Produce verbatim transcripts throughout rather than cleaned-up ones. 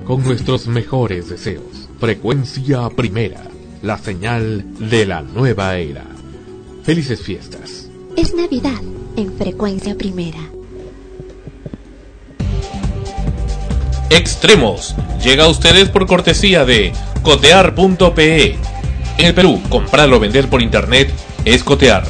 con nuestros mejores deseos. Frecuencia Primera, la señal de la nueva era. Felices fiestas. Es Navidad en Frecuencia Primera. Extremos llega a ustedes por cortesía de cotear punto pe. En el Perú, comprar o vender por internet es cotear.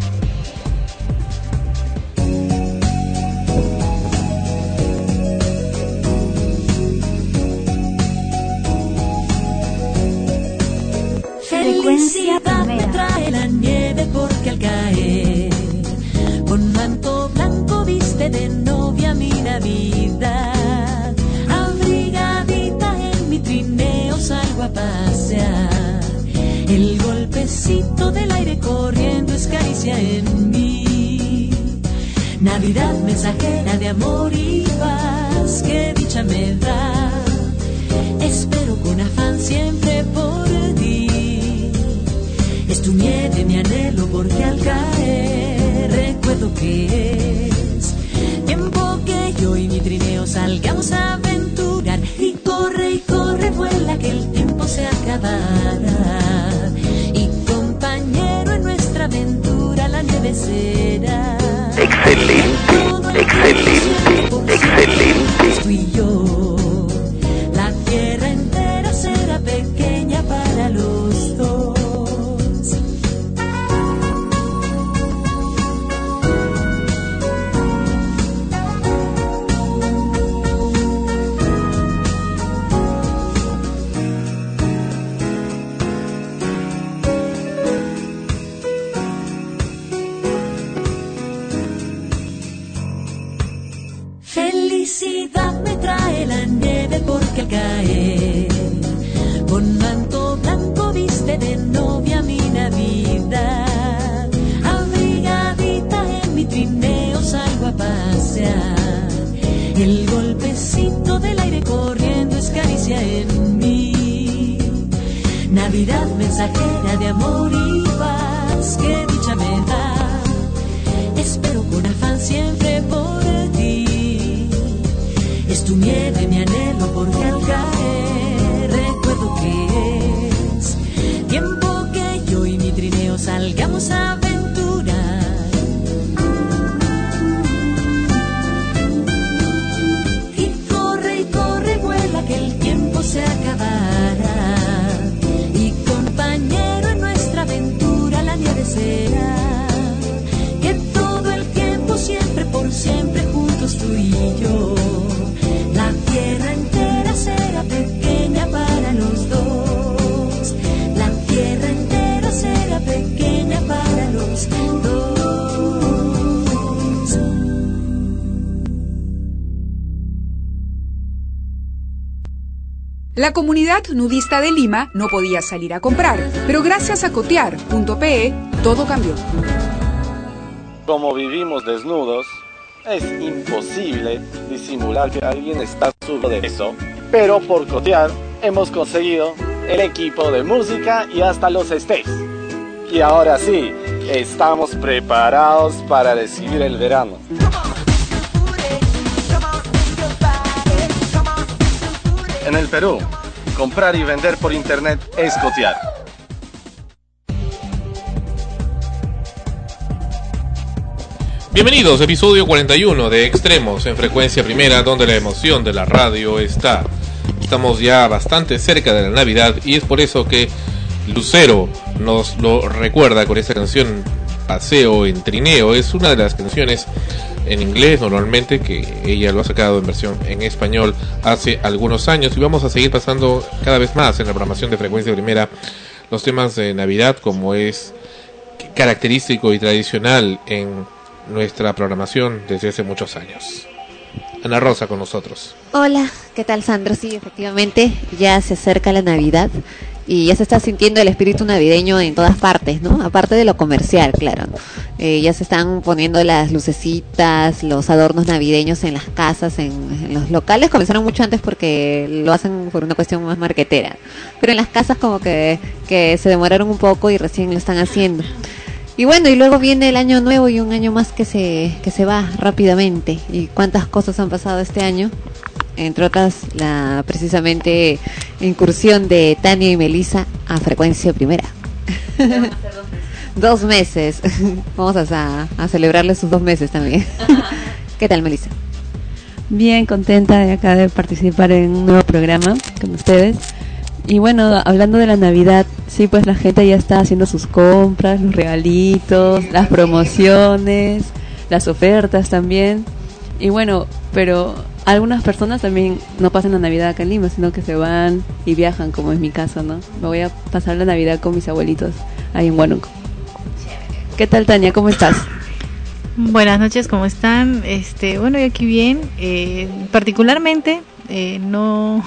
Felicidad me trae la nieve porque al caer con manto blanco viste de novia mi Navidad. Abrigadita en mi trineo salgo a pasear. El golpecito del aire corriendo es caricia en mí. Navidad mensajera de amor y paz, que dicha me da. Espero con afán siempre por ti. Es tu nieve mi anhelo porque al caer recuerdo que es tiempo que yo y mi trineo salgamos a aventurar. Y corre y corre, vuela que el tiempo se acabará. Y compañero en nuestra aventura la nieve será. Excelente, excelente, excelente. Tú y yo, la tierra entera será pequeña para los dos. Felicidad me trae la nieve porque al caer con manto blanco viste de novia mi Navidad. Abrigadita en mi trineo salgo a pasear. El golpecito del aire corriendo es caricia en mí. Navidad mensajera de amor y paz, que dicha me da. Espero con afán siempre por ti. Es tu nieve mi anhelo porque al caer recuerdo que es tiempo que yo y mi trineo salgamos a aventurar. Y corre y corre, vuela que el tiempo se acabará. Y compañero en nuestra aventura la nieve será. Que todo el tiempo siempre por siempre juntos tú y yo. La tierra entera será pequeña para los dos. La tierra entera será pequeña para los dos. La comunidad nudista de Lima no podía salir a comprar, pero gracias a cotear punto pe todo cambió. Como vivimos desnudos, es imposible disimular que alguien está subido de eso, pero por cotear hemos conseguido el equipo de música y hasta los stays. Y ahora sí, estamos preparados para recibir el verano. En el Perú, comprar y vender por internet es cotear. Bienvenidos, episodio cuarenta y uno de Extremos en Frecuencia Primera, donde la emoción de la radio está. Estamos ya bastante cerca de la Navidad y es por eso que Lucero nos lo recuerda con esta canción Paseo en Trineo. Es una de las canciones en inglés normalmente que ella lo ha sacado en versión en español hace algunos años, y vamos a seguir pasando cada vez más en la programación de Frecuencia Primera los temas de Navidad, como es característico y tradicional en nuestra programación desde hace muchos años. Ana Rosa con nosotros. Hola, ¿qué tal, Sandro? Sí, efectivamente, ya se acerca la Navidad y ya se está sintiendo el espíritu navideño en todas partes, ¿no? Aparte de lo comercial, claro, ¿no? Eh, ya se están poniendo las lucecitas, los adornos navideños en las casas, en, en los locales. Comenzaron mucho antes porque lo hacen por una cuestión más marquetera, pero en las casas como que, que se demoraron un poco y recién lo están haciendo. Y bueno, y luego viene el año nuevo y un año más que se que se va rápidamente. Y cuántas cosas han pasado este año entre otras la precisamente incursión de Tania y Melissa a Frecuencia Primera. Dos meses. Vamos a, a celebrarles sus dos meses también. ¿Qué tal, Melissa? Bien, contenta de acá de participar en un nuevo programa con ustedes. Y bueno, hablando de la Navidad, sí, pues la gente ya está haciendo sus compras, los regalitos, las promociones, las ofertas también. Y bueno, pero algunas personas también no pasan la Navidad acá en Lima, sino que se van y viajan, como es mi caso, ¿no? Me voy a pasar la Navidad con mis abuelitos ahí en Huánuco. ¿Qué tal, Tania? ¿Cómo estás? Buenas noches, ¿cómo están? Este, bueno, yo aquí bien. Eh, particularmente, eh, no...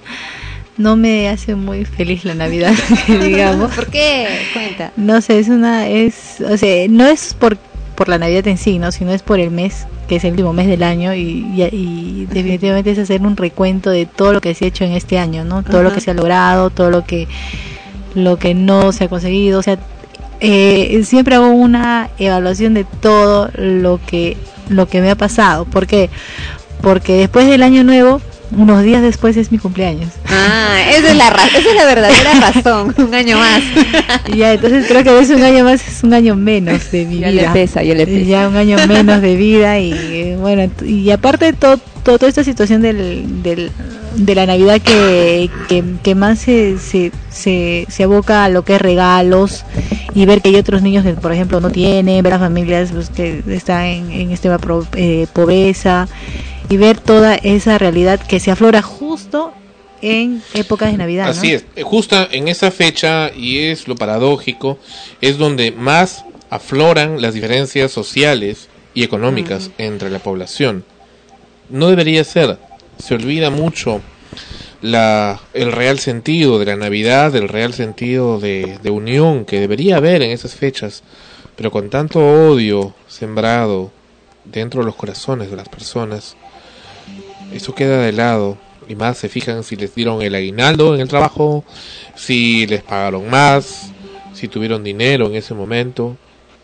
no me hace muy feliz la Navidad, digamos. ¿Por qué? Cuenta. No sé, es una, es, o sea, no es por, por la Navidad en sí, ¿no? Sino es por el mes, que es el último mes del año y, y, y definitivamente es hacer un recuento de todo lo que se ha hecho en este año, ¿no? Todo uh-huh. lo que se ha logrado, todo lo que, lo que no se ha conseguido, o sea, eh, siempre hago una evaluación de todo lo que, lo que me ha pasado. ¿Por qué? Porque después del año nuevo, unos días después es mi cumpleaños. Ah, esa es la ra- esa es la verdadera razón, un año más. Ya, entonces creo que es un año más, es un año menos de mi ya vida. Le pesa, ya le pesa. Ya un año menos de vida y eh, bueno, y aparte de todo, todo, toda esta situación del, del, de la Navidad que, que, que más se, se, se, se aboca a lo que es regalos y ver que hay otros niños que, por ejemplo, no tienen, ver a familias pues, que están en, en extrema eh, pobreza, y ver toda esa realidad que se aflora justo en épocas de Navidad, ¿no? Así es, justo en esa fecha, y es lo paradójico, es donde más afloran las diferencias sociales y económicas uh-huh. entre la población. No debería ser, se olvida mucho la el real sentido de la Navidad, el real sentido de, de unión que debería haber en esas fechas, pero con tanto odio sembrado dentro de los corazones de las personas, eso queda de lado, y más se fijan si les dieron el aguinaldo en el trabajo, si les pagaron más, si tuvieron dinero en ese momento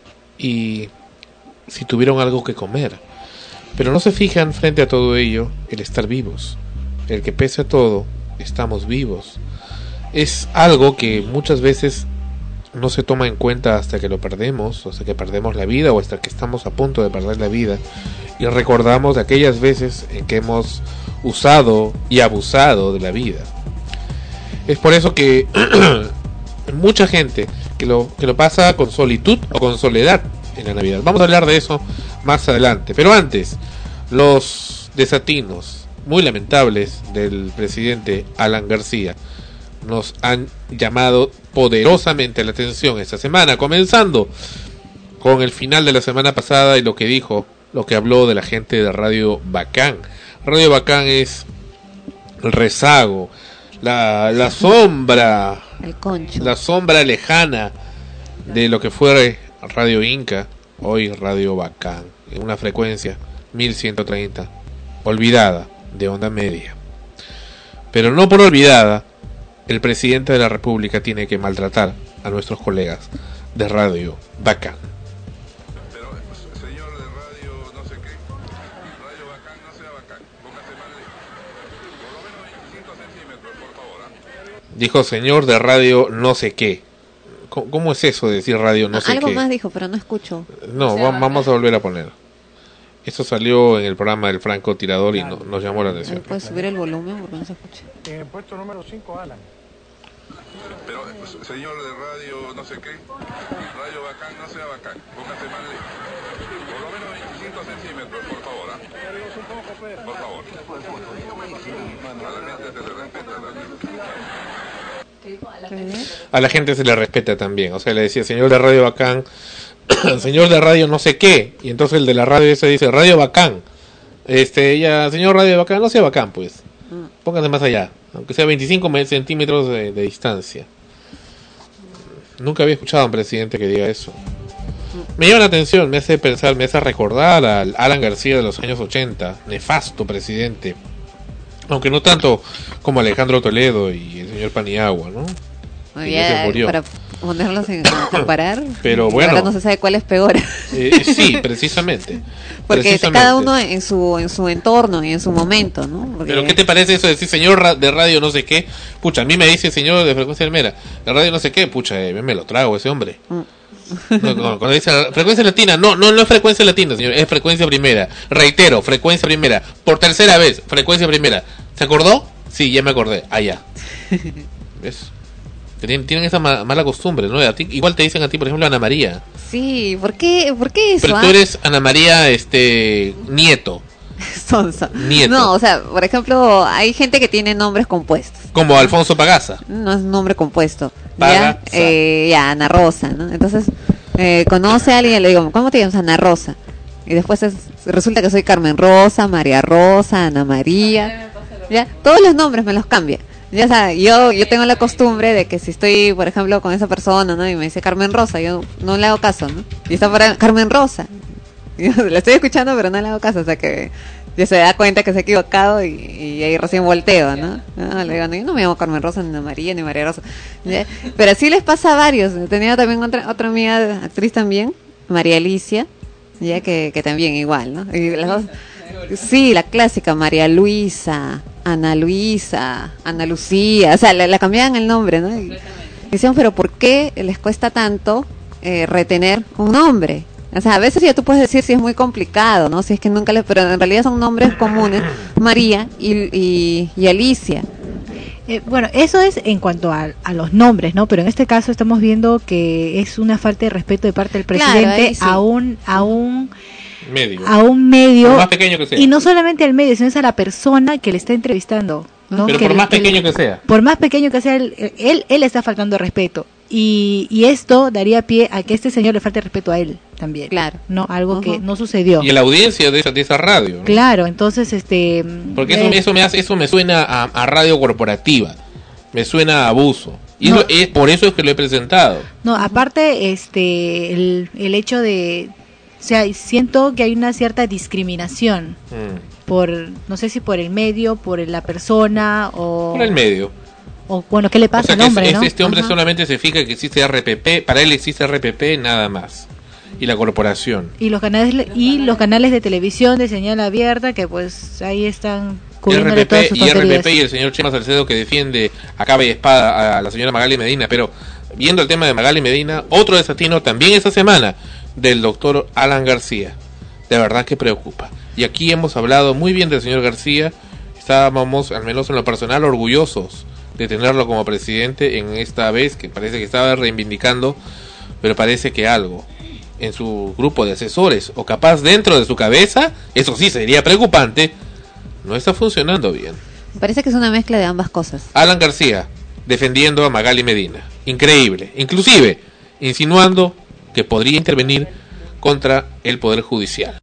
y si tuvieron algo que comer. Pero no se fijan frente a todo ello el estar vivos, el que pese a todo estamos vivos. Es algo que muchas veces no se toma en cuenta hasta que lo perdemos, hasta que perdemos la vida o hasta que estamos a punto de perder la vida y recordamos de aquellas veces en que hemos usado y abusado de la vida. Es por eso que mucha gente que lo, que lo pasa con solitud o con soledad en la Navidad. Vamos a hablar de eso más adelante, pero antes, los desatinos muy lamentables del presidente Alan García nos han llamado poderosamente la atención esta semana, comenzando con el final de la semana pasada y lo que dijo, lo que habló de la gente de Radio Bacán. Radio Bacán es el rezago, la, la sombra, el concho, la sombra lejana de lo que fue Radio Inca, hoy Radio Bacán, en una frecuencia mil ciento treinta, olvidada de onda media. Pero no por olvidada, el presidente de la República tiene que maltratar a nuestros colegas de Radio Bacán. Pero, señor de Radio no sé qué, Radio Bacán no sea Bacán, póngase más lejos, por lo menos veinticinco centímetros, por favor. ¿eh? Dijo señor de Radio no sé qué. ¿Cómo, cómo es eso de decir Radio no ah, sé algo qué? Algo más dijo, pero no escucho. No, va, vamos a volver a poner. Esto salió en el programa del francotirador y no, nos llamó la atención. ¿Puedes subir el volumen porque no se escucha? En el puesto número cinco, Alan. Pero, señor de Radio no sé qué, Radio Bacán no sea Bacán, póngase más lejos, por lo menos veinticinco centímetros, por favor. ¿eh? Por favor. A la gente se le respeta también. A la gente se le respeta también. O sea, le decía señor de Radio Bacán, señor de Radio no sé qué, y entonces el de la radio ese dice Radio Bacán. Este, ella, señor Radio Bacán, no sea Bacán, pues. Póngase más allá, aunque sea veinticinco centímetros de, de distancia. Nunca había escuchado a un presidente que diga eso. Me llama la atención, me hace pensar, me hace recordar al Alan García de los años ochenta, nefasto presidente, aunque no tanto como Alejandro Toledo y el señor Paniagua, ¿no? Muy bien, para ponerlos en a comparar. Pero bueno. Ahora no se sabe cuál es peor. Eh, sí, precisamente. Porque precisamente. cada uno en su en su entorno y en su momento, ¿no? Porque... Pero ¿qué te parece eso de decir señor ra- de radio no sé qué? Pucha, a mí me dice señor de frecuencia primera, de radio no sé qué, pucha, eh, me lo trago ese hombre. Mm. No, no, cuando dice frecuencia latina, no, no, no es frecuencia latina, señor, es frecuencia primera. Reitero, frecuencia primera. Por tercera vez, frecuencia primera. ¿Se acordó? Sí, ya me acordé. Allá. ¿Ves? Tienen, tienen esa ma- mala costumbre, ¿no? A ti, igual te dicen a ti, por ejemplo, Ana María. Sí, ¿por qué, ¿por qué eso? Pero ah? tú eres Ana María, este, nieto. Sonsa. Nieto. No, o sea, por ejemplo, hay gente que tiene nombres compuestos. Como Alfonso Pagaza. No es nombre compuesto. Pagaza. Ya, eh, ya, Ana Rosa, ¿no? Entonces, eh, conoce a alguien y le digo, ¿cómo te llamas? Ana Rosa. Y después es, resulta que soy Carmen Rosa, María Rosa, Ana María. Ya, todos los nombres me los cambia. Ya sabes, yo yo tengo la costumbre de que si estoy, por ejemplo, con esa persona, ¿no? Y me dice Carmen Rosa, yo no le hago caso, ¿no? Y está por ahí, Carmen Rosa. Y yo la estoy escuchando, pero no le hago caso, o sea que ya se da cuenta que se ha equivocado y, y ahí recién volteo, ¿no? No, le digo, no, yo no me llamo Carmen Rosa, ni Ana María, ni María Rosa. ¿Ya? Pero así les pasa a varios. Tenía también otra otra amiga, actriz también, María Alicia, ya que, que también igual, ¿no? Y las dos, sí, la clásica, María Luisa, Ana Luisa, Ana Lucía, o sea, la, la cambiaban el nombre, ¿no? Y decían, pero ¿por qué les cuesta tanto eh, retener un nombre? O sea, a veces ya tú puedes decir si es muy complicado, ¿no? Si es que nunca les... Pero en realidad son nombres comunes, María y, y, y Alicia. Eh, bueno, eso es en cuanto a, a los nombres, ¿no? Pero en este caso estamos viendo que es una falta de respeto de parte del presidente Claro, ahí sí. a un... A un Medio. a un medio, Por más pequeño que sea. y no solamente al medio, sino es a la persona que le está entrevistando, ¿no? Pero que por le- más que le- pequeño que sea. por más pequeño que sea, él, él, él está faltando respeto. Y, y esto daría pie a que este señor le falte respeto a él también. Claro. No, algo que no sucedió. Y a la audiencia de esa, de esa radio, ¿no? Claro, entonces, este... Porque eso, eh, eso me hace, eso me suena a, a radio corporativa, me suena a abuso. Y No. eso es, por eso es que lo he presentado. No, aparte, este, el, el hecho de... O sea, siento que hay una cierta discriminación Mm. por, no sé si por el medio, por la persona o... Por el medio. O bueno, ¿qué le O pasa sea al que hombre, es- no? este hombre Ajá. solamente se fija que existe R P P, para él existe R P P nada más. Y la corporación. Y los canales y los canales de televisión de señal abierta que pues ahí están cubriéndole todas R P P sus y R P tonterías. P y el señor Chema Salcedo que defiende a capa y espada a la señora Magali Medina. Pero viendo el tema de Magali Medina, otro desatino también esta semana del doctor Alan García. De verdad que preocupa. Y aquí hemos hablado muy bien del señor García. Estábamos, al menos en lo personal, orgullosos de tenerlo como presidente en esta vez, que parece que estaba reivindicando, pero parece que algo en su grupo de asesores, o capaz dentro de su cabeza, eso sí sería preocupante, no está funcionando bien. Parece que es una mezcla de ambas cosas. Alan García defendiendo a Magali Medina, increíble, inclusive insinuando que podría intervenir contra el Poder Judicial.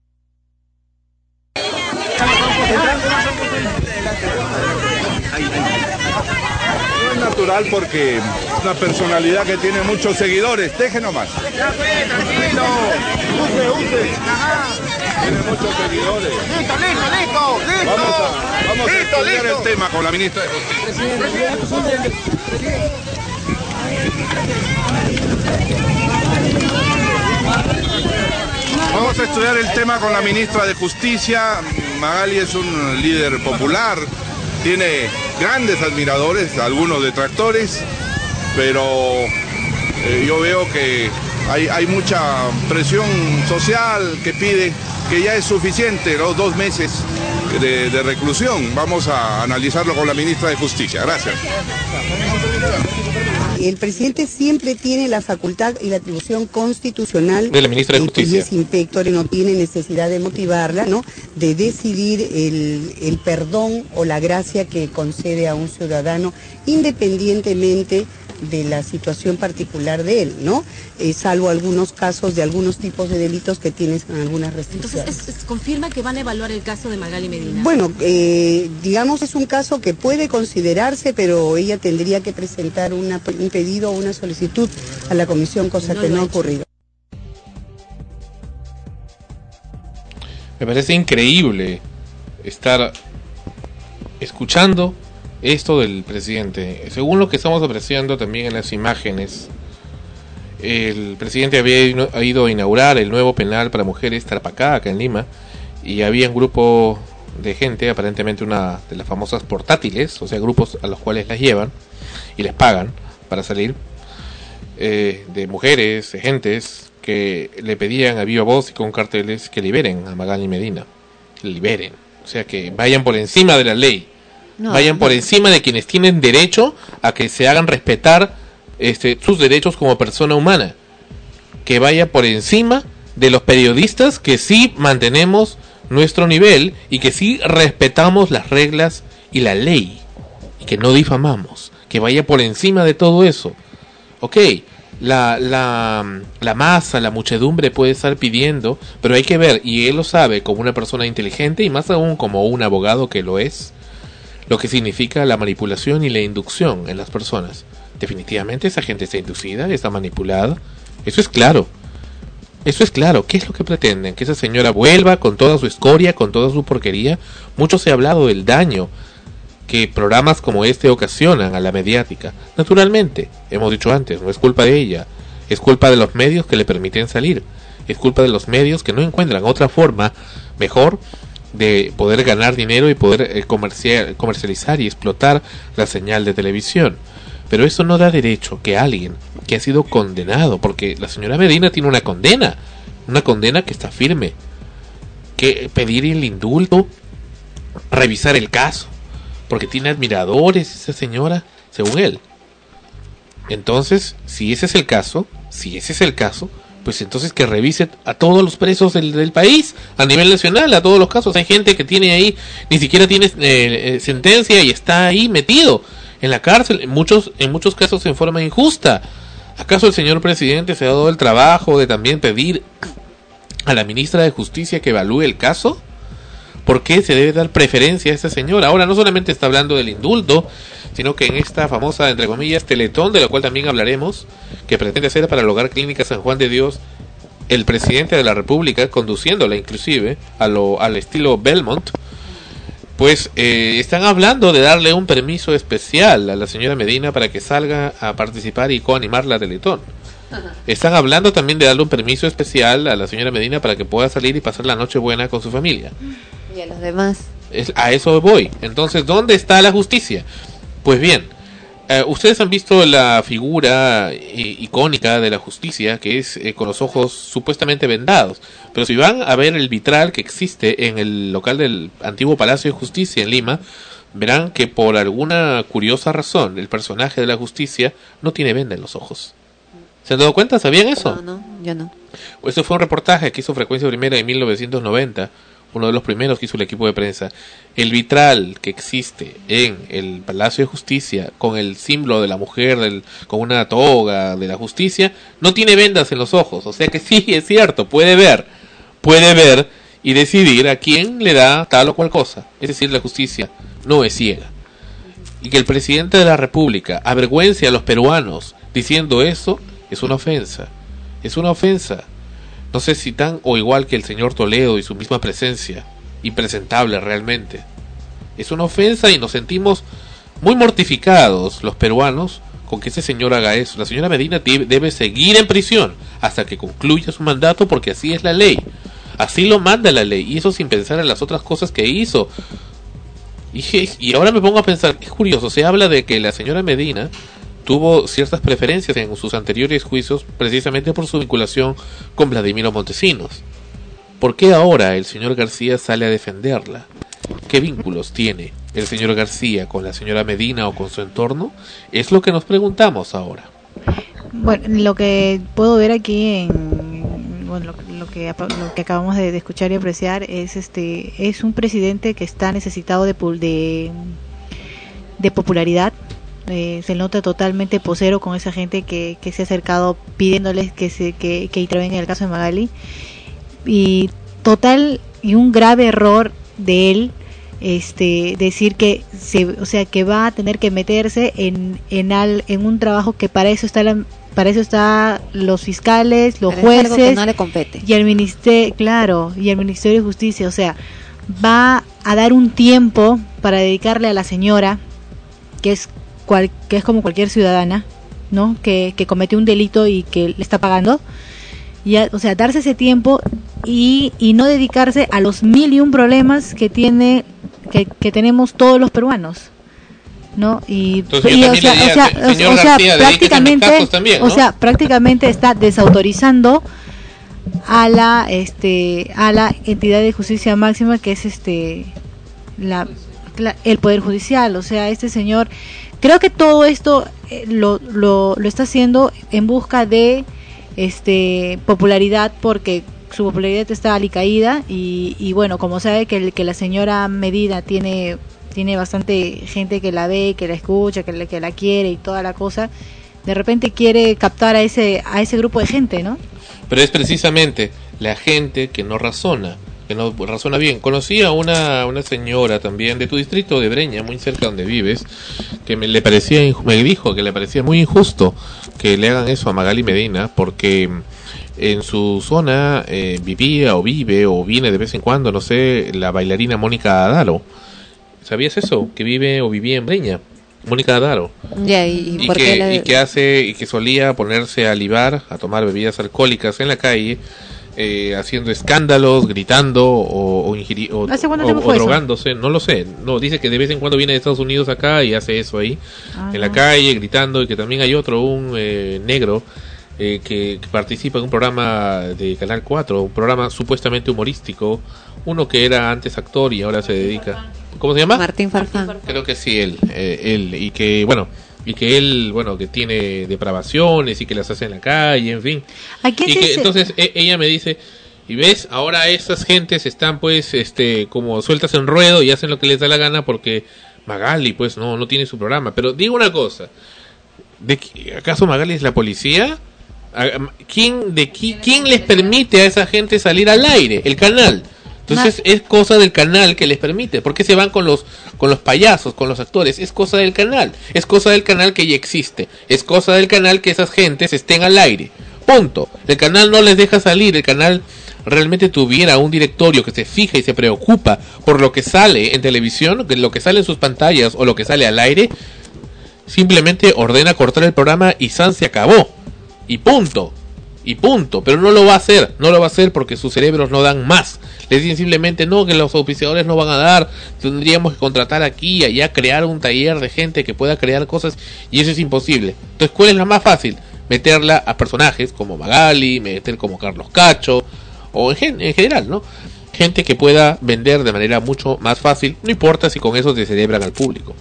No es natural porque es una personalidad que tiene muchos seguidores. Deje nomás. Ya fue, tranquilo. Use, use. Ajá. Tiene muchos seguidores. Listo, listo, listo. Listo. Vamos a, vamos a Listo, estudiar listo. el tema con la ministra de Justicia. Vamos a estudiar el tema con la ministra de Justicia. Magali es un líder popular, tiene grandes admiradores, algunos detractores, pero eh, yo veo que hay, hay mucha presión social que pide que ya es suficiente los dos meses de, de reclusión. Vamos a analizarlo con la ministra de Justicia. Gracias. El presidente siempre tiene la facultad y la atribución constitucional De la ministra de eh, que Justicia. es inspector y no tiene necesidad de motivarla, ¿no? De decidir el, el perdón o la gracia que concede a un ciudadano independientemente de la situación particular de él, ¿no? Eh, salvo algunos casos de algunos tipos de delitos que tienen algunas restricciones. Entonces, es- es- confirma que van a evaluar el caso de Magali Medina. Bueno, eh, digamos es un caso que puede considerarse, pero ella tendría que presentar una- un pedido o una solicitud a la comisión, cosa No que lo no ha ha ocurrido. Me parece increíble estar escuchando esto del presidente. Según lo que estamos apreciando también en las imágenes, el presidente había ha ido a inaugurar el nuevo penal para mujeres Tarapacá, acá en Lima, y había un grupo de gente, aparentemente una de las famosas portátiles, o sea, grupos a los cuales las llevan y les pagan para salir, eh, de mujeres, de gentes que le pedían a viva voz y con carteles que liberen a Magali Medina, que liberen, o sea, que vayan por encima de la ley, no, vayan no. por encima de quienes tienen derecho a que se hagan respetar este, sus derechos como persona humana, que vaya por encima de los periodistas que sí mantenemos nuestro nivel y que sí respetamos las reglas y la ley y que no difamamos, que vaya por encima de todo eso. Ok, la, la, la masa, la muchedumbre puede estar pidiendo, pero hay que ver, y él lo sabe como una persona inteligente y más aún como un abogado que lo es, lo que significa la manipulación y la inducción en las personas. Definitivamente esa gente está inducida, está manipulada, eso es claro. Eso es claro. ¿Qué es lo que pretenden? ¿Que esa señora vuelva con toda su escoria, con toda su porquería? Mucho se ha hablado del daño que programas como este ocasionan a la mediática. Naturalmente, hemos dicho antes, no es culpa de ella, es culpa de los medios que le permiten salir, es culpa de los medios que no encuentran otra forma mejor de poder ganar dinero y poder eh, comercial, comercializar y explotar la señal de televisión. Pero eso no da derecho que alguien que ha sido condenado, porque la señora Medina tiene una condena, una condena que está firme, que pedir el indulto, revisar el caso, porque tiene admiradores esa señora, según él. Entonces, si ese es el caso, si ese es el caso, pues entonces que revise a todos los presos del, del país, a nivel nacional, a todos los casos. Hay gente que tiene ahí, ni siquiera tiene eh, eh, sentencia y está ahí metido en la cárcel, en muchos, en muchos casos en forma injusta. ¿Acaso el señor presidente se ha dado el trabajo de también pedir a la ministra de Justicia que evalúe el caso? ¿Por qué se debe dar preferencia a esta señora? Ahora no solamente está hablando del indulto, sino que en esta famosa, entre comillas, teletón, de la cual también hablaremos, que pretende hacer para el Hogar Clínica San Juan de Dios, el presidente de la República, conduciéndola inclusive a lo, al estilo Belmont, pues eh, están hablando de darle un permiso especial a la señora Medina para que salga a participar y coanimar la Teletón. Ajá. Están hablando también de darle un permiso especial a la señora Medina para que pueda salir y pasar la noche buena con su familia. Y a los demás. Es, a eso voy. Entonces, ¿dónde está la justicia? Pues bien, eh, ustedes han visto la figura eh, icónica de la justicia, que es eh, con los ojos supuestamente vendados. Pero si van a ver el vitral que existe en el local del antiguo Palacio de Justicia en Lima, verán que por alguna curiosa razón el personaje de la justicia no tiene venda en los ojos. ¿Se han dado cuenta? ¿Sabían eso? No, no, yo no. Pues eso fue un reportaje que hizo Frecuencia Primera en mil novecientos noventa, uno de los primeros que hizo el equipo de prensa. El vitral que existe en el Palacio de Justicia con el símbolo de la mujer, del, con una toga de la justicia, no tiene vendas en los ojos. O sea que sí, es cierto, puede ver, puede ver y decidir a quién le da tal o cual cosa. Es decir, la justicia no es ciega. Y que el presidente de la República avergüence a los peruanos diciendo eso es una ofensa. Es una ofensa. No sé si tan o igual que el señor Toledo y su misma presencia, impresentable realmente. Es una ofensa y nos sentimos muy mortificados los peruanos con que ese señor haga eso. La señora Medina debe seguir en prisión hasta que concluya su mandato, porque así es la ley. Así lo manda la ley, y eso sin pensar en las otras cosas que hizo. Y, y ahora me pongo a pensar, es curioso, se habla de que la señora Medina tuvo ciertas preferencias en sus anteriores juicios precisamente por su vinculación con Vladimiro Montesinos. ¿Por qué ahora el señor García sale a defenderla? ¿Qué vínculos tiene el señor García con la señora Medina o con su entorno? Es lo que nos preguntamos ahora. Bueno, lo que puedo ver aquí en bueno, lo, lo que lo que acabamos de, de escuchar y apreciar es este es un presidente que está necesitado de de, de popularidad. Eh, se nota totalmente posero con esa gente que, que se ha acercado pidiéndoles que se que, que intervenga en el caso de Magali, y total y un grave error de él este decir que se o sea que va a tener que meterse en en al, en un trabajo que para eso está la, para eso está los fiscales, los Pero jueces, es algo que no le compete. y el ministerio claro y el Ministerio de Justicia. O sea, va a dar un tiempo para dedicarle a la señora, que es cual, que es como cualquier ciudadana, ¿no? Que, que cometió un delito y que le está pagando. Ya, o sea, darse ese tiempo y, y no dedicarse a los mil y un problemas que tiene que, que tenemos todos los peruanos, ¿no? Y, Entonces, y yo o sea, también o sea, le diría, señor o sea, García, dedíquese a mis prácticamente, casos también, ¿no? o sea, prácticamente está desautorizando a la este a la entidad de justicia máxima, que es este la, la el poder judicial. O sea, este señor, creo que todo esto eh, lo, lo lo está haciendo en busca de este popularidad, porque su popularidad está alicaída y, y bueno, como sabe que, el, que la señora Medina tiene tiene bastante gente que la ve, que la escucha, que la, que la quiere y toda la cosa, de repente quiere captar a ese a ese grupo de gente, ¿no? Pero es precisamente la gente que no razona, que no razona bien. Conocí a una, una señora también de tu distrito de Breña, muy cerca donde vives, que me le parecía me dijo que le parecía muy injusto que le hagan eso a Magali Medina, porque en su zona eh, vivía o vive o viene de vez en cuando, no sé, la bailarina Mónica Adaro. ¿Sabías eso? Que vive o vivía en Breña. Mónica Adaro. Ya, ¿y, y, por que, qué la... y que hace y que solía ponerse a libar, a tomar bebidas alcohólicas en la calle, eh, haciendo escándalos, gritando o, o, ingiri- o, ¿Hace cuánto o, tiempo o fue eso? drogándose, no lo sé. No, dice que de vez en cuando viene de Estados Unidos acá y hace eso ahí, Ah, en la no. calle, gritando. Y que también hay otro, un eh, negro, eh, que, que participa en un programa de Canal cuatro, un programa supuestamente humorístico, uno que era antes actor y ahora se dedica... ¿Cómo se llama? Martín Farfán. Creo que sí, él, eh, él, y que, bueno, y que él, bueno, que tiene depravaciones y que las hace en la calle, en fin. ¿A quién Y se que se- entonces e- ella me dice, y ves, ahora esas gentes están pues, este, como sueltas en ruedo y hacen lo que les da la gana porque Magali, pues, no, no tiene su programa. Pero digo una cosa, ¿de qué- ¿acaso Magali es la policía? ¿A- ¿Quién, de qui- quién les permite a esa gente salir al aire? El canal. Entonces es cosa del canal que les permite. ¿Por qué se van con los con los payasos, con los actores? Es cosa del canal. Es cosa del canal que ya existe. Es cosa del canal que esas gentes estén al aire. Punto. El canal no les deja salir. El canal realmente tuviera un directorio que se fija y se preocupa por lo que sale en televisión, lo que sale en sus pantallas o lo que sale al aire, simplemente ordena cortar el programa y san se acabó. Y punto. Y punto, pero no lo va a hacer, no lo va a hacer porque sus cerebros no dan más. Les dicen simplemente no, que los auspiciadores no van a dar, tendríamos que contratar aquí y allá, crear un taller de gente que pueda crear cosas, y eso es imposible. Entonces, ¿cuál es la más fácil? Meterla a personajes como Magali, meter como Carlos Cacho, o en, gen- en general, ¿no? Gente que pueda vender de manera mucho más fácil, no importa si con eso descerebran al público.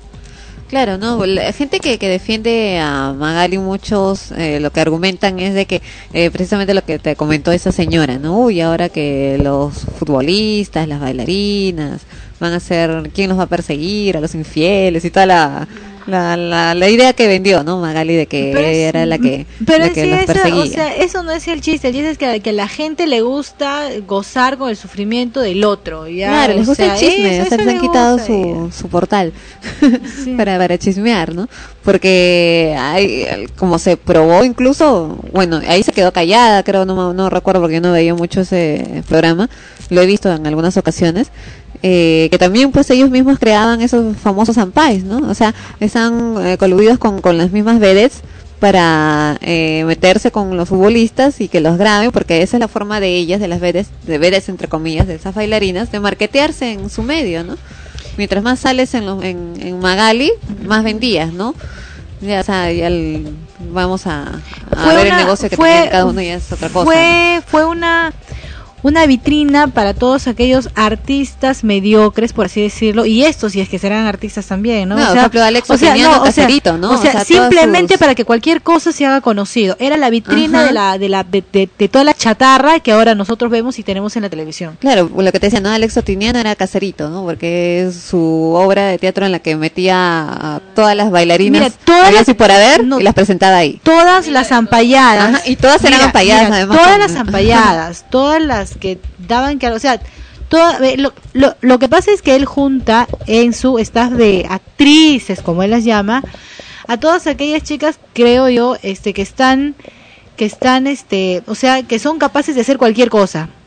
Claro, no, la gente que, que defiende a Magali, muchos eh, lo que argumentan es de que eh, precisamente lo que te comentó esa señora, ¿no? Uy, ahora que los futbolistas, las bailarinas van a ser, ¿quién los va a perseguir? A los infieles y toda la la, la, la idea que vendió, ¿no? Magali, de que Pero es- era la que, Pero la en que sí los esa- perseguía. o sea, eso no es el chiste. El chiste es que, que a la gente le gusta gozar con el sufrimiento del otro. ¿Ya? Claro, les O gusta sea, el chisme, eso- o sea, eso les han le quitado gusta a su, su portal para, para chismear, ¿no? Porque hay, como se probó incluso, bueno, ahí se quedó callada, creo, no, no recuerdo porque yo no veía mucho ese programa, lo he visto en algunas ocasiones, eh, que también pues ellos mismos creaban esos famosos ampais, ¿no? O sea, están eh, coludidos con, con las mismas vedettes para eh, meterse con los futbolistas y que los graben, porque esa es la forma de ellas, de las vedettes, de vedettes entre comillas, de esas bailarinas, de marketearse en su medio, ¿no? Mientras más sales en, los, en, en Magali, más vendías, ¿no? Ya, o sea, ya el- vamos a, a Fue ver una- el negocio que fue- tiene cada uno y es otra cosa. Fue, fue una una vitrina para todos aquellos artistas mediocres, por así decirlo, y estos si es que serán artistas también, ¿no? No, por ejemplo, Alex o sea, Otiniano, no, o sea, Caserito, ¿no? o sea, O sea, todas simplemente sus- para que cualquier cosa se haga conocido. Era la vitrina Ajá. de la de la de, de- de toda la chatarra que ahora nosotros vemos y tenemos en la televisión. Claro, lo que te decía, ¿no? Alex Otiniano era Caserito, ¿no? Porque es su obra de teatro en la que metía a todas las bailarinas Mira, todas habidas las- y por haber y las presentaba ahí. Todas las ampalladas. Ajá, y todas eran Mira, ampalladas, mira, además, Todas con- las ampalladas, todas las que daban que, o sea, toda- eh, lo, lo, lo que pasa es que él junta en su staff de actrices, como él las llama, a todas aquellas chicas, creo yo, este, que están, que están, este, o sea, que son capaces de hacer cualquier cosa.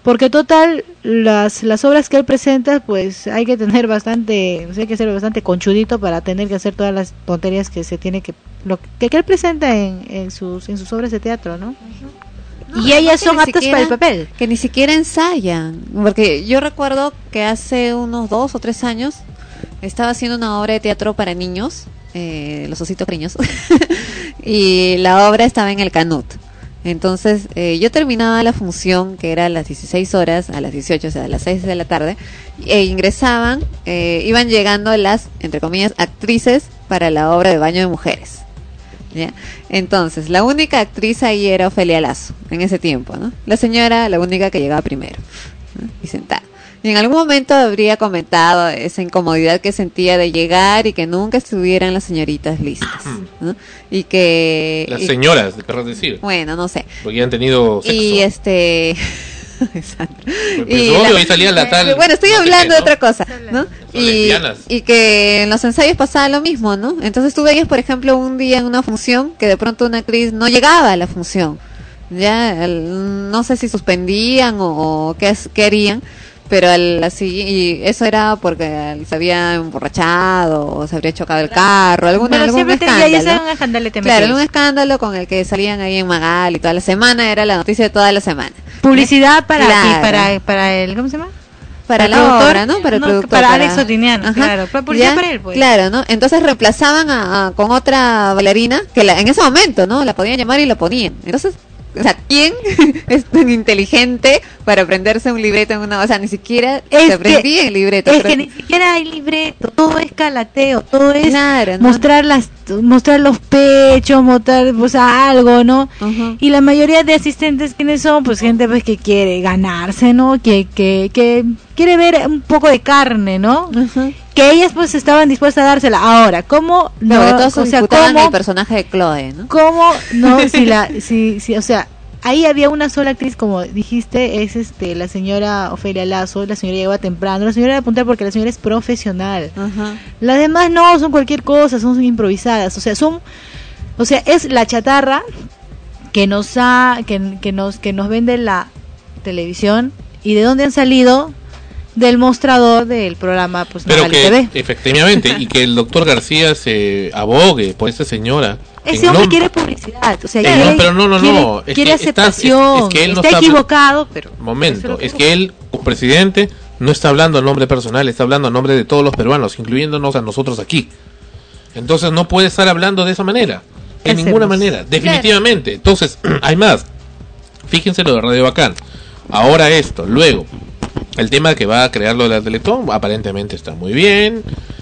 porque total las las obras que él presenta, pues hay que tener bastante, o sea, hay que ser bastante conchudito para tener que hacer todas las tonterías que se tiene que lo que, que él presenta en, en sus en sus obras de teatro, ¿no? No, y ellas son ni aptas siquiera- para el papel. Que ni siquiera ensayan, porque yo recuerdo que hace unos dos o tres años estaba haciendo una obra de teatro para niños, eh, Los Ositos Cariñosos, y la obra estaba en el Canut. Entonces eh, yo terminaba la función, que era a las dieciséis horas, a las dieciocho, o sea, a las seis de la tarde, e ingresaban, eh, iban llegando las, entre comillas, actrices para la obra de baño de mujeres. ¿Ya? Entonces, la única actriz ahí era Ofelia Lazo, en ese tiempo, ¿no? La señora, la única que llegaba primero, ¿no? Y sentada. Y en algún momento habría comentado esa incomodidad que sentía de llegar y que nunca estuvieran las señoritas listas, ¿no? Y que... Las y- señoras, querrás decir. Bueno, no sé. Porque ya han tenido sexo. Y este... Exacto. Pues, obvio, ahí salía la tal- Bueno, estoy no sé hablando qué, de ¿no? otra cosa, ¿no? Son Y, lesbianas. y que en los ensayos pasaba lo mismo, ¿no? Entonces tú veías, por ejemplo, un día en una función que de pronto una actriz no llegaba a la función. Ya, el- no sé si suspendían o, o qué, es- qué harían, pero al, así, y eso era porque se había emborrachado o se habría chocado el carro, alguna, Pero algún siempre te- ya- escándalo. ya sea un escándalo te Claro, metes. un escándalo con el que salían ahí en Magal y toda la semana, era la noticia de toda la semana. Publicidad para Claro. aquí, para para el ¿cómo se llama? Para ¿El la productor? obra, ¿no? Para el No, productor. para Alex Otiniano, Ajá. claro. Para publicidad Ya, para él, pues. Claro, ¿no? Entonces reemplazaban a, a- con otra bailarina que la, en ese momento, ¿no? La podían llamar y la ponían. Entonces, o sea, ¿quién es tan inteligente para aprenderse un libreto en una... O sea, ni siquiera Es se aprendía que- el libreto. Es pero- que ni siquiera hay libreto, todo es calateo, todo es Claro, ¿no? mostrar las mostrar los pechos, mostrar pues algo, ¿no? Y la mayoría de asistentes quiénes son, pues gente pues que quiere ganarse, ¿no? Que que que quiere ver un poco de carne, ¿no? Que ellas pues estaban dispuestas a dársela. Ahora, ¿cómo no? Claro, que todos o sea, disputaban ¿cómo el personaje de Chloe, ¿no? ¿Cómo no? Si la, si, si, o sea, ahí había una sola actriz, como dijiste, es este la señora Ofelia Lazo. La señora llegaba temprano, la señora era puntual porque la señora es profesional. Las demás no, son cualquier cosa, son improvisadas, o sea, son, o sea, es la chatarra que nos ha, que, que nos, que nos vende la televisión. ¿Y de dónde han salido? Del mostrador del programa, pues, Pero Magali que, T V. efectivamente, y que el doctor García se abogue por esta señora. Ese en hombre nom- quiere publicidad, o sea, en quiere, nom- pero no, no, quiere, no, es quiere que está- aceptación, es- es que él no está está- equivocado, pero Momento, es que él, como presidente, no está hablando a nombre personal, está hablando a nombre de todos los peruanos, incluyéndonos a nosotros aquí. Entonces no puede estar hablando de esa manera, ¿Qué en ninguna hacemos? manera, definitivamente. Entonces, hay más. Fíjense lo de Radio Bacán. Ahora esto, luego, el tema que va a crear lo de la Teletón, aparentemente está muy bien,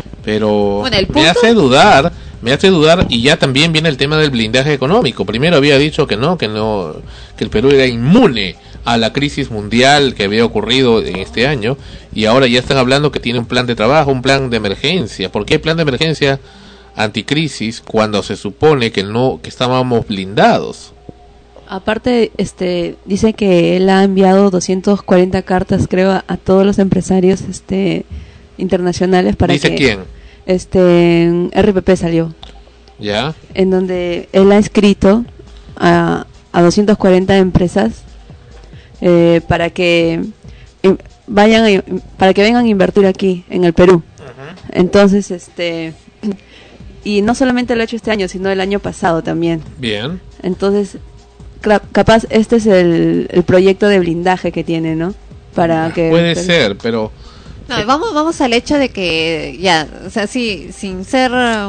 pero Bueno, el me punto- hace dudar, me hace dudar, y ya también viene el tema del blindaje económico. Primero había dicho que no, que no, que el Perú era inmune a la crisis mundial que había ocurrido en este año, y ahora ya están hablando que tiene un plan de trabajo, un plan de emergencia. ¿Por qué plan de emergencia anticrisis cuando se supone que no, que estábamos blindados? Aparte, este, dice que él ha enviado doscientas cuarenta cartas, creo, a, a todos los empresarios, este, internacionales para ¿Dice que, quién? este, en R P P salió, ¿Ya? en donde él ha escrito a, a doscientas cuarenta empresas eh, para que eh, vayan, a- para que vengan a invertir aquí en el Perú. Entonces, este, y no solamente lo ha hecho este año, sino el año pasado también. Bien. Entonces, cla- capaz este es el, el proyecto de blindaje que tiene, ¿no? Para que Puede ser, pero No, y vamos, vamos al hecho de que, ya, o sea, sí, sin ser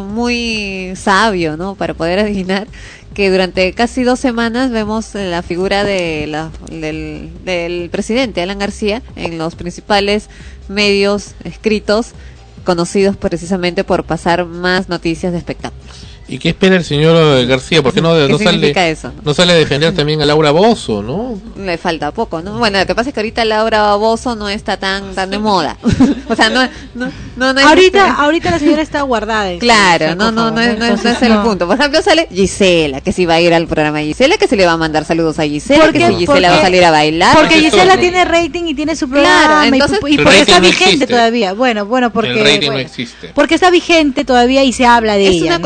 muy sabio, ¿no? Para poder adivinar que durante casi dos semanas vemos la figura de la, del, del presidente Alan García en los principales medios escritos conocidos precisamente por pasar más noticias de espectáculos. ¿y qué espera el señor eh, García? ¿Por qué no, ¿Qué no sale significa eso? no sale a defender también a Laura Bozzo, no? Le falta poco, ¿no? Bueno, lo que pasa es que ahorita Laura Bozzo no está tan tan de moda. O sea, no no no, no es ahorita, este- ahorita la señora está guardada. en su Claro, no, no, sarcófago, no es, no es- no es Entonces, el no. punto. Por ejemplo, sale Gisela, que si va a ir al programa de Gisela, que se le va a mandar saludos a Gisela, que si Gisela va a salir a bailar. Porque Porque Gisela todo- tiene rating y tiene su programa Claro, y- entonces- y, El porque rating está no vigente existe. todavía. Bueno, bueno, porque el rating no bueno, existe. porque está vigente todavía y se habla de Es ella. una ¿no? cuestión como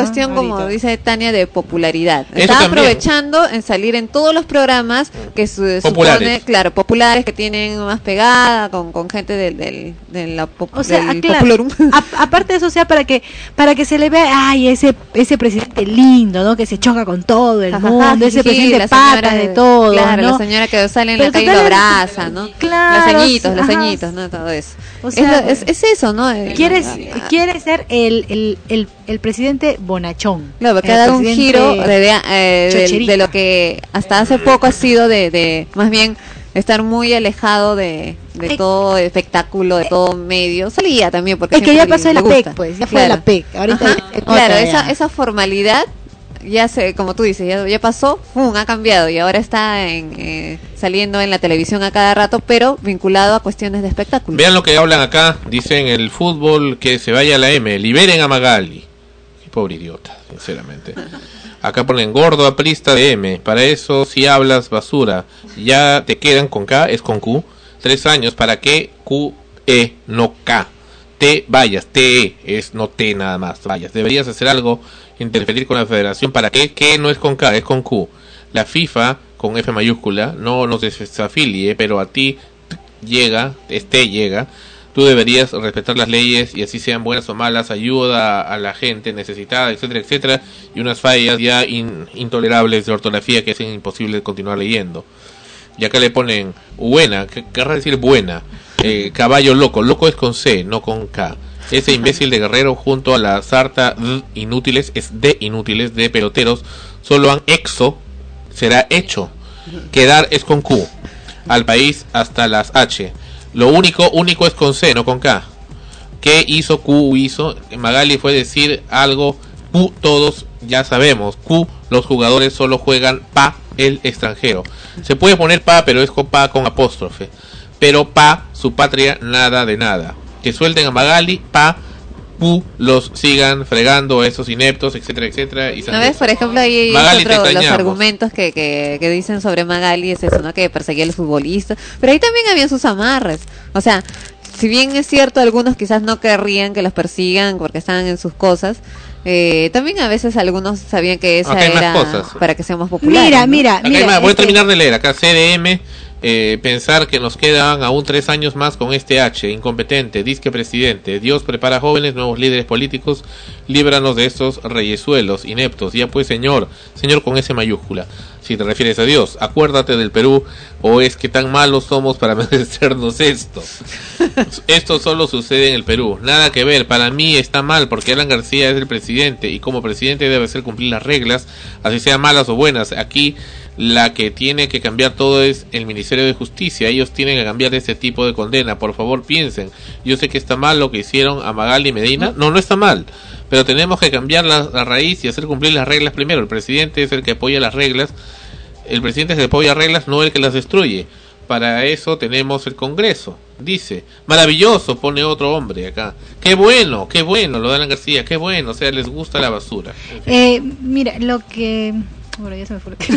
como dice Tania, de popularidad. Eso Está también. aprovechando en salir en todos los programas que su, Populares. supone, claro, populares, que tienen más pegada con, con gente del, del, de la pop, O sea, del claro, popularum. a- aparte de eso, o sea, para que para que se le vea, ay, ese ese presidente lindo, ¿no? Que se choca con todo el Ja, ja, ja, mundo, ese jiji, presidente la pata señora de todo, Claro, ¿no? la señora que sale en Pero la calle y lo total- abraza, ¿no? Claro, los ceñitos, los ajá. ceñitos, ¿no? Todo eso. O es, sea, lo- es, es eso, ¿no? Eh, Quieres, ah, quiere ser el, el, el, el presidente bonachón. Claro, porque el ha dado un presidente giro de, de, eh, de- chocherita. de lo que hasta hace poco ha sido de, de más bien estar muy alejado de, de todo espectáculo, de todo medio. Salía también porque Es que ya siempre pasó le la gusta. P E C, pues, ya fue Claro. la P E C. Ahorita Ajá, es otra claro, ya. esa, esa formalidad ya se, como tú dices, ya, ya pasó, ¡fum!, ha cambiado y ahora está en, eh, saliendo en la televisión a cada rato, pero vinculado a cuestiones de espectáculo. Vean lo que hablan acá. Dicen el fútbol que se vaya a la M. Liberen a Magali. Qué pobre idiota, sinceramente. Acá ponen gordo aprista de M. Para eso, si hablas basura, ya te quedan con K, es con Q. Tres años. ¿Para qué? Q, E, no K. T, vayas. T, E, es no T nada más. Vayas. Deberías hacer algo, interferir con la federación. ¿Para qué? Que no es con K, es con Q. La FIFA, con F mayúscula, no nos desafilie, pero a ti llega, este llega. Tú deberías respetar las leyes y así sean buenas o malas, ayuda a la gente necesitada, etcétera, etcétera, y unas fallas ya in- intolerables de ortografía que hacen imposible continuar leyendo. Y acá le ponen buena, ¿qué querrá decir buena? Eh, caballo loco, loco es con C, no con K. Ese imbécil de Guerrero junto a la sarta d inútiles, es de inútiles, de peloteros, solo han exo, será hecho. Quedar es con Q. Al país hasta las H. Lo único, único es con C, no con K. ¿Qué hizo? Q hizo. Magali fue decir algo. Q todos ya sabemos. Q los jugadores solo juegan pa el extranjero. Se puede poner pa, pero es con pa con apóstrofe. Pero pa, su patria, nada de nada. Que suelten a Magali, pa, Q los sigan fregando a esos ineptos, etcétera, etcétera. Y ¿No ves? Por ejemplo, ahí Magali, es te otro, los extrañamos. argumentos que, que, que dicen sobre Magali es eso, ¿no? Que perseguía a los futbolistas. Pero ahí también habían sus amarres. O sea, si bien es cierto, algunos quizás no querrían que los persigan porque estaban en sus cosas, eh, también a veces algunos sabían que esa Acá hay más era cosas. para que seamos populares. Mira, ¿no? mira, Acá hay mira. más. Voy a este- terminar de leer. Acá C D M. Eh, pensar que nos quedan aún tres años más con este H, incompetente, disque presidente. Dios prepara jóvenes, nuevos líderes políticos, líbranos de estos reyesuelos ineptos. Ya pues, señor, señor con S mayúscula, si te refieres a Dios, acuérdate del Perú, o es que tan malos somos para merecernos esto. Esto solo sucede en el Perú, nada que ver. Para mí está mal porque Alan García es el presidente y como presidente debe hacer cumplir las reglas, así sean malas o buenas. Aquí la que tiene que cambiar todo es el Ministerio de Justicia. Ellos tienen que cambiar este tipo de condena. Por favor, piensen. Yo sé que está mal lo que hicieron a Magali Medina. No, no está mal. Pero tenemos que cambiar la, la raíz y hacer cumplir las reglas primero. El presidente es el que apoya las reglas. El presidente es el que apoya reglas, no el que las destruye. Para eso tenemos el Congreso. Dice, maravilloso, pone otro hombre acá. Qué bueno, qué bueno, lo de Alan García, qué bueno. O sea, les gusta la basura. Eh, mira, lo que... Bueno, ya se me fue lo que...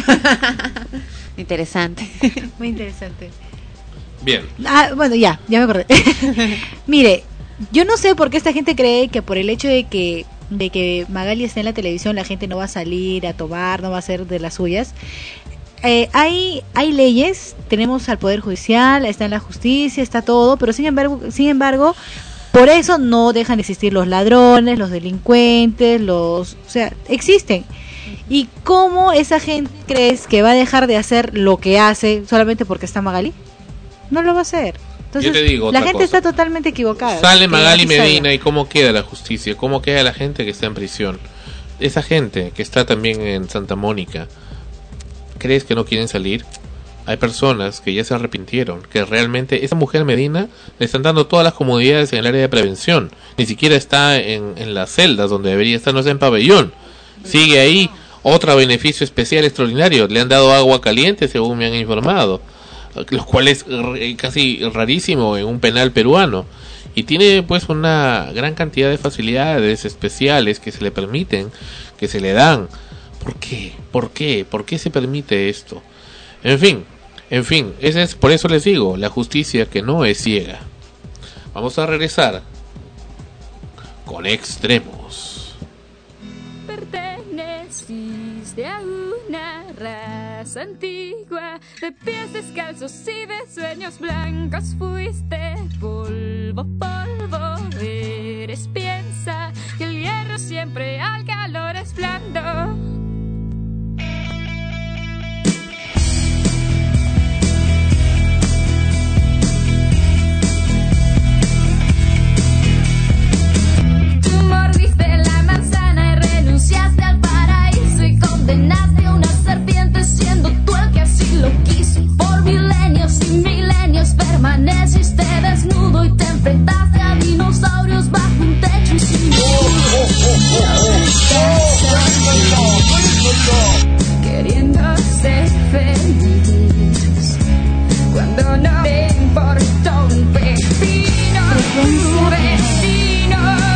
Interesante. Muy interesante. Bien. Ah, bueno, ya, ya me acordé. Mire, yo no sé por qué esta gente cree que por el hecho de que de que Magali esté en la televisión la gente no va a salir a tomar, no va a ser de las suyas. Eh, hay hay leyes, tenemos al Poder Judicial, está en la justicia, está todo, pero sin embargo, sin embargo, por eso no dejan de existir los ladrones, los delincuentes, los, o sea, existen. ¿Y cómo esa gente crees que va a dejar de hacer lo que hace solamente porque está Magali? No lo va a hacer. Entonces, Yo te digo la otra gente cosa. está totalmente equivocada. Sale Que Magali así salga. Medina y cómo queda la justicia, cómo queda la gente que está en prisión. Esa gente que está también en Santa Mónica, ¿crees que no quieren salir? Hay personas que ya se arrepintieron, que realmente esa mujer Medina le están dando todas las comodidades en el área de prevención. Ni siquiera está en, en las celdas donde debería estar, no está en pabellón. Sigue ahí, otro beneficio especial extraordinario. Le han dado agua caliente, según me han informado, lo cual es r- casi rarísimo en un penal peruano. Y tiene pues una gran cantidad de facilidades especiales que se le permiten, que se le dan. ¿Por qué? ¿Por qué? ¿Por qué se permite esto? En fin, en fin, ese es, por eso les digo, la justicia que no es ciega. Vamos a regresar con Extremos. Pertenece Naciste a una raza antigua, de pies descalzos y de sueños blancos. Fuiste polvo, polvo, eres piensa que el hierro siempre al calor es blando. Mordiste la manzana y renunciaste al paraíso y condenaste a una serpiente siendo tú el que así lo quiso. Por milenios y milenios permaneciste desnudo y te enfrentaste a dinosaurios bajo un techo y sin queriendo ser feliz cuando no te importó un pepino tu destino.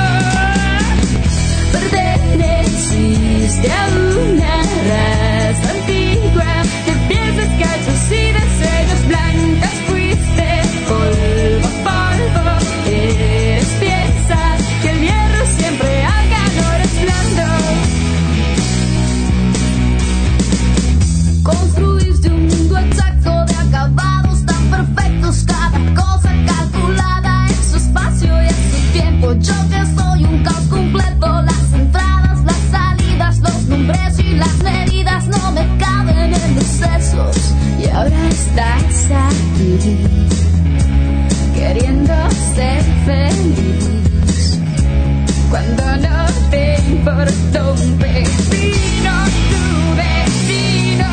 Perteneciste a una raza antigua, de pies descalzos y de sueños blancos. Fuiste polvo, polvo, eres piensa que el hierro siempre al calor es blando. Construiste un mundo exacto de acabados tan perfectos, cada cosa calculada en su espacio y en su tiempo. Yo que soy un caos completo, las entradas, las salidas, los nombres y las medidas no me caben en los sesos. Y ahora estás aquí, queriendo ser feliz cuando no te importó un pepino tu destino.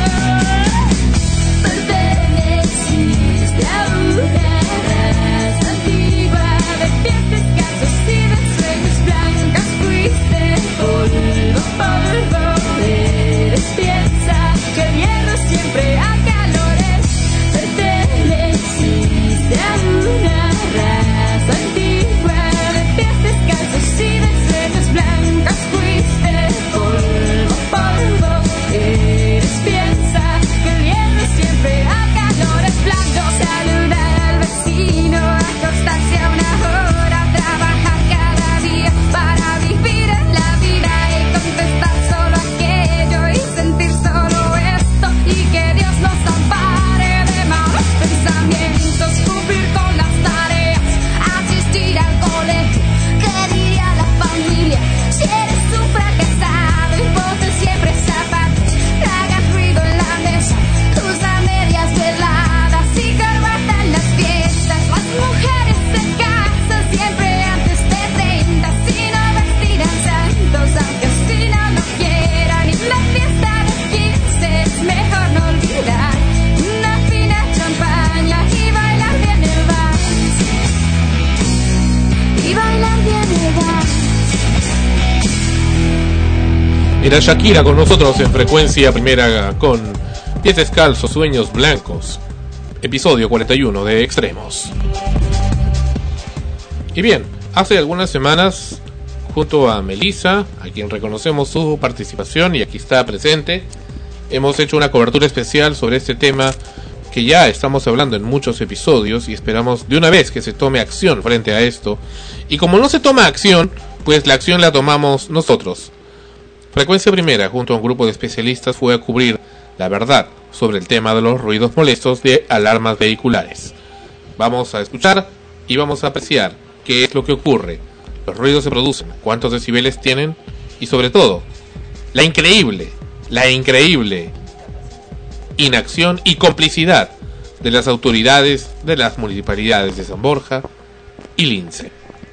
Perteneciste a una raza antigua, de pies descalzos y de sueños blancos. Fuiste polvo, polvo, eres piensa que el hierro siempre a calores. Perteneciste a una raza antigua, de pies descalzos y de sueños blancos. Fuiste polvo, polvo, eres piensa que el hierro siempre a calores blancos. Saludar al vecino, acostarse a una hora, trabajar cada día para vivir en la vida y contestar solo aquello y sentir solo esto y que Dios nos ampare de malos pensamientos. Cumplir con las tareas, asistir al colegio, ¿qué diría la familia? Si eres un fracasado y ponte siempre zapatos, hagas ruido en la mesa, usa medias veladas y corbata en las fiestas. Las mujeres en casa siempre antes de treinta, si no vestirán santos, aunque si no lo quieran. Y la fiesta de quince es mejor no olvidar, una fina champaña y bailar bien el vals, y bailar bien el vals. Era Shakira con nosotros en Frecuencia Primera con Pies Descalzos, Sueños Blancos, episodio cuarenta y uno de Extremos. Y bien, hace algunas semanas, junto a Melissa, a quien reconocemos su participación y aquí está presente, hemos hecho una cobertura especial sobre este tema que ya estamos hablando en muchos episodios y esperamos de una vez que se tome acción frente a esto. Y como no se toma acción, pues la acción la tomamos nosotros. Frecuencia Primera, junto a un grupo de especialistas, fue a cubrir la verdad sobre el tema de los ruidos molestos de alarmas vehiculares. Vamos a escuchar y vamos a apreciar qué es lo que ocurre, los ruidos se producen, cuántos decibeles tienen y sobre todo, la increíble, la increíble inacción y complicidad de las autoridades de las municipalidades de San Borja y Lince.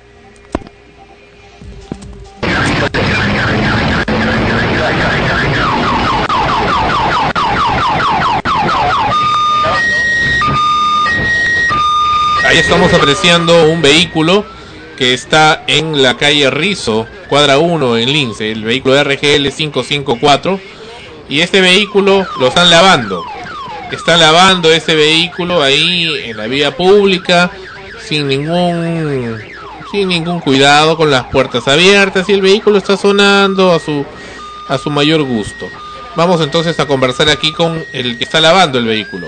Ahí estamos apreciando un vehículo que está en la calle Rizo, cuadra uno en Lince, el vehículo R G L cinco cinco cuatro, y este vehículo lo están lavando. Están lavando ese vehículo ahí en la vía pública sin ningún sin ningún cuidado, con las puertas abiertas, y el vehículo está sonando a su a su mayor gusto. Vamos entonces a conversar aquí con el que está lavando el vehículo.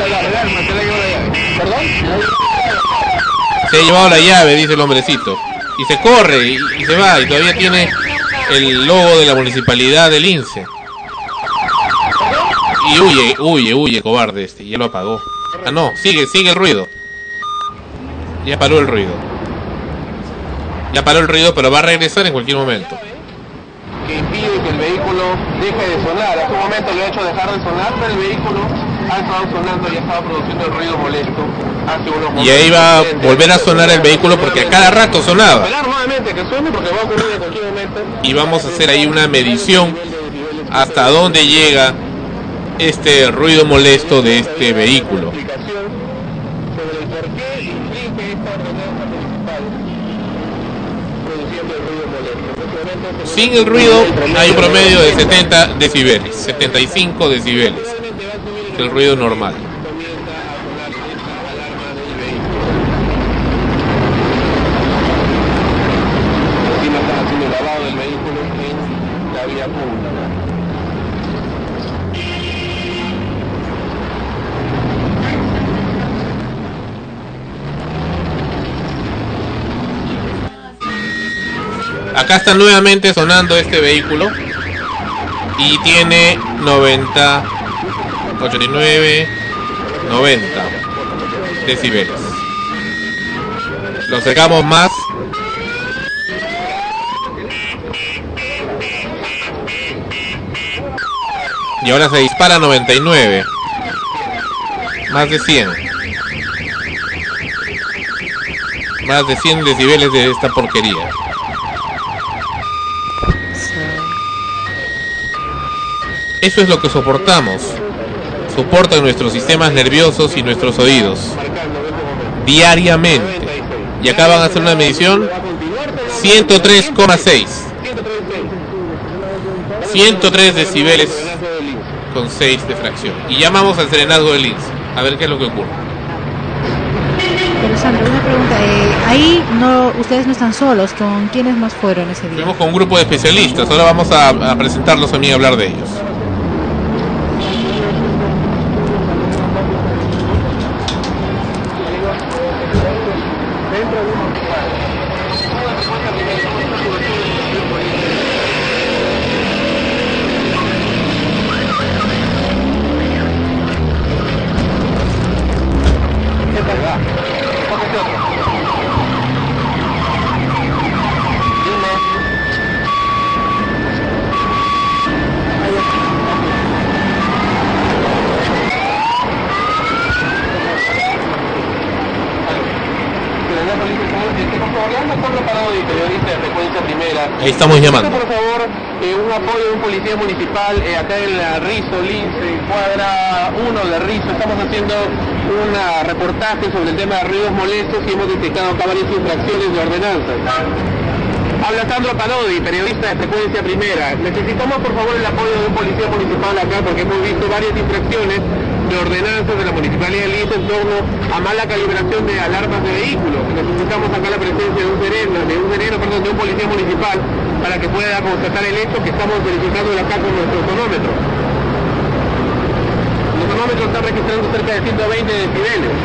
Se ha llevado la llave, dice el hombrecito. y se corre y, y se va, y todavía tiene el logo de la municipalidad de Lince. Y huye, huye, huye, cobarde este, ya lo apagó. Ah, no, sigue, sigue el ruido. Ya paró el ruido. Ya paró el ruido, pero va a regresar en cualquier momento. Que impide que el vehículo deje de sonar. Hace un momento le ha hecho dejar de sonar, pero el vehículo ha estado sonando y ha estado produciendo el ruido molesto hace unos momentos. Y ahí va a volver a sonar el vehículo porque a cada rato sonaba. Esperar nuevamente que suene porque va a ocurrir en cualquier momento. Y vamos a hacer ahí una medición hasta dónde llega este ruido molesto de este vehículo. Sin el ruido hay un promedio de setenta decibeles, setenta y cinco decibeles, el ruido normal. Encima están haciendo el lavado del vehículo en la vía pública. Acá está nuevamente sonando este vehículo y tiene noventa, ochenta y nueve, noventa decibeles. Lo acercamos más. Y ahora se dispara noventa y nueve. Más de cien. Más de cien decibeles de esta porquería. Eso es lo que soportamos. Soportan nuestros sistemas nerviosos y nuestros oídos diariamente. Y acá van a hacer una medición. ciento tres coma seis. ciento tres decibeles con seis de fracción. Y llamamos al serenazgo de Lince a ver qué es lo que ocurre. Pero Sandra, una pregunta, eh, ahí no, ustedes no están solos, ¿con quiénes más fueron ese día? Fuimos con un grupo de especialistas, ahora vamos a, a presentarlos a mí y hablar de ellos. Ahí estamos llamando. Por favor, eh, un apoyo de un policía municipal eh, acá en la Rizo, Lince, cuadra uno de Rizo. Estamos haciendo un reportaje sobre el tema de ruidos molestos y hemos detectado acá varias infracciones de ordenanzas. Habla Sandro Panodi, periodista de Frecuencia Primera. Necesitamos por favor el apoyo de un policía municipal acá porque hemos visto varias infracciones de ordenanzas de la Municipalidad de Lince en torno a mala calibración de alarmas de vehículos. Necesitamos acá la presencia de un sereno, de un sereno, perdón, de un policía municipal para que pueda constatar el hecho que estamos verificando acá con nuestro sonómetro. El sonómetro está registrando cerca de ciento veinte decibeles.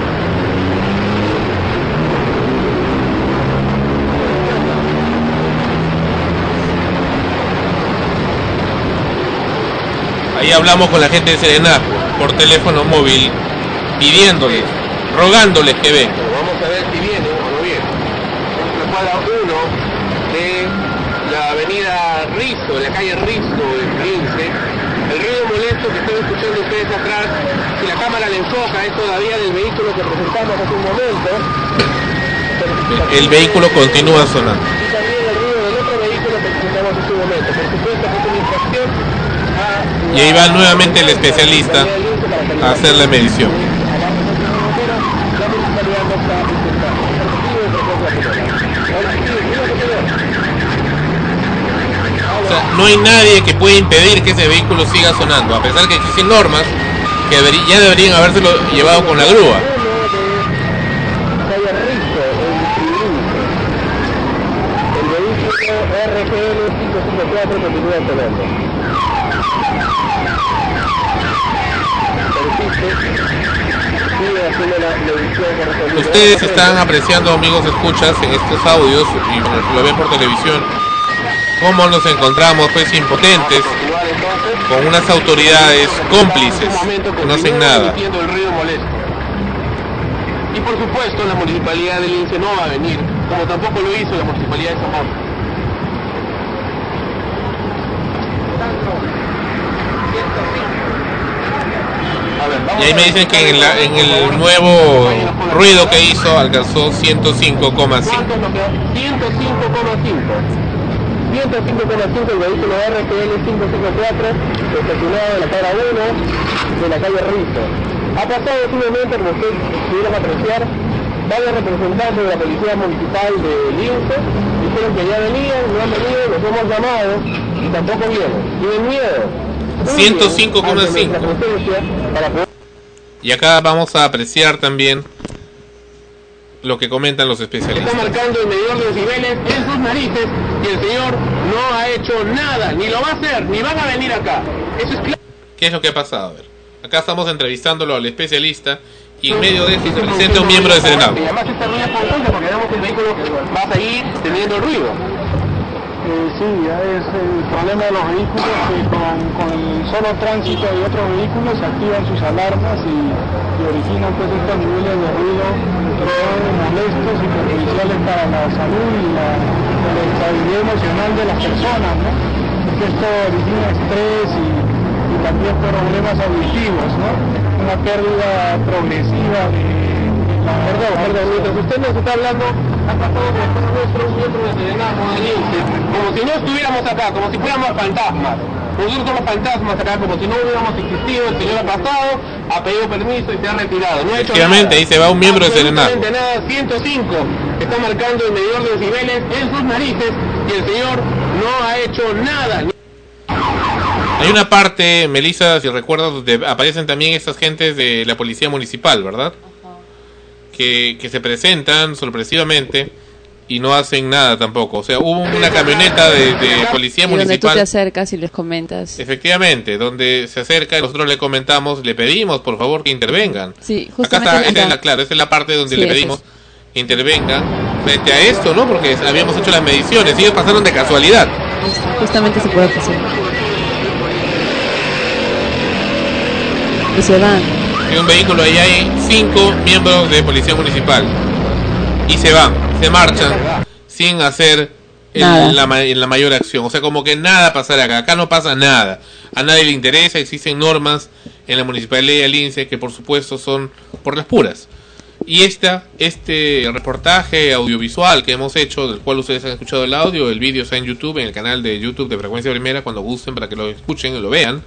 Ahí hablamos con la gente de Serenazgo por teléfono móvil, pidiéndoles, rogándoles que vengan. Vamos a ver si viene o no viene. La cuadra uno de la avenida Rizo, de la calle Rizo de Lince. El ruido molesto que están escuchando ustedes atrás, si la cámara le enfoca, es todavía del vehículo que presentamos hace un momento. El vehículo continúa sonando. Y también el ruido del otro vehículo que presentamos hace un momento. Por supuesto que es una infracción. Y ahí va nuevamente el especialista a hacer la medición. O sea, no hay nadie que pueda impedir que ese vehículo siga sonando, a pesar que existen normas que deberí- ya deberían habérselo llevado con la grúa. El vehículo R G L cinco cinco cuatro continúa sonando. Persiste, sigue Ustedes están apreciando, amigos escuchas, en estos audios, y bueno, lo ven por televisión, cómo nos encontramos pues impotentes con unas autoridades cómplices que no hacen nada. Y por supuesto la municipalidad de Lince no va a venir, como tampoco lo hizo la municipalidad de Zamora. Y ahí me dicen que en, la, en el nuevo ruido que hizo alcanzó ciento cinco coma cinco. ciento cinco coma cinco. ciento cinco coma cinco el vehículo R P L cinco cinco cuatro, estacionado en la cara uno de la calle Rizo. Ha pasado simplemente, como ustedes pudieron apreciar, varios representantes de la Policía Municipal de Lince dijeron que ya venían, no han venido, los hemos llamado y tampoco vienen. Tienen miedo. ciento cinco coma cinco. Y acá vamos a apreciar también lo que comentan los especialistas. Está marcando el medidor de decibeles en sus narices y el señor no ha hecho nada, ni lo va a hacer, ni van a venir acá. Eso es claro. ¿Qué es lo que ha pasado? A ver, acá estamos entrevistándolo al especialista y en medio de esto se presenta un miembro de Serenado. Y además esta rueda es constante porque vemos que el vehículo va a seguir teniendo ruido. Eh, sí, es el problema de los vehículos que con, con el solo tránsito de otros vehículos se activan sus alarmas y, y originan pues estos niveles de ruido eh, molestos y perjudiciales para la salud y la, la estabilidad emocional de las personas, ¿no? Porque esto origina estrés y, y también problemas auditivos, ¿no? Una pérdida progresiva de Perdón, perdón, mientras usted nos está hablando, ha pasado por nuestros miembros de Serenado, como si no estuviéramos acá, como si fuéramos fantasmas. Nosotros somos fantasmas acá, como si no hubiéramos existido. El señor ha pasado, ha pedido permiso y se ha retirado. No ha hecho efectivamente, ahí se va un miembro de Serenado. Nada, ciento cinco está marcando el medidor de decibeles en sus narices y el señor no ha hecho nada. Hay una parte, Melissa, si recuerdas, donde aparecen también estas gentes de la policía municipal, ¿verdad? Que, que se presentan sorpresivamente y no hacen nada tampoco. O sea, hubo una camioneta de, de policía y municipal. Donde tú te acercas y les comentas. Efectivamente, donde se acerca y nosotros le comentamos, le pedimos por favor que intervengan. Sí, justamente. Acá está, esa es la, claro, esa es la parte donde sí, le pedimos que intervengan frente a esto, ¿no? Porque habíamos hecho las mediciones y ellos pasaron de casualidad. Justamente se puede pasar. Y se van. En un vehículo ahí hay cinco miembros de policía municipal y se van, se marchan sin hacer el, la, la mayor acción. O sea, como que nada pasará acá. Acá no pasa nada. A nadie le interesa. Existen normas en la municipalidad de Lince que por supuesto son por las puras. Y esta, este reportaje audiovisual que hemos hecho, del cual ustedes han escuchado el audio, el vídeo está en YouTube, en el canal de YouTube de Frecuencia Primera, cuando gusten para que lo escuchen y lo vean,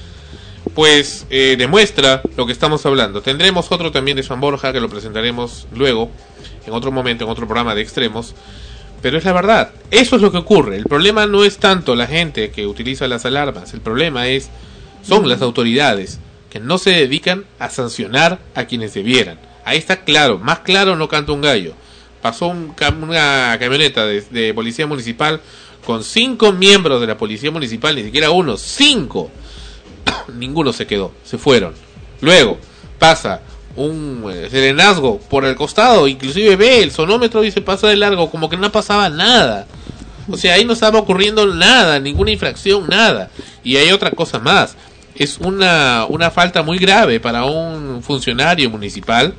pues eh, demuestra lo que estamos hablando. Tendremos otro también de Juan Borja que lo presentaremos luego, en otro momento, en otro programa de Extremos. Pero es la verdad, eso es lo que ocurre. El problema no es tanto la gente que utiliza las alarmas, el problema es son las autoridades que no se dedican a sancionar a quienes debieran. Ahí está claro, más claro no canta un gallo. Pasó un, una camioneta de, de policía municipal con cinco miembros de la policía municipal, ni siquiera uno, cinco. Ninguno se quedó, se fueron. Luego pasa un eh, serenazgo por el costado, inclusive ve el sonómetro y se pasa de largo, como que no pasaba nada. O sea, ahí no estaba ocurriendo nada, ninguna infracción, nada. Y hay otra cosa más, es una, una falta muy grave para un funcionario municipal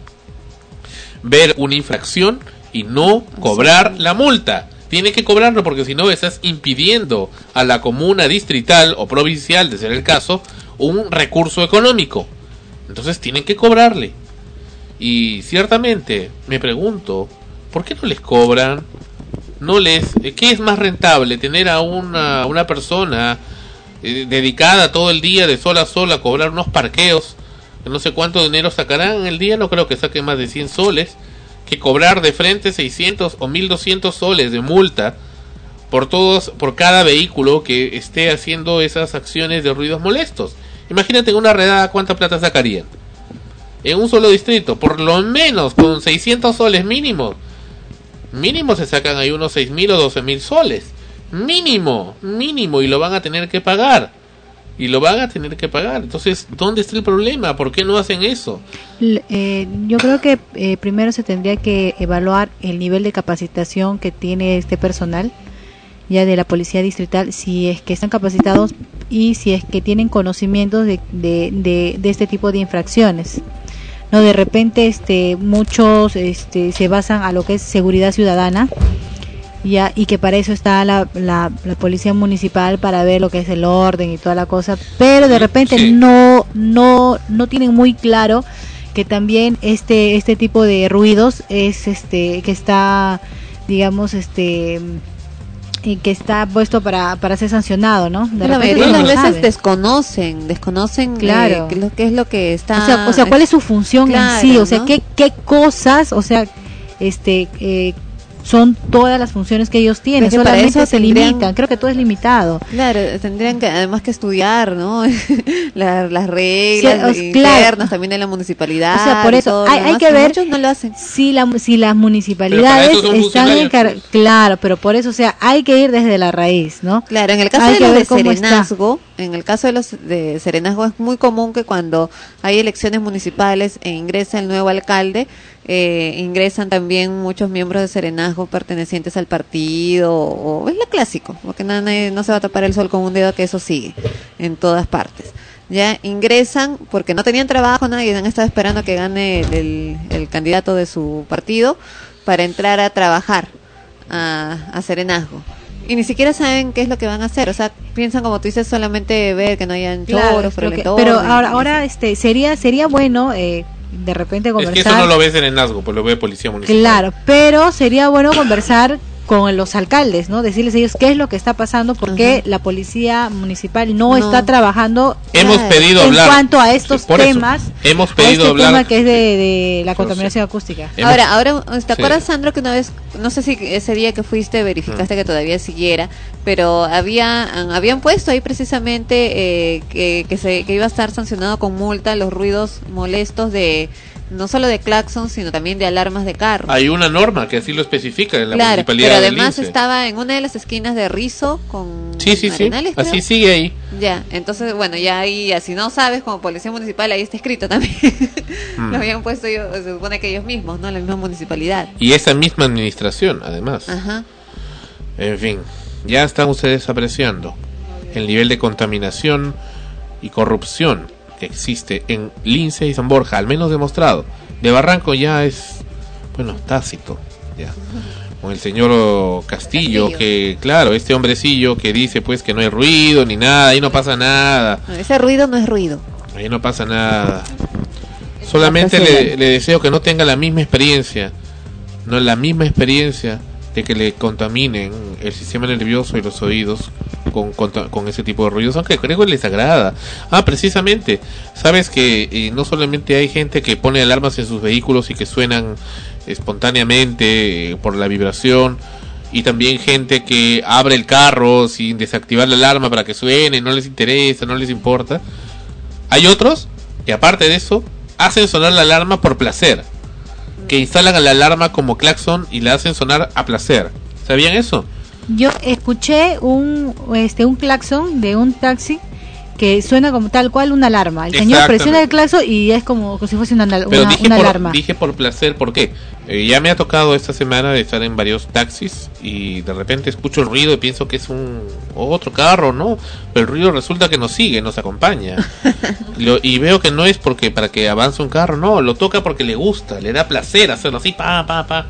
ver una infracción y no cobrar la multa. Tiene que cobrarlo porque si no estás impidiendo a la comuna distrital o provincial, de ser el caso, un recurso económico. Entonces tienen que cobrarle. Y ciertamente me pregunto, ¿por qué no les cobran? No les, ¿qué es más rentable? Tener a una, una persona eh, dedicada todo el día de sol a sol a cobrar unos parqueos, no sé cuánto dinero sacarán en el día, no creo que saquen más de cien soles, que cobrar de frente seiscientos o mil doscientos soles de multa por todos, por cada vehículo que esté haciendo esas acciones de ruidos molestos. Imagínate en una redada cuánta plata sacarían en un solo distrito, por lo menos con seiscientos soles mínimo. Mínimo se sacan ahí unos seis mil o doce mil soles. Mínimo, mínimo, y lo van a tener que pagar. y lo van a tener que pagar. Entonces, ¿dónde está el problema? ¿Por qué no hacen eso? L- eh, yo creo que eh, primero se tendría que evaluar el nivel de capacitación que tiene este personal ya de la policía distrital, si es que están capacitados y si es que tienen conocimientos de, de, de, de este tipo de infracciones. No, de repente este muchos este se basan a lo que es seguridad ciudadana, ya, y que para eso está la, la, la policía municipal, para ver lo que es el orden y toda la cosa, pero de repente Sí. no no no tienen muy claro que también este este tipo de ruidos es este que está, digamos, este y que está puesto para para ser sancionado, ¿no? De La repente mayoría de no las lo veces saben. desconocen, desconocen Claro. eh, qué es lo que es lo que está. O sea, o sea, ¿cuál es su función Claro, en sí? O sea, ¿no? ¿qué, qué cosas, o sea, este, eh, son todas las funciones que ellos tienen? Porque para Solamente eso se tendrían- limitan, creo que todo es limitado. Claro, tendrían que además que estudiar, ¿no? La- las reglas Sí, o- internas claro. también de la municipalidad. O sea, por y eso todo lo hay, hay demás, que y ver muchos no lo hacen. si la si las municipalidades Pero para eso son están funcionarios, encar- claro, pero por eso, o sea, hay que ir desde la raíz, ¿no? Claro, en el caso Hay de que los ver de cómo está. serenazgo, en el caso de los de serenazgo es muy común que cuando hay elecciones municipales e ingresa el nuevo alcalde, eh, ingresan también muchos miembros de serenazgo pertenecientes al partido, o es lo clásico, porque no, nadie- no se va a tapar el sol con un dedo, que eso sigue en todas partes. Ya ingresan porque no tenían trabajo, nadie han estado esperando que gane el, el- el candidato de su partido para entrar a trabajar a, a serenazgo. Y ni siquiera saben qué es lo que van a hacer, o sea, piensan, como tú dices, solamente ver que no hayan Claro, choros por creo el que- entorno. pero y- ahora ahora este sería sería bueno eh, de repente Es conversar. que eso no lo ves en el Nazgo, pues lo ve policía municipal. Claro, pero sería bueno conversar con los alcaldes, ¿no? Decirles a ellos qué es lo que está pasando, por qué la policía municipal no, No. está trabajando Hemos eh, pedido en hablar. cuanto a estos Por eso, temas, hemos a pedido este hablar. tema que es de, de la contaminación acústica. Ahora, ahora, ¿te Sí. acuerdas, Sandro, que una vez, no sé si ese día que fuiste verificaste que todavía siguiera, pero había, habían puesto ahí precisamente eh, que, que, se, que iba a estar sancionado con multa los ruidos molestos de, no solo de claxons, sino también de alarmas de carro. Hay una norma que así lo especifica en la Claro, municipalidad pero del además Lince. estaba en una de las esquinas de Rizo con Sí, sí, sí. Arenales, creo. Así sigue ahí. Ya, entonces, bueno, ya ahí, así no sabes, como policía municipal, ahí está escrito también. Mm. Lo habían puesto, ellos, se supone que ellos mismos, ¿no? La misma municipalidad. Y esa misma administración, además. Ajá. En fin, ya están ustedes apreciando el nivel de contaminación y corrupción que existe en Lince y San Borja, al menos demostrado. De Barranco ya es, bueno, tácito, ya. Con el señor Castillo, Castillo. que, claro, este hombrecillo que dice pues que no hay ruido ni nada, ahí no pasa nada, No, ese ruido no es ruido. ahí no pasa nada. Solamente le, le deseo que no tenga la misma experiencia, no la misma experiencia de que le contaminen el sistema nervioso y los oídos con, con, con ese tipo de ruidos, aunque creo que les agrada. Ah, precisamente, sabes que eh, no solamente hay gente que pone alarmas en sus vehículos y que suenan espontáneamente eh, por la vibración, y también gente que abre el carro sin desactivar la alarma para que suene, no les interesa, no les importa. Hay otros que, aparte de eso, hacen sonar la alarma por placer, que instalan la alarma como claxon y la hacen sonar a placer. ¿Sabían eso? Yo escuché un este un claxon de un taxi que suena como tal cual una alarma. El señor Exactamente. presiona el claxon y es como, como si fuese una, Pero una, dije, una por, alarma. dije por placer, ¿por qué? Eh, ya me ha tocado esta semana de estar en varios taxis y de repente escucho el ruido y pienso que es un otro carro, ¿no? Pero el ruido resulta que nos sigue, nos acompaña. Lo- y veo que no es porque para que avance un carro, no, lo toca porque le gusta, le da placer hacerlo así, pa, pa, pa.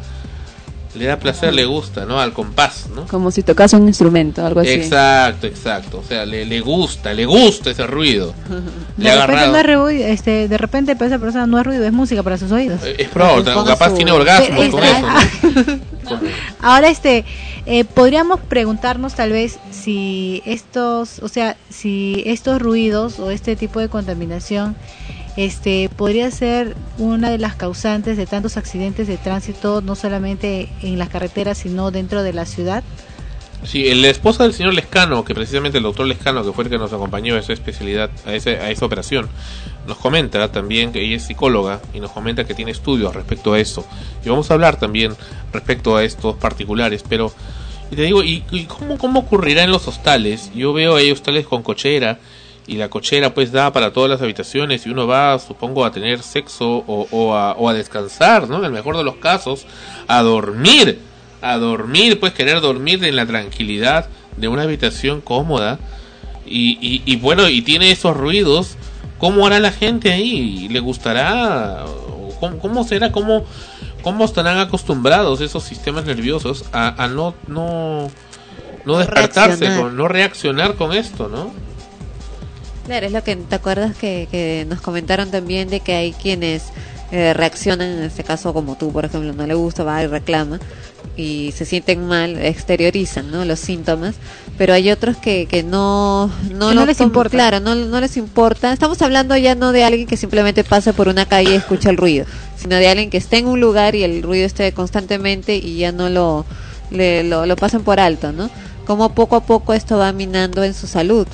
Le da placer, le gusta, ¿no? Al compás, ¿no? Como si tocas un instrumento, algo así. Exacto, exacto. O sea, le, le gusta, le gusta ese ruido. Le De ha repente, agarrado. no es ruido, este, de repente para esa persona no es ruido, es música para sus oídos. Eh, Es probable, o capaz tiene orgasmo Pero, con este, eso, ¿no? Como- Ahora, este, eh, podríamos preguntarnos tal vez si estos, o sea, si estos ruidos o este tipo de contaminación, este, podría ser una de las causantes de tantos accidentes de tránsito, no solamente en las carreteras, sino dentro de la ciudad. Sí, la esposa del señor Lescano, que precisamente el doctor Lescano, que fue el que nos acompañó a esa especialidad, a, ese, a esa operación, nos comenta también que ella es psicóloga y nos comenta que tiene estudios respecto a eso. Y vamos a hablar también respecto a estos particulares, pero y te digo, ¿y, y cómo, cómo ocurrirá en los hostales? Yo veo ahí hostales con cochera y la cochera pues da para todas las habitaciones y uno va, supongo, a tener sexo o, o, a, o a descansar, ¿no? En el mejor de los casos, a dormir, a dormir, pues querer dormir en la tranquilidad de una habitación cómoda y, y, y bueno, y tiene esos ruidos, ¿cómo hará la gente ahí? ¿Le gustará? ¿Cómo, cómo será? ¿Cómo, cómo estarán acostumbrados esos sistemas nerviosos a, a no, no, no despertarse, con, no reaccionar con esto, ¿no? Claro, es lo que te acuerdas que, que nos comentaron también de que hay quienes eh, reaccionan, en este caso como tú, por ejemplo, no le gusta, va y reclama y se sienten mal, exteriorizan, ¿no? Los síntomas, pero hay otros que, que no no, que no lo les tom- importa. Claro, no, no les importa. Estamos hablando ya no de alguien que simplemente pase por una calle y escucha el ruido, sino de alguien que esté en un lugar y el ruido esté constantemente y ya no lo le, lo, lo pasen por alto, ¿no? Como poco a poco esto va minando en su salud.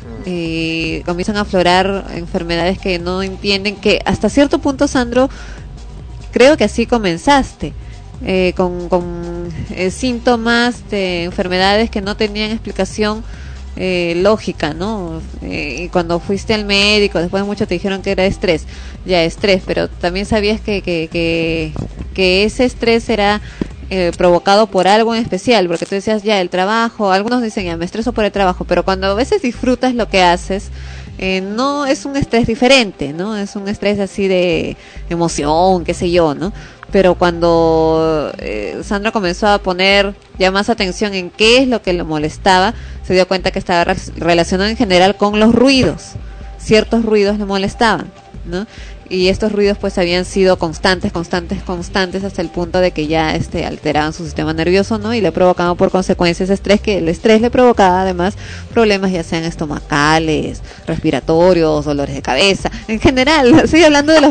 Y comienzan a aflorar enfermedades que no entienden, que hasta cierto punto, Sandro, creo que así comenzaste, eh, con, con eh, síntomas de enfermedades que no tenían explicación eh, lógica, ¿no? Eh, y cuando fuiste al médico, después de mucho te dijeron que era estrés, ya estrés, pero también sabías que, que, que, que ese estrés era Eh, provocado por algo en especial, porque tú decías ya el trabajo, algunos dicen ya me estreso por el trabajo, pero cuando a veces disfrutas lo que haces, eh, no es un estrés diferente, ¿no? Es un estrés así de emoción, qué sé yo, ¿no? Pero cuando eh, Sandra comenzó a poner ya más atención en qué es lo que lo molestaba, se dio cuenta que estaba re- relacionado en general con los ruidos, ciertos ruidos le molestaban, ¿no? Y estos ruidos pues habían sido constantes, constantes, constantes hasta el punto de que ya este alteraban su sistema nervioso, ¿no? Y le provocaban por consecuencia ese estrés, que el estrés le provocaba además problemas ya sean estomacales, respiratorios, dolores de cabeza, en general. Estoy hablando de los...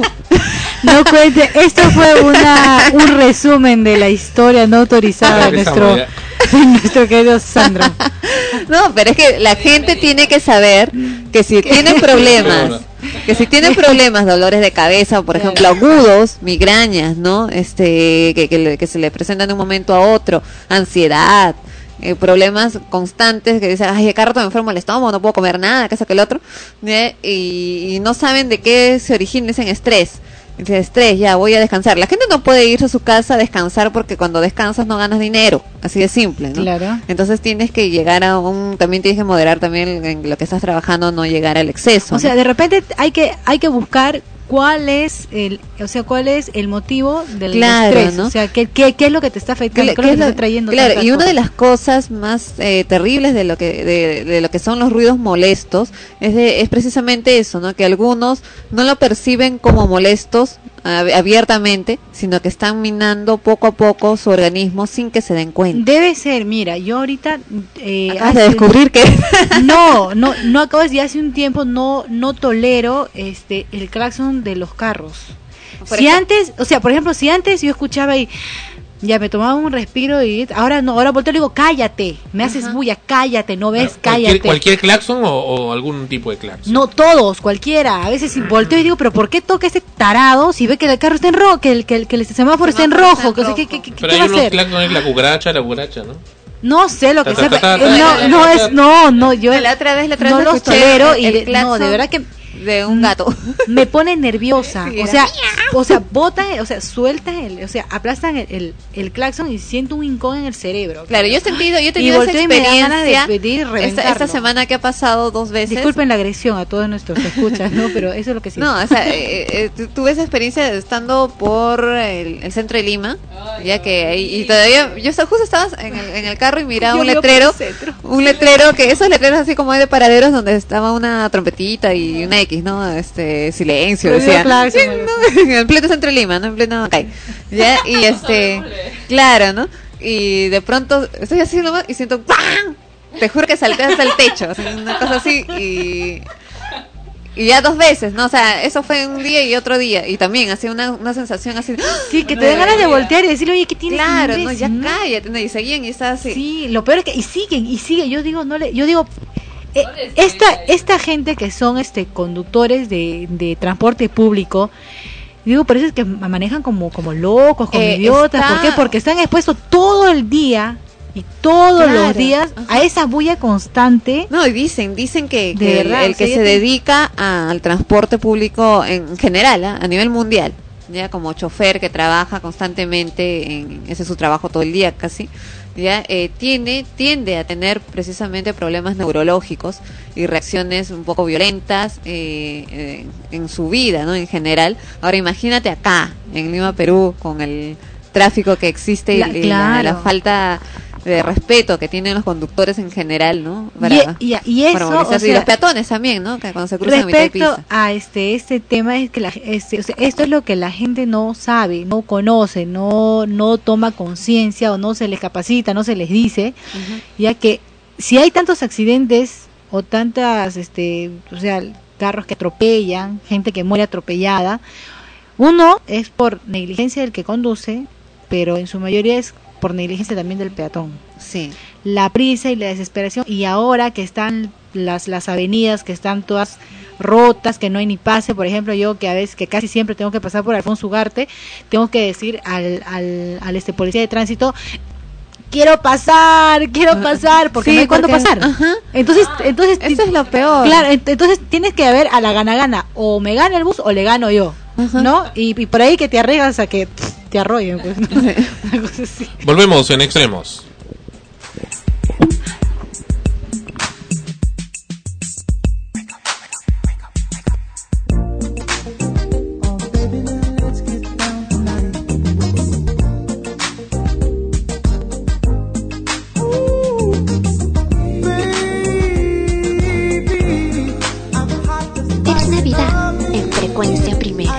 No cuente, esto fue una un resumen de la historia no autorizada de nuestro, de nuestro querido Sandro. No, pero es que la gente tiene que saber que si tienen problemas, que si tienen problemas, dolores de cabeza, por ejemplo, agudos, migrañas, ¿no? Este, que, que, le- que se le presentan de un momento a otro, ansiedad, eh, problemas constantes que dicen, ay, cada rato me enfermo el estómago, no puedo comer nada, que eso que el otro, ¿eh? y, y no saben de qué se origina ese estrés. Dice, estrés, ya voy a descansar. La gente no puede irse a su casa a descansar porque cuando descansas no ganas dinero, así de simple, ¿no? Claro. Entonces tienes que llegar a un, también tienes que moderar también en lo que estás trabajando, no llegar al exceso. O sea, ¿no? de repente hay que hay que buscar cuál es el, o sea, cuál es el motivo del Claro, estrés, ¿no? o sea, qué, qué, qué es lo que te está afectando, qué, ¿Qué- es lo qué que te es está trayendo. Claro, tantas y una de cosas. las cosas más eh, terribles de lo que de, de lo que son los ruidos molestos es de, es precisamente eso, ¿no? Que algunos no lo perciben como molestos ab- abiertamente, sino que están minando poco a poco su organismo sin que se den cuenta. Debe ser, mira, yo ahorita eh, Acabas de descubrir que no, no, no acabo de decir, hace un tiempo no, no tolero este el claxon de los carros. Por Si ejemplo- antes, o sea, por ejemplo, si antes yo escuchaba y ya me tomaba un respiro y ahora no, ahora volteo y digo, cállate, me haces bulla, cállate, no ves, ¿Cualquier, cállate. cualquier claxon o, o algún tipo de claxon? No todos, cualquiera. A veces si volteo y digo, pero ¿por qué toca ese tarado si ve que el carro está en rojo, que el, que el, que el semáforo está en rojo? Que, o sea, ¿qué, qué, qué, Pero qué hay va a unos hacer? claxon, es la cucaracha, la cucaracha, ¿no? No sé lo que Ta, sea. ta, ta, eh, ta, No, ta, no ta, es, ta. no, no, yo La otra vez, la otra no vez los escuché tolero el- y el de, no, de claxon verdad que de un gato. me pone nerviosa. Sí, o era sea, o sea, bota, o sea, suelta el, o sea, aplastan el, el, el claxon y siento un hincón en el cerebro. Claro, yo he sentido, yo he Y tenido esa volteo y me dan ganas de experiencia pedir esta, reventarlo. esta semana que ha pasado dos veces. Disculpen la agresión a todos nuestros escuchas, ¿no? Pero eso es lo que sí. No, o sea, eh, eh, tu- tuve esa experiencia estando por el, el centro de Lima, ya que ahí, y todavía, yo esta- justo estaba en el, en el carro y miraba Yo un vivo por letrero, el centro. un letrero, que esos letreros así como hay de paraderos donde estaba una trompetita y una X, ¿no? Este, silencio, Prohibido decía. claxon, Sí, no, en el pleno centro de Lima, ¿no? En pleno calle. Ya, y este, claro, ¿no? Y de pronto estoy así nomás y siento ¡pam! Te juro que salté hasta el techo, así, una cosa así, y y ya dos veces, ¿no? O sea, eso fue un día y otro día, y también hacía una, una sensación así. Sí, que te den ganas de voltear y decirle, oye, ¿qué tienes? Claro, no, imbécil, ya no? cállate, ¿no? Y seguían y estaba así. Sí, lo peor es que y siguen y siguen. Yo digo, no le, yo digo, eh, esta esta gente que son este conductores de, de transporte público, digo, por eso es que manejan como como locos, como Eh, idiotas. está- ¿Por qué? Porque están expuestos todo el día y todos Claro, los días a esa bulla constante. No, y dicen, dicen que, De que el- verdad, el, o que sea, se ya te- dedica a- al transporte público en general, ¿ah? A nivel mundial, ya como chofer que trabaja constantemente, en, ese es su trabajo todo el día casi, ya eh, tiene tiende a tener precisamente problemas neurológicos y reacciones un poco violentas eh, eh, en su vida, ¿no? En general. Ahora imagínate acá, en Lima, Perú, con el tráfico que existe y, La- y la, claro. la falta de respeto que tienen los conductores en general, ¿no? Y- y- y eso, para movilizarse. o sea, y los peatones también, ¿no? Que cuando se cruzan a mitad de Respecto pista. a este este tema es que la, este, o sea, esto es lo que la gente no sabe, no conoce, no no toma conciencia o no se les capacita, no se les dice, ya que si hay tantos accidentes o tantas este, o sea, carros que atropellan, gente que muere atropellada, uno es por negligencia del que conduce, pero en su mayoría es por negligencia también del peatón. Sí. La prisa y la desesperación, y ahora que están las las avenidas que están todas rotas, que no hay ni pase, por ejemplo, yo que a veces que casi siempre tengo que pasar por Alfonso Ugarte, tengo que decir al al, al este policía de tránsito, quiero pasar, quiero pasar, porque Sí, no hay cuándo porque- pasar. ajá. Entonces, entonces Eso es lo peor. Claro, ent- entonces tienes que ver a la gana gana, o me gana el bus o le gano yo, ¿no? Y, y por ahí que te arriesgas a que pff, te arrollen, pues. ¿no? Una cosa así. Volvemos en extremos. Es Navidad en Frecuencia Primera.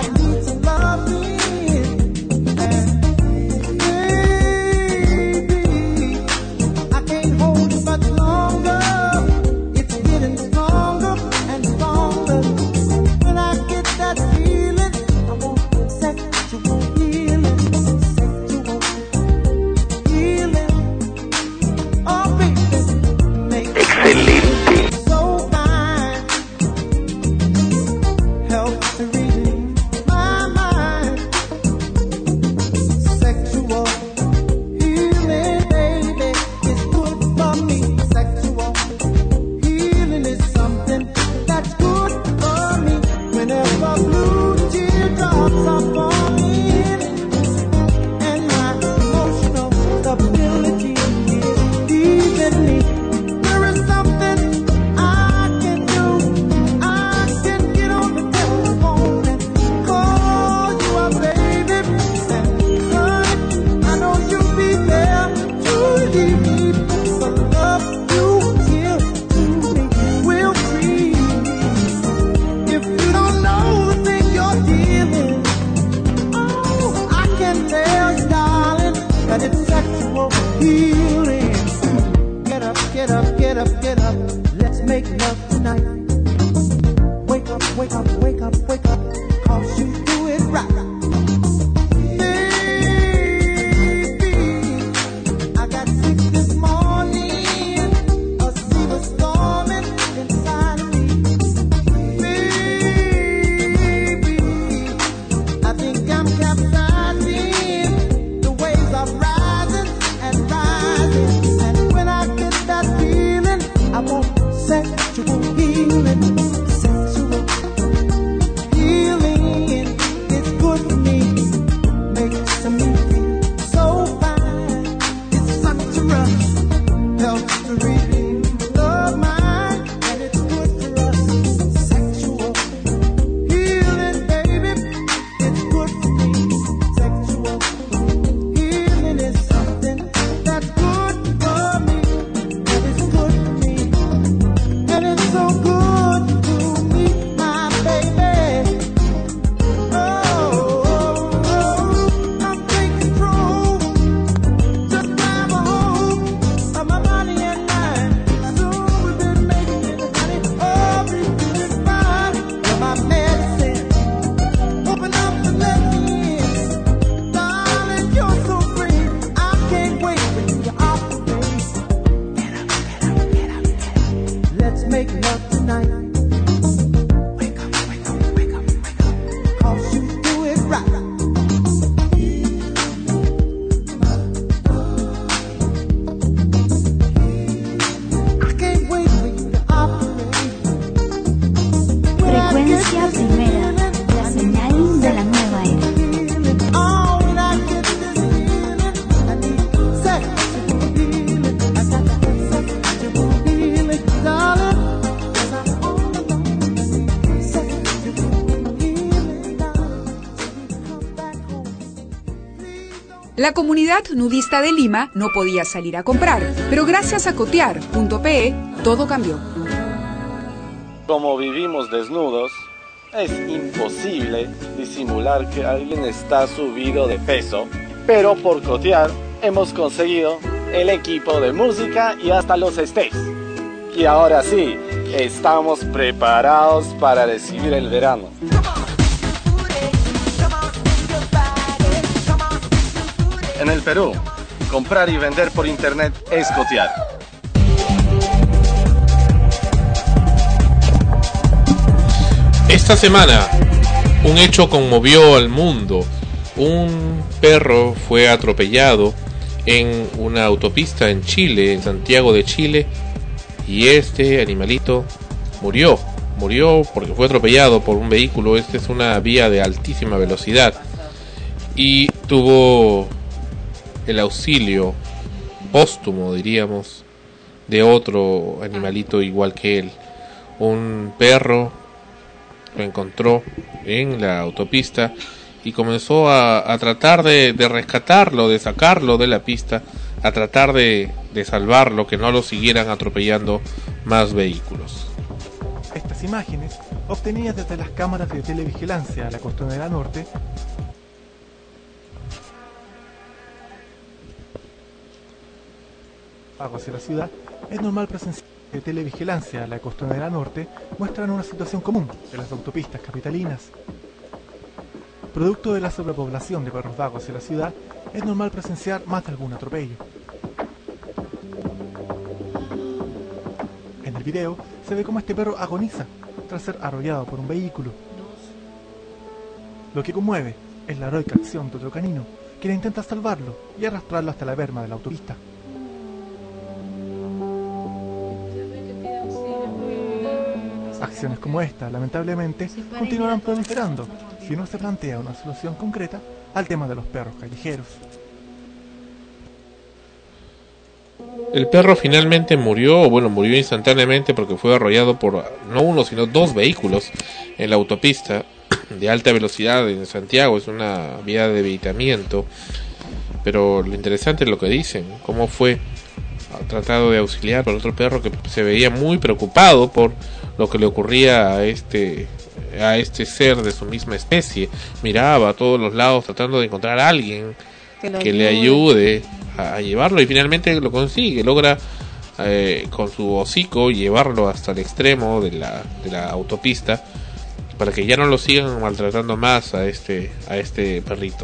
Excelente. Get up, get up, get up, get up. Let's make love tonight. Wake up, wake up, wake up, wake up. Cause you do it right. Baby, I got sick this morning. A sea was storming inside of me. Baby, I think I'm capsizing. The waves are rising and rising. And when I get that feeling, I want sexual La comunidad nudista de Lima no podía salir a comprar, pero gracias a cotear punto pe todo cambió. Como vivimos desnudos, es imposible disimular que alguien está subido de peso, pero por cotear hemos conseguido el equipo de música y hasta los stays. Y ahora sí, estamos preparados para recibir el verano. En el Perú, comprar y vender por internet es cotear. Esta semana, un hecho conmovió al mundo. Un perro fue atropellado en una autopista en Chile, en Santiago de Chile, y este animalito murió. Murió porque fue atropellado por un vehículo. Esta es una vía de altísima velocidad y tuvo el auxilio póstumo, diríamos, de otro animalito igual que él. Un perro lo encontró en la autopista y comenzó a, a tratar de, de rescatarlo, de sacarlo de la pista, a tratar de, de salvarlo, que no lo siguieran atropellando más vehículos. Estas imágenes, obtenidas desde las cámaras de televigilancia de la Costanera Norte, hacia la ciudad, es normal presenciar de televigilancia de la Costanera Norte muestran una situación común de las autopistas capitalinas. Producto de la sobrepoblación de perros vagos hacia la ciudad, es normal presenciar más de algún atropello. En el video se ve cómo este perro agoniza tras ser arrollado por un vehículo. Lo que conmueve es la heroica acción de otro canino, quien intenta salvarlo y arrastrarlo hasta la berma de la autopista. Acciones como esta, lamentablemente, continuarán proliferando si no se plantea una solución concreta al tema de los perros callejeros. El perro finalmente murió, o bueno, murió instantáneamente porque fue arrollado por no uno, sino dos vehículos en la autopista de alta velocidad en Santiago. Es una vía de debilitamiento, pero lo interesante es lo que dicen, cómo fue tratado de auxiliar por otro perro que se veía muy preocupado por lo que le ocurría a este a este ser de su misma especie. Miraba a todos los lados tratando de encontrar a alguien que, que le ayude a, a llevarlo, y finalmente lo consigue, logra eh, con su hocico llevarlo hasta el extremo de la, de la autopista para que ya no lo sigan maltratando más a este a este perrito.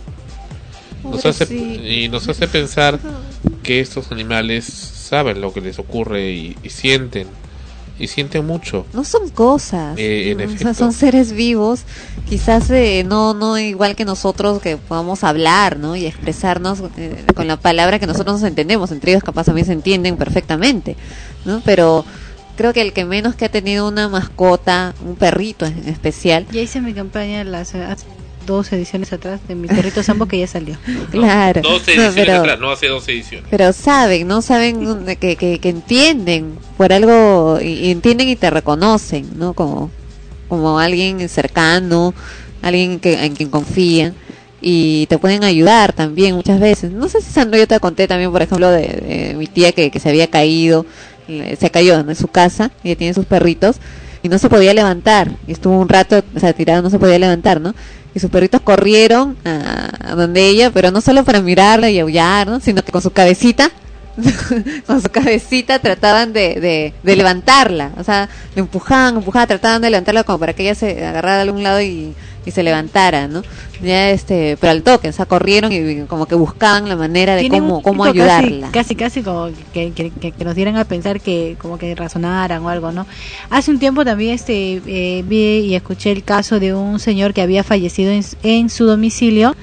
Nos hace, y nos hace pensar que estos animales saben lo que les ocurre y, y sienten y sienten mucho. No son cosas, eh, en o efecto. sea, son seres vivos, quizás eh, no no igual que nosotros, que podamos hablar, ¿no? Y expresarnos eh, con la palabra que nosotros nos entendemos. Entre ellos capaz también se entienden perfectamente, ¿no? Pero creo que el que menos que ha tenido una mascota, un perrito en especial. Ya hice mi campaña las dos ediciones atrás de mi perrito Sambo, que ya salió. Claro. Dos ediciones no, pero, atrás, no hace dos ediciones. Pero saben, ¿no? Saben que, que, que entienden por algo, y, y entienden y te reconocen, ¿no? Como, como alguien cercano, alguien que, en quien confían, y te pueden ayudar también muchas veces. No sé si Sandro, yo te conté también, por ejemplo, de, de mi tía que, que se había caído, se cayó, ¿no? En su casa, ella tiene sus perritos, y no se podía levantar, y estuvo un rato, o sea, tirado, no se podía levantar, ¿no? Y sus perritos corrieron a, a donde ella, pero no solo para mirarla y aullar, ¿no? Sino que con su cabecita, con su cabecita trataban de, de, de levantarla, o sea, le empujaban, empujaban, trataban de levantarla como para que ella se agarrara de algún lado y, y se levantara, ¿no? Ya este, pero al toque, o sea, corrieron y como que buscaban la manera de cómo, cómo ayudarla. Casi, casi, casi como que, que, que, que nos dieran a pensar, que como que razonaran o algo, ¿no? Hace un tiempo también este eh, vi y escuché el caso de un señor que había fallecido en, en su domicilio,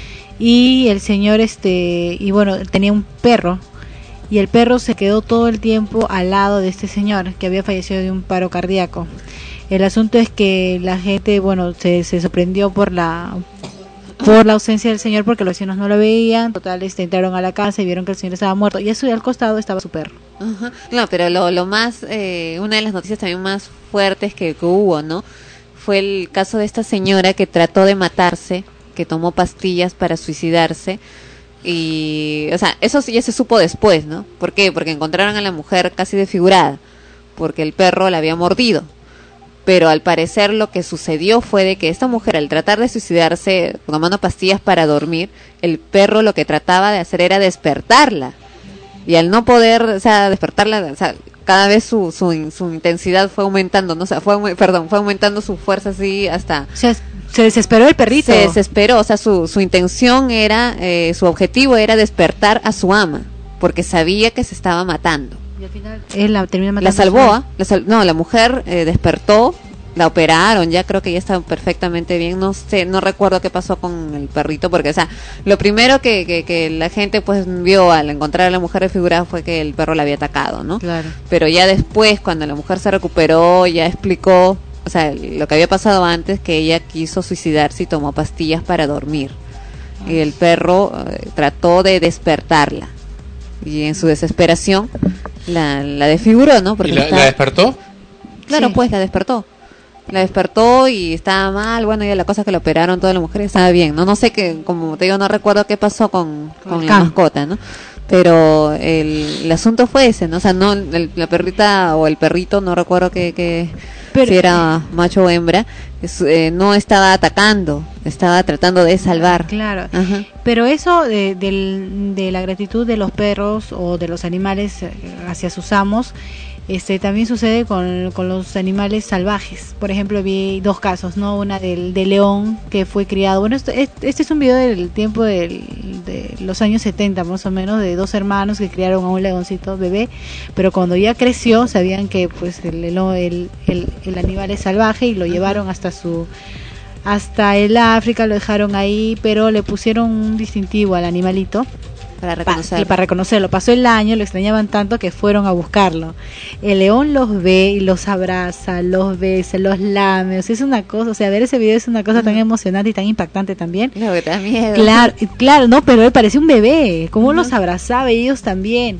y el señor este y bueno, tenía un perro, y el perro se quedó todo el tiempo al lado de este señor que había fallecido de un paro cardíaco. El asunto es que la gente, bueno, se, se sorprendió por la por la ausencia del señor, porque los vecinos no lo veían. Total, este, entraron a la casa y vieron que el señor estaba muerto, y eso al costado estaba su perro. Ajá. No, pero lo, lo más, eh, una de las noticias también más fuertes que, que hubo, ¿no? Fue el caso de esta señora que trató de matarse, que tomó pastillas para suicidarse, Y, o sea, eso sí ya se supo después, ¿no? ¿Por qué? Porque encontraron a la mujer casi desfigurada, porque el perro la había mordido. Pero al parecer lo que sucedió fue de que esta mujer, al tratar de suicidarse tomando pastillas para dormir, el perro lo que trataba de hacer era despertarla. Y al no poder, o sea, despertarla, o sea, cada vez su, su, su intensidad fue aumentando, ¿no? O sea, fue, perdón, fue aumentando su fuerza así hasta... O sea, se desesperó el perrito. Se desesperó, o sea, su, su intención era, eh, su objetivo era despertar a su ama, porque sabía que se estaba matando. Y al final él la terminó matando. La salvó, ¿ah? la sal- no, la mujer eh, despertó, la operaron, ya creo que ya está perfectamente bien, no sé, no recuerdo qué pasó con el perrito, porque, o sea, lo primero que, que, que la gente pues vio al encontrar a la mujer desfigurada fue que el perro la había atacado, ¿no? Claro. Pero ya después, cuando la mujer se recuperó, ya explicó, o sea, lo que había pasado antes, que ella quiso suicidarse y tomó pastillas para dormir. Y el perro eh, trató de despertarla. Y en su desesperación la, la desfiguró, ¿no? Porque ¿Y la, estaba- la despertó? Claro, Sí. pues la despertó. La despertó y estaba mal. Bueno, y la cosa es que la operaron toda la mujer y estaba bien, ¿no? No sé qué, como te digo, no recuerdo qué pasó con, con el la can. mascota, ¿no? Pero el, el asunto fue ese, ¿no? O sea, no, el- la perrita o el perrito, no recuerdo que, que Pero- si era macho o hembra, es- eh, no estaba atacando, estaba tratando de salvar. Claro. Ajá. Pero eso de, del- de la gratitud de los perros o de los animales eh, hacia sus amos, este también sucede con, con los animales salvajes. Por ejemplo, vi dos casos, ¿no? Una del de león que fue criado. Bueno, esto, es- este es un video del tiempo del, de los años setenta, más o menos, de dos hermanos que criaron a un leoncito bebé, pero cuando ya creció sabían que pues el, el, el, el- el animal es salvaje y lo llevaron hasta su hasta el África, lo dejaron ahí, pero le pusieron un distintivo al animalito Para pa- reconocer. para reconocerlo. Pasó el año, lo extrañaban tanto que fueron a buscarlo. El león los ve y los abraza, los besa, los lame. O sea, es una cosa, o sea, ver ese video es una cosa tan emocionante y tan impactante también. Claro, que te da miedo. Claro, claro, no, pero él parecía un bebé, cómo los abrazaba y ellos también.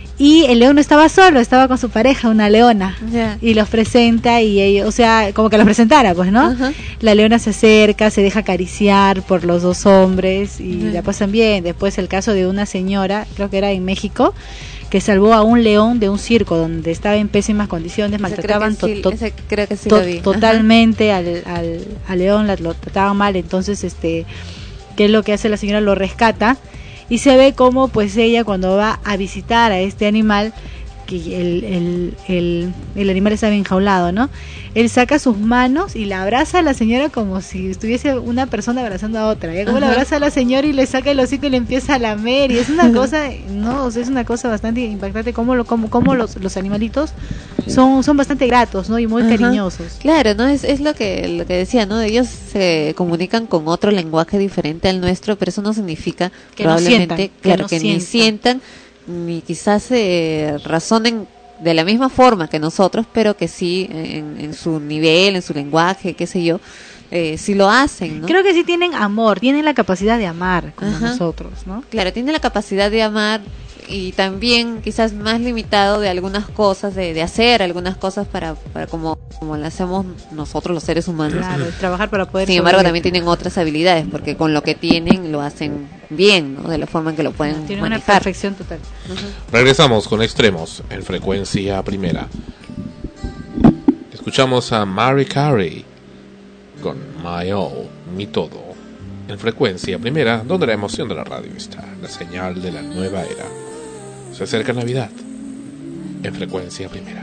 Y el león no estaba solo, estaba con su pareja, una leona. Ya. Y los presenta y ellos, o sea, como que los presentara, pues, ¿no? Ajá. La leona se acerca, se deja acariciar por los dos hombres y Ujú. la pasan bien. Después el caso de una señora, creo que era en México, que salvó a un león de un circo donde estaba en pésimas condiciones, Ese creo maltrataban que sí- to- to- ese creo que sí to- lo vi. Ajá. totalmente al, al, al león, la- lo trataban mal. Entonces, este, ¿qué es lo que hace la señora? Lo rescata y se ve como pues ella cuando va a visitar a este animal, que el, el, el, el animal estaba enjaulado, ¿no? Él saca sus manos y la abraza a la señora como si estuviese una persona abrazando a otra. ¿Ya? Como la Ajá. abraza a la señora y le saca el hocico y le empieza a lamer. Y es una cosa, no, o sea, es una cosa bastante impactante como, lo, como, como los, los animalitos son, son bastante gratos, ¿no? Y muy Ajá. cariñosos. Claro, no es, es lo que lo que decía, ¿no? Ellos se comunican con otro lenguaje diferente al nuestro, pero eso no significa Que no probablemente, sientan, que claro, no que ni sientan. sientan ni quizás eh, razonen de la misma forma que nosotros, pero que sí en, en su nivel, en su lenguaje, qué sé yo, eh, sí lo hacen, ¿no? Creo que sí tienen amor, tienen la capacidad de amar como Ajá. nosotros, ¿no? Claro, tiene la capacidad de amar y también quizás más limitado de algunas cosas, de, de hacer algunas cosas para, para como, como lo hacemos nosotros los seres humanos. Claro, trabajar para poder Sin embargo, sobrevivir. también tienen otras habilidades, porque con lo que tienen lo hacen bien, ¿no? De la forma en que lo pueden Tienen una manejar. perfección total. Regresamos con Extremos en frecuencia primera. Escuchamos a Mary Carey con My All, Mi Todo. En frecuencia primera, donde la emoción de la radio está, la señal de la nueva era. Se acerca Navidad. En frecuencia primera.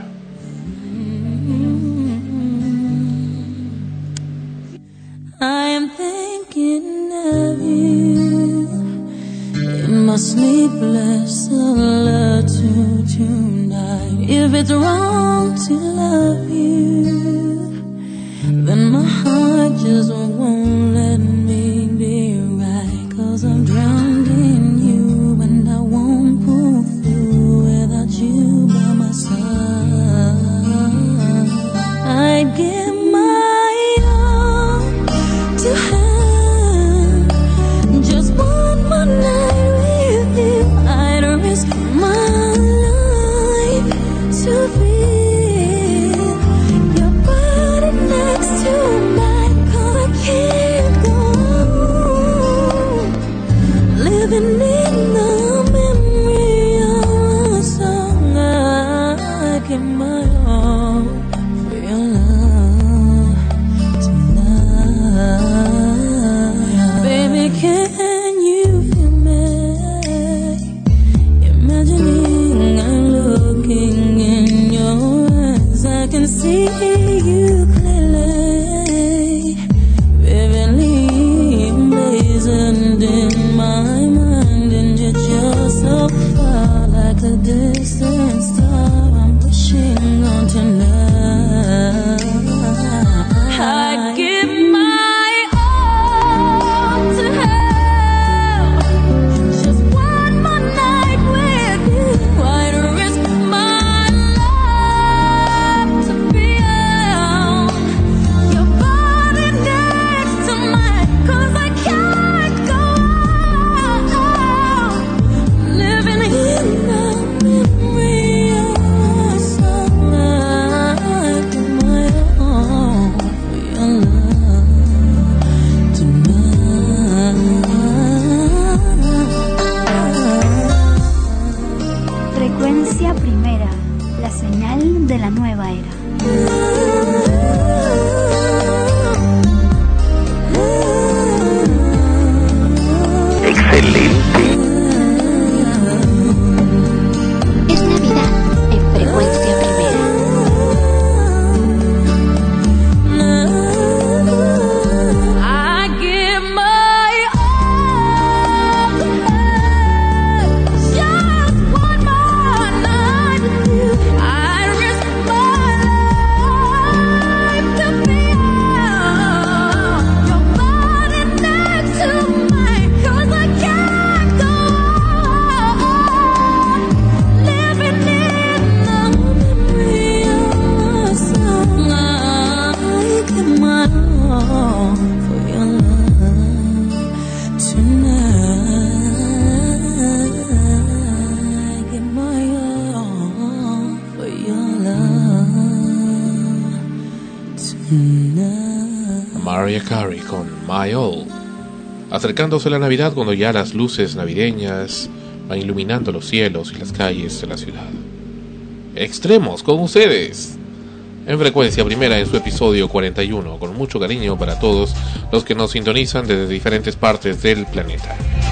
I am thinking of you in my sleepless solitude tonight. If it's wrong to love you, then my heart just won't let me be right. 'Cause I'm drowned in you and I won't pull through without you by my side. I'd give my all to have just one more night with you. I'd risk my life to feel your body next to mine. 'Cause I can't go my mind, and yet you're so far, like a distant star. I'm wishing on tonight. I give my all to have just one more night with you. I'd risk my life to feel your body next to mine, 'cause I can't go on living in the memory of sunlight. Give my all for your love tonight. Frecuencia primera, la señal de la nueva era. Excelente. Es Navidad en frecuencia primera. I give my all to have just one more night with you. I risk my life to feel your body next to mine, 'cause I can't go on living in the memory of sunlight. Give my all for your love tonight. Give my all for your love tonight. Mariah Carey con My All. Acercándose la Navidad cuando ya las luces navideñas van iluminando los cielos y las calles de la ciudad. Extremos con ustedes. En frecuencia primera en su episodio cuarenta y uno, con mucho cariño para todos los que nos sintonizan desde diferentes partes del planeta.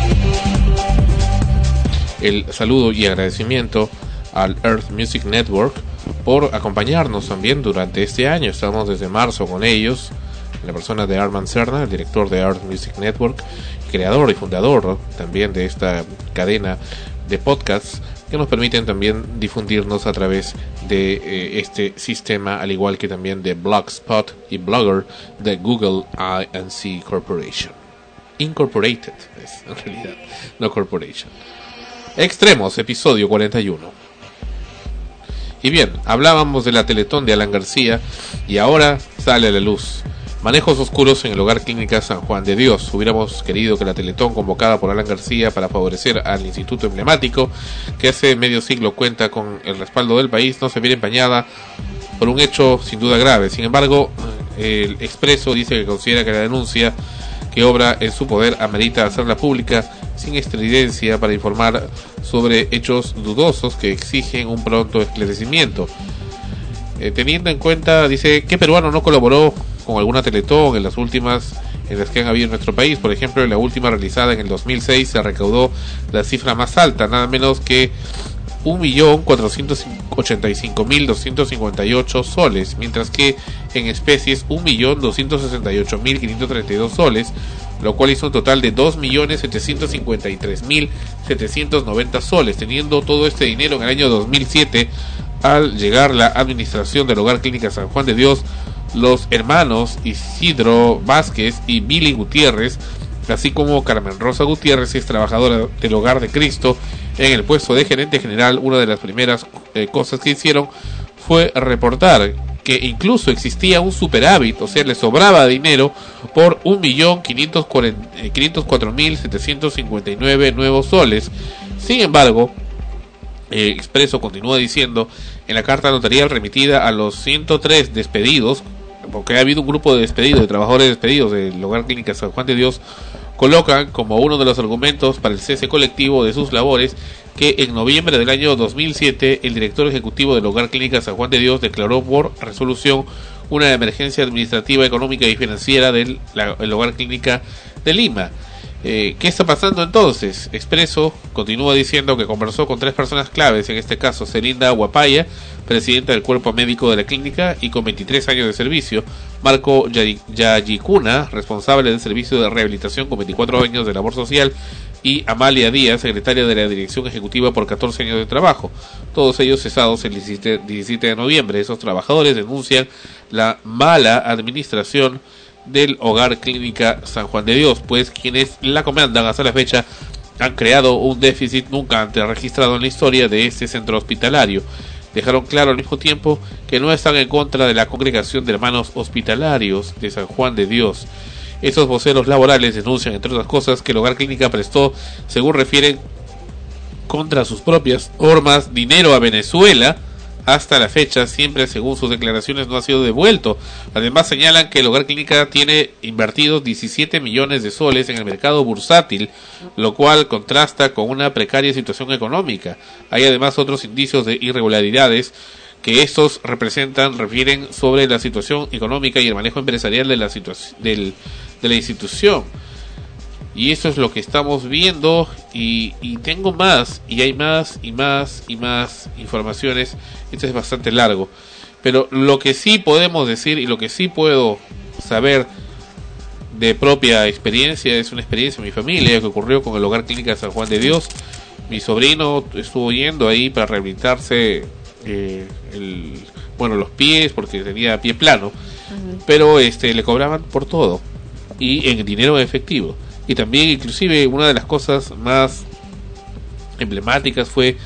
El saludo y agradecimiento al Earth Music Network por acompañarnos también durante este año. Estamos desde marzo con ellos, en la persona de Armand Serna, el director de Earth Music Network, creador y fundador, ¿no?, también de esta cadena de podcasts que nos permiten también difundirnos a través de eh, este sistema, al igual que también de Blogspot y Blogger de Google I and C Corporation. Incorporated es en realidad, no Corporation. Extremos, episodio cuarenta y uno. Y bien, hablábamos de la Teletón de Alan García y ahora sale a la luz. Manejos oscuros en el Hogar Clínica San Juan de Dios. Hubiéramos querido que la Teletón convocada por Alan García para favorecer al instituto emblemático, que hace medio siglo cuenta con el respaldo del país, no se viera empañada por un hecho sin duda grave. Sin embargo, el Expreso dice que considera que la denuncia que obra en su poder amerita hacerla pública sin estridencia para informar sobre hechos dudosos que exigen un pronto esclarecimiento. Eh, teniendo en cuenta, dice, ¿qué peruano no colaboró con alguna Teletón en las últimas en las que han habido en nuestro país? Por ejemplo, en la última realizada en el dos mil seis se recaudó la cifra más alta, nada menos que un millón cuatrocientos ochenta y cinco mil doscientos cincuenta y ocho soles, mientras que en especies un millón doscientos sesenta y ocho mil quinientos treinta y dos soles, lo cual hizo un total de dos millones setecientos cincuenta y tres mil setecientos noventa soles, teniendo todo este dinero en el año dos mil siete. Al llegar la administración del Hogar Clínica San Juan de Dios, los hermanos Isidro Vázquez y Billy Gutiérrez, así como Carmen Rosa Gutiérrez, es trabajadora del Hogar de Cristo, en el puesto de gerente general, una de las primeras eh, cosas que hicieron fue reportar que incluso existía un superávit, o sea, le sobraba dinero por un millón quinientos cuatro mil setecientos cincuenta y nueve nuevos soles. Sin embargo, eh, Expreso continúa diciendo en la carta notarial remitida a los ciento tres despedidos, porque ha habido un grupo de despedidos, de trabajadores despedidos del Hogar Clínica San Juan de Dios, colocan como uno de los argumentos para el cese colectivo de sus labores que en noviembre del año dos mil siete el director ejecutivo del Hogar Clínica San Juan de Dios declaró por resolución una emergencia administrativa, económica y financiera del la, el Hogar Clínica de Lima. Eh, ¿Qué está pasando entonces? Expreso continúa diciendo que conversó con tres personas claves, en este caso Celinda Guapaya, presidenta del cuerpo médico de la clínica y con veintitrés años de servicio, Marco Yayicuna, responsable del servicio de rehabilitación con veinticuatro años de labor social, y Amalia Díaz, secretaria de la Dirección Ejecutiva por catorce años de trabajo, todos ellos cesados el diecisiete de noviembre. Esos trabajadores denuncian la mala administración del Hogar Clínica San Juan de Dios, pues quienes la comandan hasta la fecha han creado un déficit nunca antes registrado en la historia de este centro hospitalario. Dejaron claro al mismo tiempo que no están en contra de la Congregación de Hermanos Hospitalarios de San Juan de Dios. Esos voceros laborales denuncian, entre otras cosas, que el Hogar Clínica prestó, según refieren, contra sus propias normas, dinero a Venezuela. Hasta la fecha, siempre según sus declaraciones, no ha sido devuelto. Además señalan que el Hogar Clínica tiene invertidos diecisiete millones de soles en el mercado bursátil, lo cual contrasta con una precaria situación económica. Hay además otros indicios de irregularidades que estos representan, refieren sobre la situación económica y el manejo empresarial de la, situa- del, de la institución. Y eso es lo que estamos viendo, y, y tengo más, y hay más, y más, y más informaciones. Esto es bastante largo, pero lo que sí podemos decir, y lo que sí puedo saber de propia experiencia, es una experiencia de mi familia que ocurrió con el Hogar Clínica San Juan de Dios. Mi sobrino estuvo yendo ahí para rehabilitarse eh, el, bueno, los pies, porque tenía pie plano, uh-huh. pero este le cobraban por todo, y en dinero efectivo. Y también, inclusive, una de las cosas más emblemáticas fue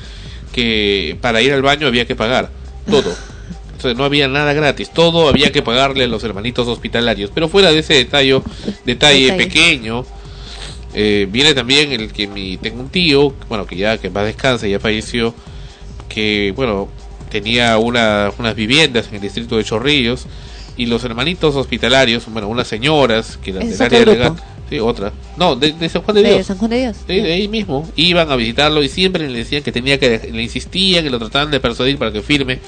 que para ir al baño había que pagar todo. Entonces no había nada gratis, todo había que pagarle a los hermanitos hospitalarios. Pero fuera de ese detalle, detalle, detalle. pequeño, eh, viene también el que mi tengo un tío, bueno, que ya que en paz descanse, ya falleció, que bueno, tenía una, unas viviendas en el distrito de Chorrillos, y los hermanitos hospitalarios, bueno, unas señoras que eran del área legal. Sí, otra. No, de, de San Juan de Dios. De San Juan de Dios. Sí, de ahí mismo. Iban a visitarlo y siempre le decían que tenía que, le insistían, que lo trataban de persuadir para que firme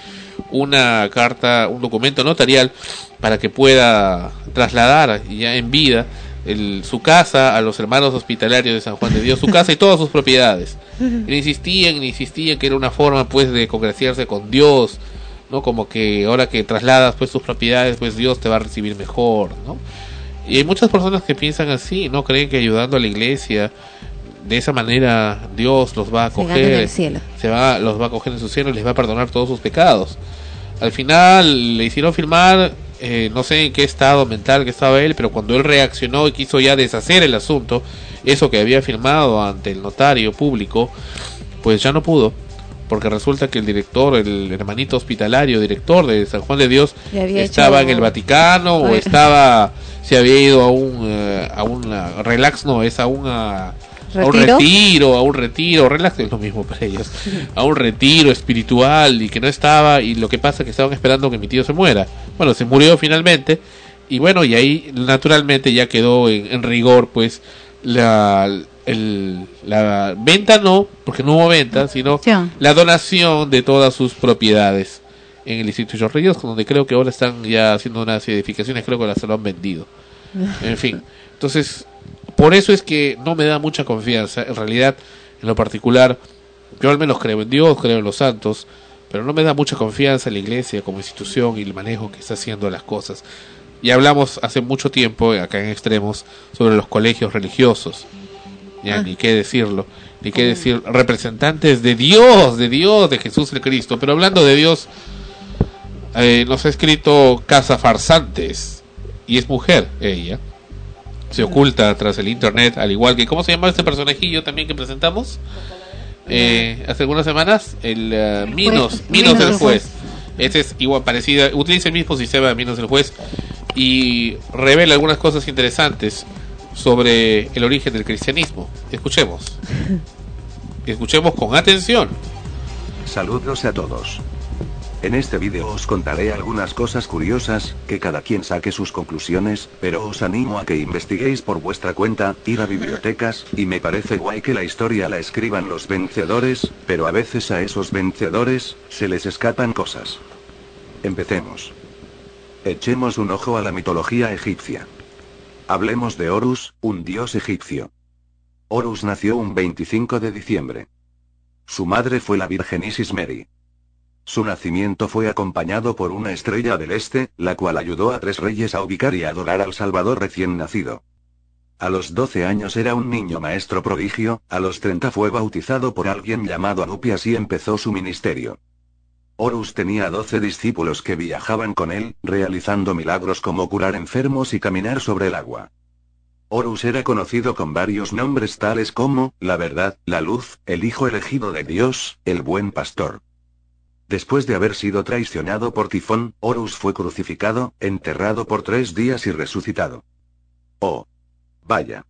una carta, un documento notarial para que pueda trasladar ya en vida el, su casa a los hermanos hospitalarios de San Juan de Dios, su casa y todas sus propiedades. Y le insistían, le insistían que era una forma pues de congraciarse con Dios, ¿no? Como que ahora que trasladas pues tus propiedades, pues Dios te va a recibir mejor, ¿no? Y hay muchas personas que piensan así, no creen que ayudando a la iglesia de esa manera Dios los va a acoger, se, en el cielo. se va, los va a acoger en su cielo y les va a perdonar todos sus pecados. Al final le hicieron firmar, eh, no sé en qué estado mental que estaba él, pero cuando él reaccionó y quiso ya deshacer el asunto, eso que había firmado ante el notario público, pues ya no pudo, porque resulta que el director, el hermanito hospitalario, director de San Juan de Dios, estaba hecho... en el Vaticano o estaba, se había ido a un, uh, a un uh, relax, no, es a un, uh, a un retiro, a un retiro, relax es lo mismo para ellos, a un retiro espiritual, y que no estaba, y lo que pasa es que estaban esperando que mi tío se muera. Bueno, se murió finalmente, y bueno, y ahí naturalmente ya quedó en, en rigor, pues, la... El, la venta no, porque no hubo venta, sino la donación de todas sus propiedades en el distrito de Chorrillos, donde creo que ahora están ya haciendo unas edificaciones, creo que las se lo han vendido. En fin, entonces, por eso es que no me da mucha confianza, en realidad, en lo particular, yo al menos creo en Dios, creo en los santos, pero no me da mucha confianza en la iglesia como institución y el manejo que está haciendo las cosas. Y hablamos hace mucho tiempo, acá en Extremos, sobre los colegios religiosos. Ya, ah. ni qué decirlo, ni qué decir, representantes de Dios, de Dios, de Jesús el Cristo. Pero hablando de Dios, eh, nos ha escrito Casa Farsantes, y es mujer ella, se oculta tras el internet, al igual que, ¿cómo se llama este personajillo también que presentamos? Eh, hace algunas semanas, el uh, Minos, Minos el juez. Este es igual parecida, utiliza el mismo sistema de Minos el juez, y revela algunas cosas interesantes sobre el origen del cristianismo. Escuchemos. Escuchemos con atención. Saludos a todos. En este vídeo os contaré algunas cosas curiosas, que cada quien saque sus conclusiones, pero os animo a que investiguéis por vuestra cuenta, ir a bibliotecas, y me parece guay que la historia la escriban los vencedores, pero a veces a esos vencedores, se les escapan cosas. Empecemos. Echemos un ojo a la mitología egipcia. Hablemos de Horus, un dios egipcio. Horus nació un veinticinco de diciembre. Su madre fue la Virgen Isis Meri. Su nacimiento fue acompañado por una estrella del este, la cual ayudó a tres reyes a ubicar y adorar al Salvador recién nacido. A los doce años era un niño maestro prodigio, a los treinta fue bautizado por alguien llamado Anupias y empezó su ministerio. Horus tenía doce discípulos que viajaban con él, realizando milagros como curar enfermos y caminar sobre el agua. Horus era conocido con varios nombres tales como, la verdad, la luz, el hijo elegido de Dios, el buen pastor. Después de haber sido traicionado por Tifón, Horus fue crucificado, enterrado por tres días y resucitado. Oh. Vaya.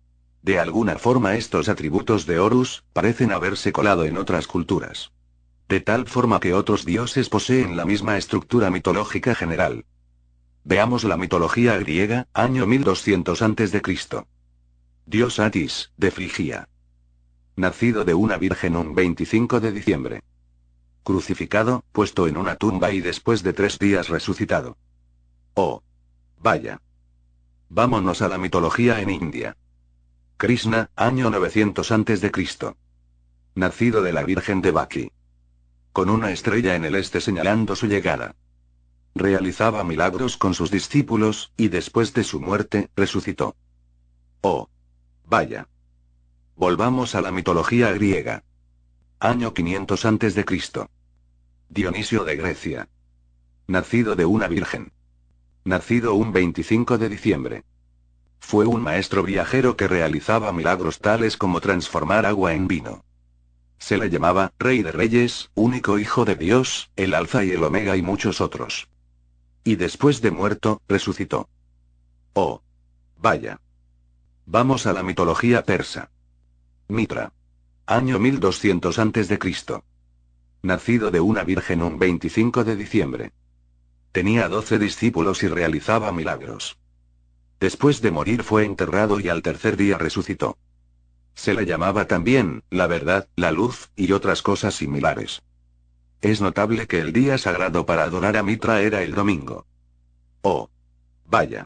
De alguna forma estos atributos de Horus, parecen haberse colado en otras culturas. De tal forma que otros dioses poseen la misma estructura mitológica general. Veamos la mitología griega, año mil doscientos antes de Cristo. Dios Atis, de Frigia. Nacido de una virgen un veinticinco de diciembre. Crucificado, puesto en una tumba y después de tres días resucitado. Oh. Vaya. Vámonos a la mitología en India. Krishna, año novecientos antes de Cristo. Nacido de la Virgen de Baki. Con una estrella en el este señalando su llegada. Realizaba milagros con sus discípulos, y después de su muerte, resucitó. Oh. Vaya. Volvamos a la mitología griega. Año quinientos antes de Cristo. Dionisio de Grecia. Nacido de una virgen. Nacido un veinticinco de diciembre. Fue un maestro viajero que realizaba milagros tales como transformar agua en vino. Se le llamaba Rey de Reyes, único hijo de Dios, el Alfa y el Omega y muchos otros. Y después de muerto, resucitó. Oh. Vaya. Vamos a la mitología persa. Mitra. Año mil doscientos antes de Cristo. Nacido de una virgen un veinticinco de diciembre. Tenía doce discípulos y realizaba milagros. Después de morir fue enterrado y al tercer día resucitó. Se le llamaba también, la verdad, la luz, y otras cosas similares. Es notable que el día sagrado para adorar a Mitra era el domingo. Oh. Vaya.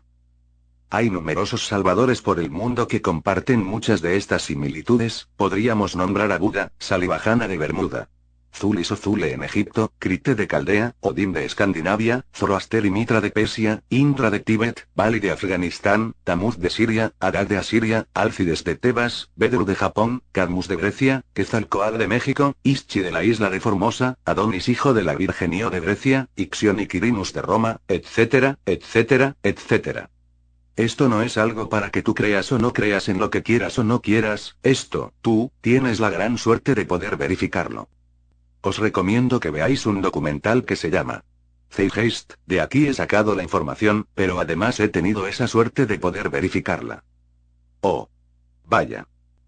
Hay numerosos salvadores por el mundo que comparten muchas de estas similitudes, podríamos nombrar a Buda, Salivajana de Bermuda. Zulis o Zule en Egipto, Crite de Caldea, Odín de Escandinavia, Zoroaster y Mitra de Persia, Indra de Tíbet, Bali de Afganistán, Tamuz de Siria, Arad de Asiria, Alcides de Tebas, Bedru de Japón, Cadmus de Grecia, Quetzalcóatl de México, Ischi de la isla de Formosa, Adonis hijo de la Virgen Io de Grecia, Ixión y Quirinus de Roma, etcétera, etcétera, etcétera. Esto no es algo para que tú creas o no creas en lo que quieras o no quieras, esto, tú, tienes la gran suerte de poder verificarlo. Os recomiendo que veáis un documental que se llama Zeitgeist, de aquí he sacado la información, pero además he tenido esa suerte de poder verificarla. Oh. Vaya.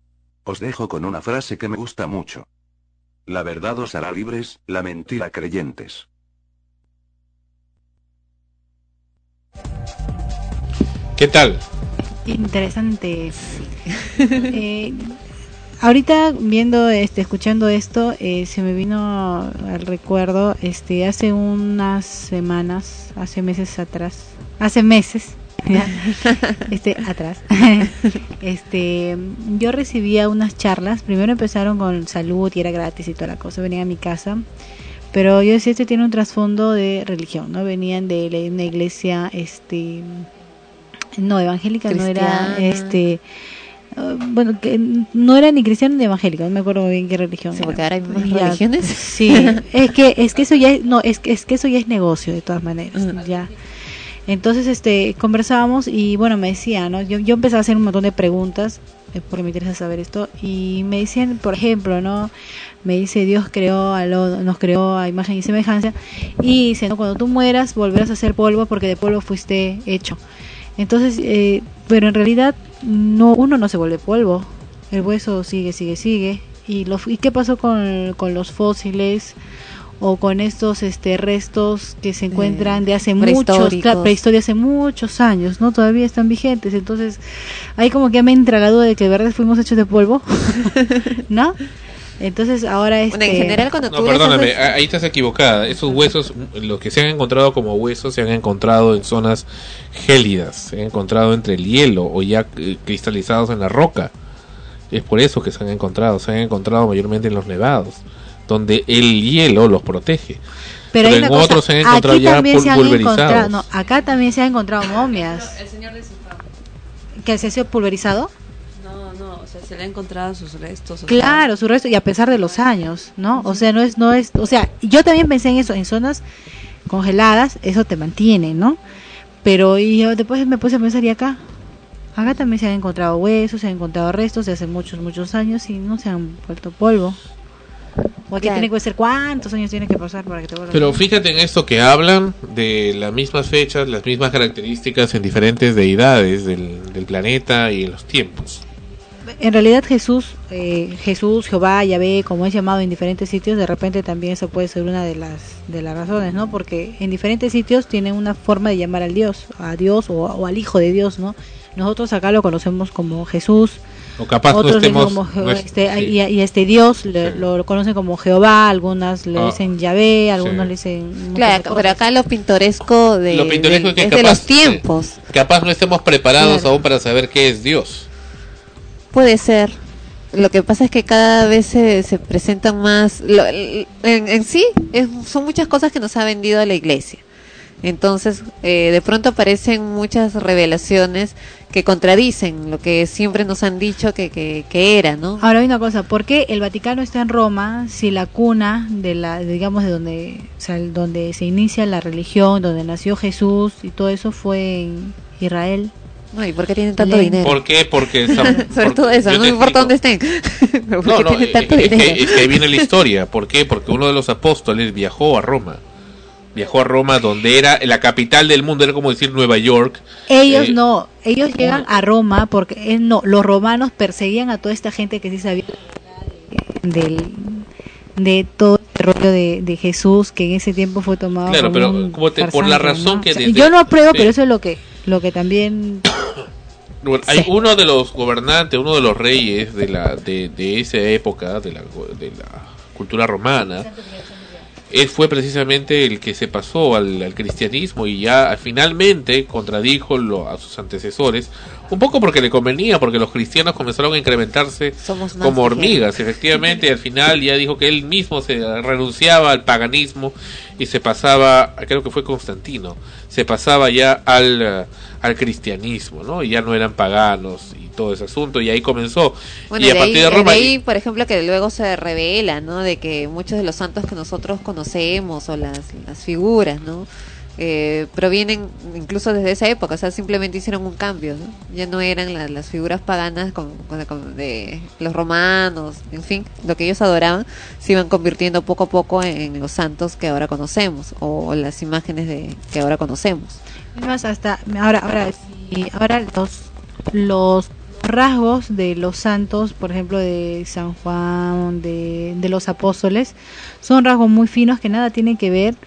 Os dejo con una frase que me gusta mucho. La verdad os hará libres, la mentira creyentes. ¿Qué tal? Interesante. eh, ahorita viendo, este, escuchando esto, eh, se me vino al recuerdo, este, hace unas semanas, hace meses atrás, hace meses, este, atrás, este, yo recibía unas charlas. Primero empezaron con salud y era gratis y toda la cosa. Venían a mi casa. Pero yo decía, este tiene un trasfondo de religión, ¿no? Venían de una iglesia, este, no, evangélica, cristiana. No era, este, uh, bueno, que no era ni cristiana ni evangélica, no me acuerdo bien qué religión. Sí, porque ahora hay más ya, religiones. Sí, es que, es que eso ya, es, no, es que, es que eso ya es negocio de todas maneras, uh-huh. Ya. Entonces, este, conversábamos y bueno, me decía, ¿no? Yo, yo empezaba a hacer un montón de preguntas, eh, porque me interesa saber esto, y me decían, por ejemplo, ¿no? Me dice, Dios creó a lo, nos creó a imagen y semejanza, y dice, ¿no? Cuando tú mueras volverás a ser polvo porque de polvo fuiste hecho. Entonces, eh, pero en realidad no, uno no se vuelve polvo, el hueso sigue, sigue, sigue. ¿Y, lo, y qué pasó con, con los fósiles o con estos este restos que se encuentran de hace muchos, claro, prehistoria hace muchos años, ¿no? Todavía están vigentes. Entonces, ahí como que me entra la duda de que de verdad fuimos hechos de polvo, ¿no? Entonces ahora este... Bueno, en general cuando no, tú perdóname, esas... ahí estás equivocada. Esos huesos, los que se han encontrado como huesos, se han encontrado en zonas gélidas, se han encontrado entre el hielo o ya eh, cristalizados en la roca. Es por eso que se han encontrado, se han encontrado mayormente en los nevados, donde el hielo los protege. Pero, Pero en cosa, otros se han encontrado ya pul- pulverizados. No, acá también se han encontrado momias. El señor de Cifrón. ¿Que se ha sido pulverizado? No, no, o sea, se le han encontrado sus restos. o Claro, su resto, y a pesar de los años, ¿no? O sea, no es, no es, o sea, yo también pensé en eso, en zonas congeladas, eso te mantiene, ¿no? Pero y yo después me puse a pensar, y acá, acá también se han encontrado huesos, se han encontrado restos de hace muchos, muchos años y no se han vuelto polvo. O aquí Claro. tiene que ser cuántos años tiene que pasar para que te vuelva. Pero fíjate en esto que hablan de las mismas fechas, las mismas características en diferentes deidades del, del planeta y en los tiempos. En realidad Jesús, eh, Jesús, Jehová, Yahvé, como es llamado en diferentes sitios, de repente también eso puede ser una de las de las razones, ¿no? Porque en diferentes sitios tienen una forma de llamar al Dios, a Dios o, o al Hijo de Dios, ¿no? Nosotros acá lo conocemos como Jesús. O capaz no Otros le dicen estemos... como Je- no es- este, sí. y, y este Dios le- lo conocen como Jehová, algunas le Ah, dicen Yahvé, algunos sí. le dicen... Claro, muchas pero cosas. acá lo pintoresco de, Lo pintoresco de- es que es de capaz, los tiempos. sí, capaz no estemos preparados Claro. aún para saber qué es Dios. Puede ser. Lo que pasa es que cada vez se, se presentan más... lo- en, en sí, es- son muchas cosas que nos ha vendido la iglesia. Entonces, eh, de pronto aparecen muchas revelaciones que contradicen lo que siempre nos han dicho que, que, que era, ¿no? Ahora hay una cosa, ¿por qué el Vaticano está en Roma si la cuna de la, digamos, de donde, o sea, el- donde se inicia la religión, donde nació Jesús y todo eso fue en Israel? No, ¿y por qué tienen tanto Le- dinero? ¿Por qué? Porque... San- Sobre por- todo eso, yo no te importa explico. dónde estén. ¿Por No, qué no, tienen es, tanto es dinero? que, es que ahí viene la historia. ¿Por qué? Porque uno de los apóstoles viajó a Roma. Viajó a Roma, donde era la capital del mundo, era como decir Nueva York. Ellos Eh, no, ellos llegan a Roma porque eh, no, los romanos perseguían a toda esta gente que sí sabía del de todo el rollo de, de Jesús que en ese tiempo fue tomado Claro, como pero un como te- por la farsante, razón ¿no? que O sea, desde- yo no apruebo, sí. pero eso es lo que lo que también Bueno, hay uno de los gobernantes, uno de los reyes de la de, de esa época, de la, de la cultura romana, él fue precisamente el que se pasó al, al cristianismo y ya finalmente contradijo lo, a sus antecesores, un poco porque le convenía, porque los cristianos comenzaron a incrementarse Somos más como ligeros. hormigas, efectivamente, y al final ya dijo que él mismo se renunciaba al paganismo y se pasaba, creo que fue Constantino, se pasaba ya al, eh, al cristianismo, ¿no? Y ya no eran paganos y todo ese asunto, y ahí comenzó. Bueno, y a de, partir ahí, de Roma... de ahí, por ejemplo, que luego se revela, ¿no? De que muchos de los santos que nosotros conocemos o las, las figuras, ¿no? Eh, provienen incluso desde esa época, o sea, simplemente hicieron un cambio, ¿no? Ya no eran la- las figuras paganas con, con- con- de los romanos, en fin, lo que ellos adoraban, se iban convirtiendo poco a poco en, en los santos que ahora conocemos o, las imágenes de que ahora conocemos. es más hasta ahora ahora sí, ahora los los rasgos de los santos, por ejemplo de San Juan, de, de los apóstoles, son rasgos muy finos que nada tienen que ver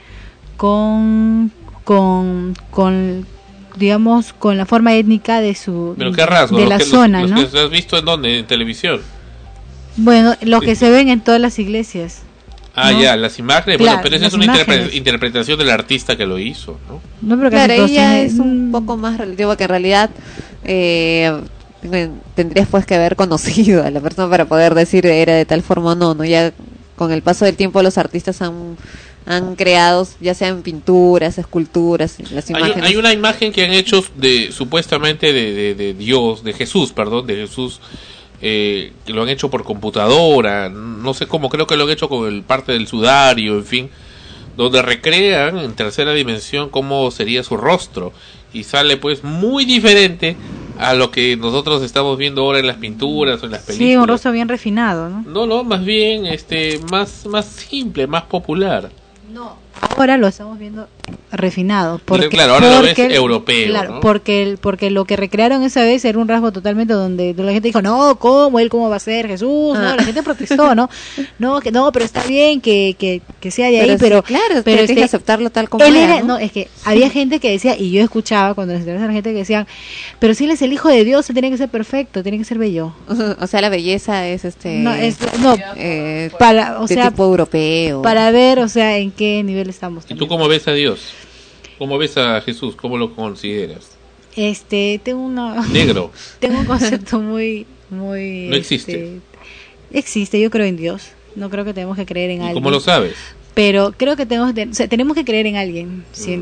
con con con digamos con la forma étnica de su ¿Pero qué rasgos? de Los la que- los- zona, los ¿no? que has visto en dónde? En televisión. Bueno, lo que se ven en todas las iglesias. Ah, ¿no? ya, las imágenes. Claro, bueno, pero esa es las una interpre- imágenes. interpretación del artista que lo hizo, ¿no? No, pero Claro, casi todos ahí ya tienen- es un poco más relativo, que en realidad eh, tendrías pues que haber conocido a la persona para poder decir era de tal forma o no, ¿no? Ya con el paso del tiempo los artistas han, han creado, ya sean pinturas, esculturas, las Hay, imágenes. hay una imagen que han hecho de supuestamente de, de, de Dios, de Jesús, perdón, de Jesús, eh, que lo han hecho por computadora, no sé cómo, creo que lo han hecho con el parte del sudario, en fin, donde recrean en tercera dimensión cómo sería su rostro y sale pues muy diferente a lo que nosotros estamos viendo ahora en las pinturas o en las películas. Sí, un rostro bien refinado, ¿no? No, no, más bien este más más simple, más popular. Ahora lo estamos viendo refinado. Porque, claro, ahora lo ves porque- europeo, Claro, ¿no? porque, el, porque lo que recrearon esa vez era un rasgo totalmente donde la gente dijo, no, ¿cómo? ¿Él cómo va a ser Jesús? No, Ah. la gente protestó, ¿no? No, que no, pero está bien que, que, que sea de ahí, Pero sí, pero... claro, pero tienes que aceptarlo tal como él era, era, ¿no? no, es que había gente que decía, y yo escuchaba cuando les entrevistan a la gente que decían, pero si él es el hijo de Dios, él tiene que ser perfecto, tiene que ser bello. O sea, la belleza es este No, es, no, eh, para, o de sea, tipo europeo. para ver, o sea, en qué nivel estamos. ¿Y tú cómo ves a Dios? ¿Cómo ves a Jesús? ¿Cómo lo consideras? Este, tengo una... Negro. Tengo un concepto muy, muy... No existe. este, existe, yo creo en Dios. No creo que tenemos que creer en ¿Y alguien. cómo lo sabes? Pero creo que tenemos, o sea, tenemos que creer en alguien, siento.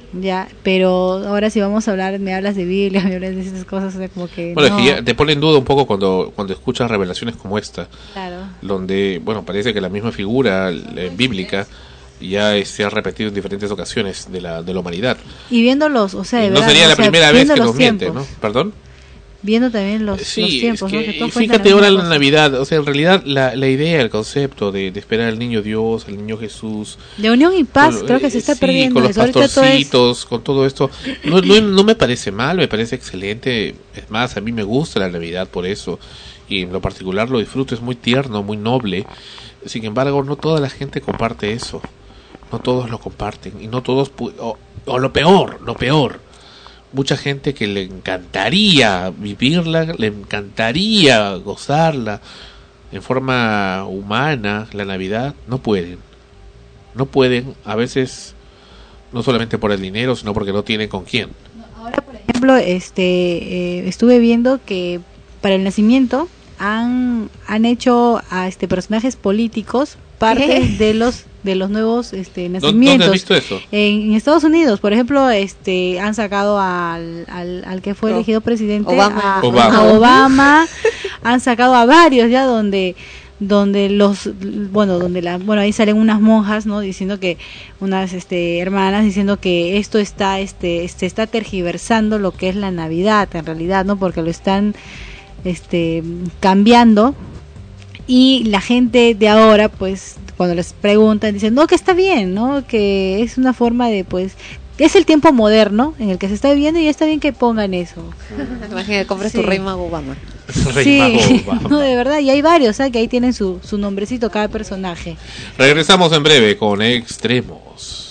ya, pero ahora si vamos a hablar, me hablas de Biblia, me hablas de esas cosas, o sea, como que Bueno, no. es que ya te pone en duda un poco cuando, cuando escuchas revelaciones como esta, Claro. donde, bueno, parece que la misma figura eh, bíblica ya eh, se ha repetido en diferentes ocasiones de la, de la humanidad. Y viéndolos, o sea, de Y no verdad, sería o la sea, primera vez viendo que los nos miente, tiempos, ¿no? ¿Perdón? Viendo también los, Sí, los tiempos, es que, ¿no? Que y todos cuentan fíjate la ahora misma la cosa. Navidad, o sea, en realidad la, la idea, el concepto de, de esperar al niño Dios, al niño Jesús, De unión y paz, con- creo que se está sí, perdiendo con los eso. Ahorita todo es- pastorcitos, con todo esto, no, no, no me parece mal, me parece excelente. Es más, a mí me gusta la Navidad por eso, y en lo particular lo disfruto, es muy tierno, muy noble. Sin embargo, no toda la gente comparte eso, no todos lo comparten, y no todos, pu- o, o lo peor, lo peor, mucha gente que le encantaría vivirla, le encantaría gozarla en forma humana, la Navidad, no pueden. No pueden, a veces, no solamente por el dinero, sino porque no tienen con quién. Por ejemplo, este, eh, estuve viendo que para el nacimiento han, han hecho a este personajes políticos parte ¿Qué? de los de los nuevos este ¿Dónde nacimientos. has visto eso? En, en Estados Unidos, por ejemplo, este han sacado al, al, al que fue Oh. elegido presidente, Obama. a Obama. a Obama, han sacado a varios ya donde donde los bueno donde la bueno ahí salen unas monjas, no, diciendo que unas este hermanas diciendo que esto está este se está tergiversando lo que es la Navidad en realidad, no, porque lo están este cambiando. Y la gente de ahora, pues, cuando les preguntan, dicen, no, que está bien, ¿no? Que es una forma de, pues, es el tiempo moderno en el que se está viviendo y está bien que pongan eso. Imagínate, compras Sí. tu rey mago Obama. Rey Sí, Mago Obama. no, de verdad, y hay varios, ¿sabes? Que ahí tienen su, su nombrecito cada personaje. Regresamos en breve con Extremos.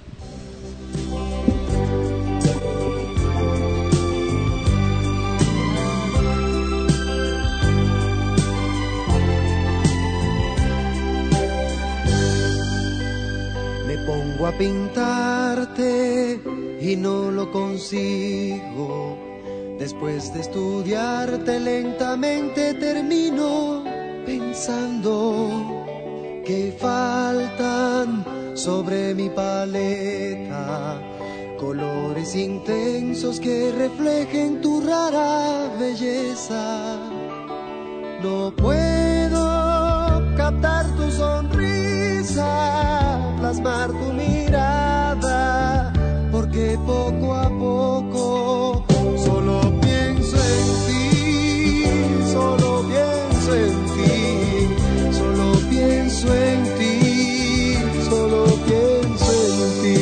Me pongo a pintarte y no lo consigo. Después de estudiarte lentamente termino pensando que faltan sobre mi paleta colores intensos que reflejen tu rara belleza. No puedo captar tu sonrisa, plasmar tu mirada, porque poco a poco solo pienso en ti, solo pienso en ti, solo pienso en ti, solo pienso en ti.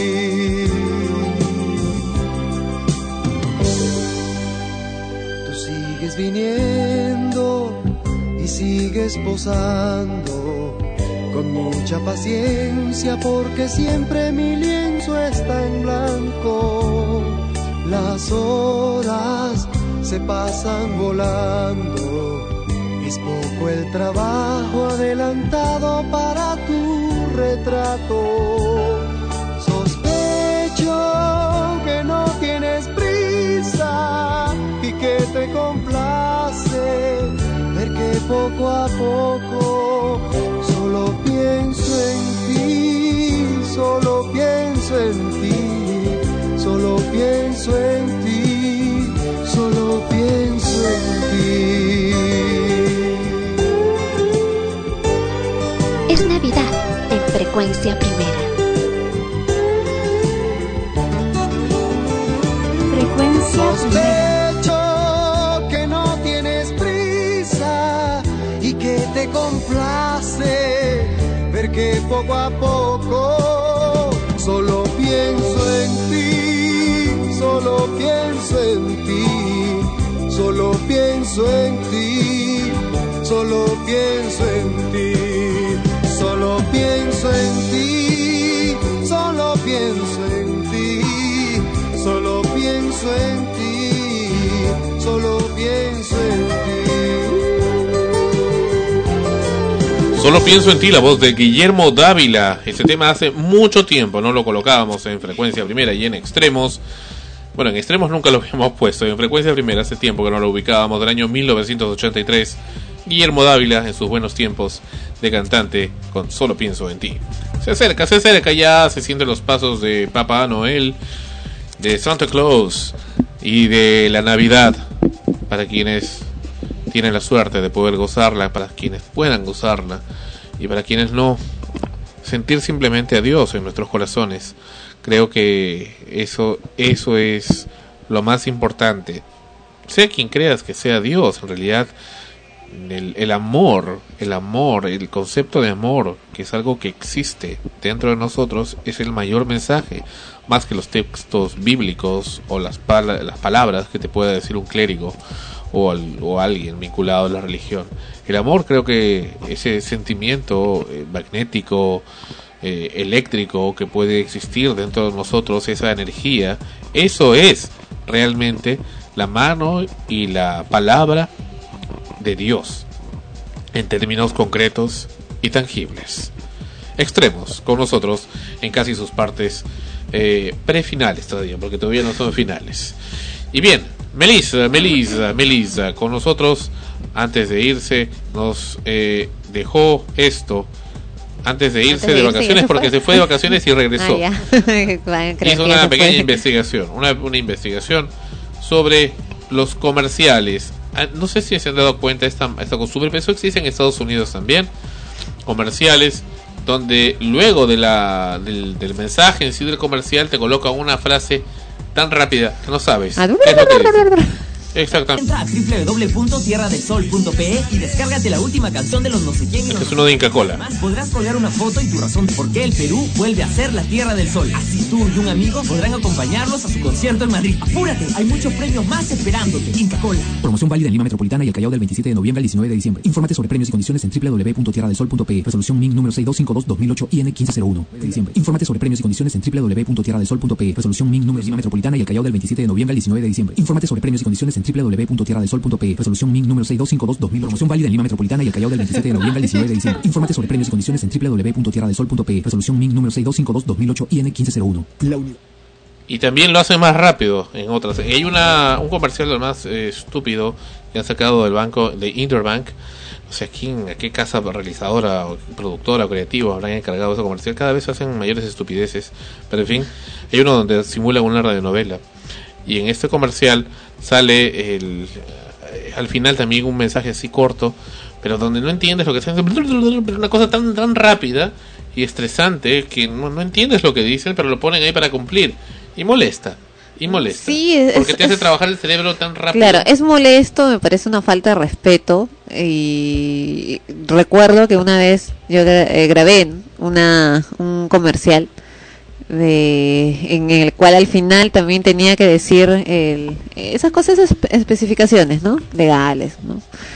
Tú sigues viniendo y sigues posando con mucha paciencia, porque siempre mi lienzo está en blanco. Las horas se pasan volando, es poco el trabajo adelantado para tu retrato. Sospecho que no tienes prisa y que te complace ver que poco a poco solo pienso en ti, solo pienso en ti, solo pienso en ti, solo pienso en ti. Es Navidad en Frecuencia Primera. Frecuencia Primera. Sospecho que no tienes prisa y que te complace ver que poco a poco solo pienso en ti, solo pienso en ti, solo pienso en ti, solo pienso en ti, solo pienso en ti, solo pienso en ti, solo pienso en ti, solo pienso en ti. Solo pienso en ti, la voz de Guillermo Dávila. Este tema hace mucho tiempo no lo colocábamos en Frecuencia Primera y en Extremos. Bueno, en Extremos nunca lo habíamos puesto. En Frecuencia Primera hace tiempo que no lo ubicábamos, del año mil novecientos ochenta y tres. Guillermo Dávila en sus buenos tiempos de cantante con Solo pienso en ti. Se acerca, se acerca ya, se sienten los pasos de Papá Noel. de Santa Claus y de la Navidad, para quienes tienen la suerte de poder gozarla, para quienes puedan gozarla y para quienes no, sentir simplemente a Dios en nuestros corazones. Creo que eso, eso es lo más importante. Sea quien creas que sea Dios, en realidad el, el amor, el amor, el concepto de amor, que es algo que existe dentro de nosotros, es el mayor mensaje, más que los textos bíblicos o las, pala- las palabras que te pueda decir un clérigo o, al, o alguien vinculado a la religión. El amor, creo que ese sentimiento eh, magnético, eh, eléctrico que puede existir dentro de nosotros, esa energía, eso es realmente la mano y la palabra de Dios en términos concretos y tangibles. Extremos con nosotros en casi sus partes eh, prefinales todavía, porque todavía no son finales. Y bien, Melissa, Melissa, Melissa con nosotros antes de irse nos eh, dejó esto. Antes de irse Antes de de irse, vacaciones, ¿ya se porque fue? se fue de vacaciones y regresó. Ah, ya. Bueno, creo Hizo que ya una se pequeña fue. investigación, una, una investigación sobre los comerciales. Ah, no sé si se han dado cuenta de esta, esta costumbre, pero eso existe en Estados Unidos también. Comerciales donde luego de la, del, del mensaje en sí del comercial te coloca una frase tan rápida que no sabes qué es lo que dice. Exactamente. Entra a doble u doble u doble u punto tierra del sol punto pe e y descárgate la última canción de los no sé quién y los Este es uno de Inca Kola. más. Podrás colgar una foto y tu razón de por qué el Perú vuelve a ser la Tierra del Sol. Así tú y un amigo podrán acompañarlos a su concierto en Madrid. Apúrate, hay muchos premios más esperándote. Inca Kola. Promoción válida en Lima Metropolitana y el Callao del veintisiete de noviembre al diecinueve de diciembre. Infórmate sobre premios y condiciones en doble u doble u doble u punto tierra del sol punto pe e. Resolución M I N número seis dos cinco dos guion dos mil ocho I N quince cero uno de diciembre. Infórmate sobre premios y condiciones en doble u doble u doble u punto tierra del sol punto pe e. Resolución M I N número Lima Metropolitana y el Callao del veintisiete de noviembre al diecinueve de diciembre. Infórmate sobre premios y condiciones en doble u doble u doble u punto tierra del sol punto pe e. Resolución M I N número seis dos cinco dos guion dos mil. Promoción válida en Lima Metropolitana y el Callao del veintisiete de noviembre al diecinueve de diciembre. Infórmate sobre premios y condiciones en doble u doble u doble u punto tierra del sol punto pe e. Resolución M I N número seis dos cinco dos guion dos mil ocho I N quince cero uno. La unidad. Y también lo hacen más rápido en otras. Y hay una un comercial lo más eh, estúpido que han sacado del banco de Interbank. O sea, ¿quién, a qué casa realizadora o productora o creativa habrán encargado ese comercial? Cada vez hacen mayores estupideces. Pero en fin, hay uno donde simulan una radionovela. Y en este comercial sale el, eh, al final también un mensaje así corto, pero donde no entiendes lo que están diciendo. Una cosa tan, tan rápida y estresante que no, no entiendes lo que dicen, pero lo ponen ahí para cumplir. Y molesta. Y molesta. Sí, es, porque te hace es- trabajar el cerebro tan rápido. Claro, es molesto, me parece una falta de respeto. Y recuerdo que una vez yo gra- eh, grabé una un comercial de, en el cual al final también tenía que decir el, esas cosas, espe- especificaciones, ¿no? Legales, ¿no?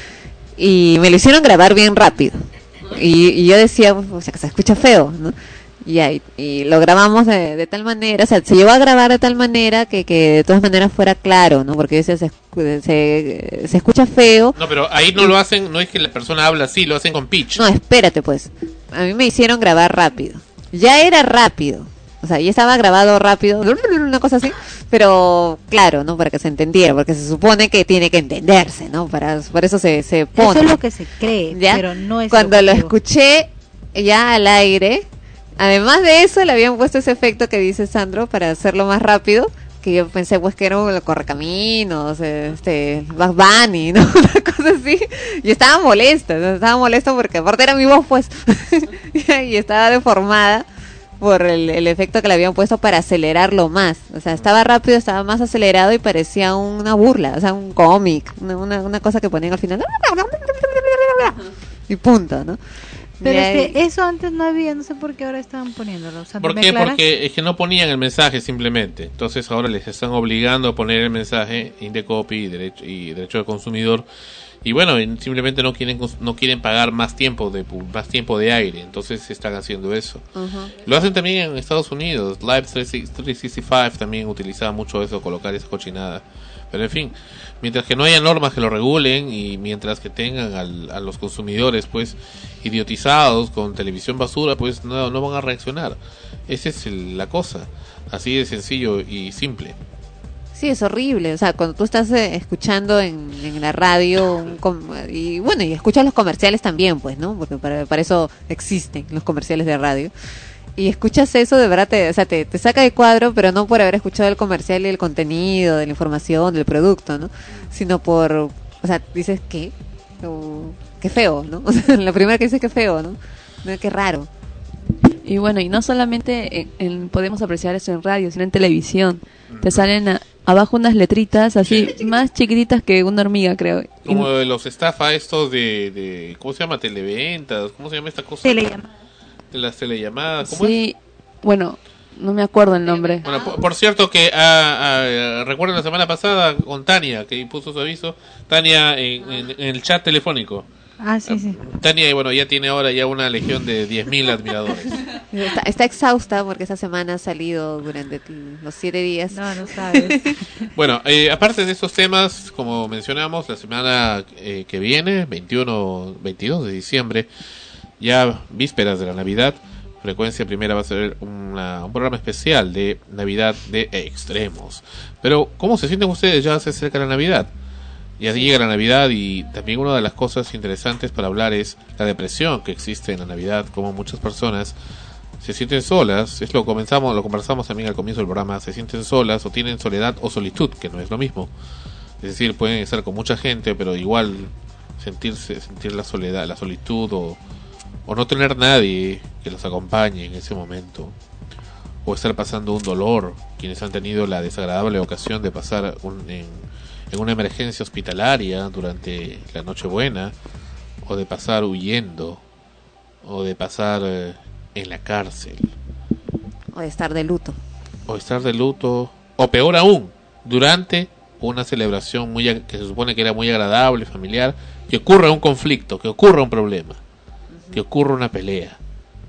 Y me lo hicieron grabar bien rápido. Y, y yo decía, o sea, que se escucha feo, ¿no? Y, ahí, y lo grabamos de, de tal manera, o sea, se llevó a grabar de tal manera que, que de todas maneras fuera claro, ¿no? Porque yo decía, se, escu- se, se escucha feo. No, pero ahí no lo hacen, no es que la persona habla así, lo hacen con pitch. No, espérate pues. A mí me hicieron grabar rápido. Ya era rápido. O sea, ya estaba grabado rápido, una cosa así, pero claro, ¿no? Para que se entendiera, porque se supone que tiene que entenderse, ¿no? Para, por eso se, se pone. Eso es lo que se cree, ¿Ya? pero no es Cuando lo objetivo. escuché ya al aire, además de eso le habían puesto ese efecto que dice Sandro para hacerlo más rápido, que yo pensé pues que era un correcaminos, este, Bugs Bunny, ¿no? Una cosa así. Y estaba molesta, ¿no? Estaba molesta porque aparte era mi voz pues, y estaba deformada por el, el efecto que le habían puesto para acelerarlo más. O sea, estaba rápido, estaba más acelerado y parecía una burla, o sea, un cómic, una, una, una cosa que ponían al final. Y punto, ¿no? Pero Ya- es que eso antes no había, no sé por qué ahora estaban poniéndolo. O sea, ¿Por ¿me qué? aclaras? Porque es que no ponían el mensaje simplemente. Entonces ahora les están obligando a poner el mensaje Indecopy y derecho, y derecho del consumidor. Y bueno, y simplemente no quieren cons- no quieren pagar más tiempo de pu- más tiempo de aire. Entonces están haciendo eso. Ujú. Lo hacen también en Estados Unidos. Live trescientos sesenta y cinco también utilizaba mucho eso, colocar esa cochinada. Pero en fin, mientras que no haya normas que lo regulen y mientras que tengan al- a los consumidores pues idiotizados con televisión basura, pues no, no van a reaccionar. Esa es el- la cosa. Así de sencillo y simple. Sí, es horrible. O sea, cuando tú estás eh, escuchando en, en la radio un com- y bueno, y escuchas los comerciales también, pues, ¿no? Porque para, para eso existen los comerciales de radio. y escuchas eso, de verdad te, o sea, te, te saca de cuadro, pero no por haber escuchado el comercial y el contenido, de la información, del producto, ¿no? Sino por, o sea, dices, ¿qué? O, qué feo, ¿no? O sea, la primera que dices, qué feo, ¿no? No, qué raro. Y bueno, y no solamente en, en- podemos apreciar eso en radio, sino en televisión. Te salen a- abajo unas letritas así, más chiquititas que una hormiga, creo. Y- Como de los estafa estos de, de, ¿cómo se llama? Televentas, ¿cómo se llama esta cosa? Telellamadas. De las telellamadas, ¿cómo sí, bueno, no me acuerdo el nombre. Bueno, por, por cierto que ah, ah, recuerden la semana pasada con Tania, que puso su aviso, Tania en, en- en el chat telefónico. Ah, sí, sí. Tania, bueno, ya tiene ahora ya una legión de diez mil admiradores. Está, está exhausta porque esta semana ha salido durante los siete días. No, no sabes. Bueno, eh, aparte de estos temas, como mencionamos, la semana eh, que viene, veintiuno, veintidós de diciembre, ya vísperas de la Navidad, Frecuencia Primera va a ser una- un programa especial de Navidad de Extremos. Pero, ¿cómo se sienten ustedes? Ya se acerca la Navidad. Ya llega la Navidad y también una de las cosas interesantes para hablar es la depresión que existe en la Navidad, como muchas personas se sienten solas, es lo comenzamos, lo conversamos también al comienzo del programa, se sienten solas o tienen soledad o solitud, que no es lo mismo. Es decir, pueden estar con mucha gente, pero igual sentirse, sentir la soledad, la solitud o, o no tener nadie que los acompañe en ese momento. O estar pasando un dolor, quienes han tenido la desagradable ocasión de pasar un, en, en una emergencia hospitalaria durante la Nochebuena, o de pasar huyendo, o de pasar eh, en la cárcel, O de estar de luto. o estar de luto, o peor aún, durante una celebración muy ag- que se supone que era muy agradable, familiar, que ocurra un conflicto, que ocurra un problema, que ocurra una pelea,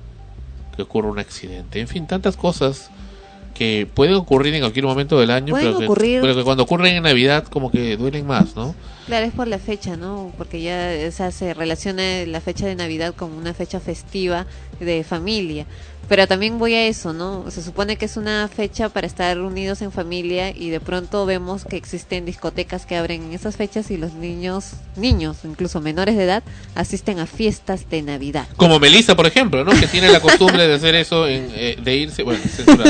que ocurra un accidente, en fin, tantas cosas que pueden ocurrir en cualquier momento del año, Pueden pero que, ocurrir. pero que cuando ocurren en Navidad como que duelen más, ¿no? Claro, es por la fecha, ¿no? Porque ya o sea, se relaciona la fecha de Navidad con una fecha festiva de familia. Pero también voy a eso, ¿no? Se supone que es una fecha para estar unidos en familia y de pronto vemos que existen discotecas que abren en esas fechas y los niños, niños, incluso menores de edad, asisten a fiestas de Navidad. Como Melissa, por ejemplo, ¿no? Que tiene la costumbre de hacer eso, en, eh, de irse, bueno, censurado.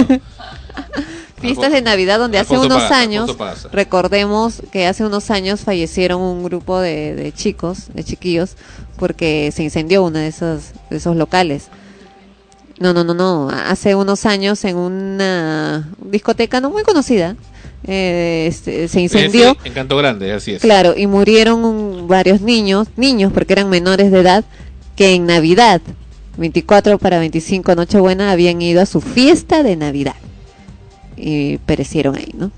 Fiestas de Navidad donde hace Alfonso unos pasa, años, Alfonso pasa. recordemos que hace unos años fallecieron un grupo de, de chicos, de chiquillos, porque se incendió uno de esos, de esos locales. No, no, no, no, hace unos años en una discoteca no muy conocida, eh, este, se incendió. Sí, en Canto Grande, así es. Claro, y murieron un- varios niños, niños porque eran menores de edad, que en Navidad, veinticuatro para veinticinco Nochebuena, habían ido a su fiesta de Navidad y perecieron ahí, ¿no?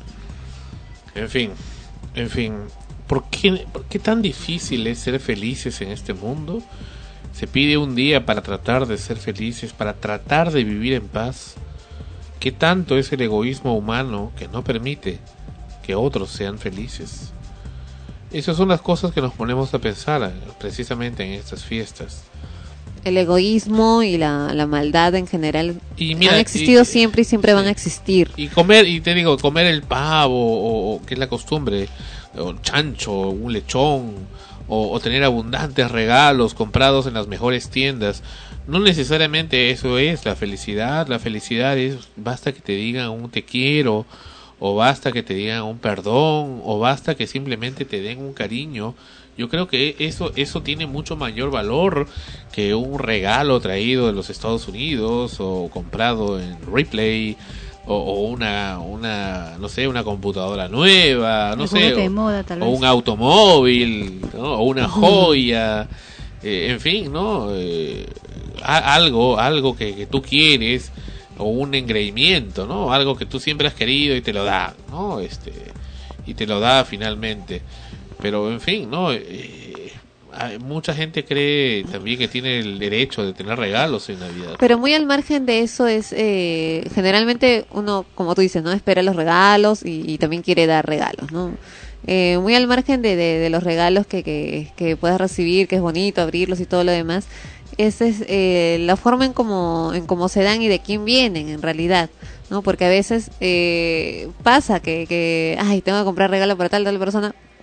En fin, en fin, ¿por qué, por qué tan difícil es ser felices en este mundo? Se pide un día para tratar de ser felices, para tratar de vivir en paz. ¿Qué tanto es el egoísmo humano que no permite que otros sean felices? Esas son las cosas que nos ponemos a pensar eh, precisamente en estas fiestas. El egoísmo y la, la maldad en general Y mira, han existido y- siempre y siempre van a existir. Y comer, y te digo, comer el pavo, o, o que es la costumbre, o chancho, un lechón, o, o tener abundantes regalos comprados en las mejores tiendas, no necesariamente eso es la felicidad. La felicidad es, basta que te digan un te quiero, o basta que te digan un perdón, o basta que simplemente te den un cariño. Yo creo que eso eso tiene mucho mayor valor que un regalo traído de los Estados Unidos o comprado en Ripley o, o una una no sé, una computadora nueva, no Un sé, juguete o, de moda, tal o vez. un automóvil, ¿no? O una joya, eh, en fin, ¿no? Eh, a- algo algo que, que tú quieres, o un engreimiento, ¿no? Algo que tú siempre has querido y te lo da, ¿no? Este y te lo da finalmente. Pero en fin, ¿no? Eh, hay- mucha gente cree también que tiene el derecho de tener regalos en Navidad. Pero muy al margen de eso es, eh, generalmente uno, como tú dices, ¿no? Espera los regalos y, y también quiere dar regalos, ¿no? Eh, muy al margen de, de, de los regalos que, que, que puedas recibir, que es bonito abrirlos y todo lo demás, esa es eh, la forma en cómo en cómo se dan y de quién vienen en realidad, ¿no? Porque a veces eh, pasa que, que, ay, tengo que comprar regalo para tal, tal persona,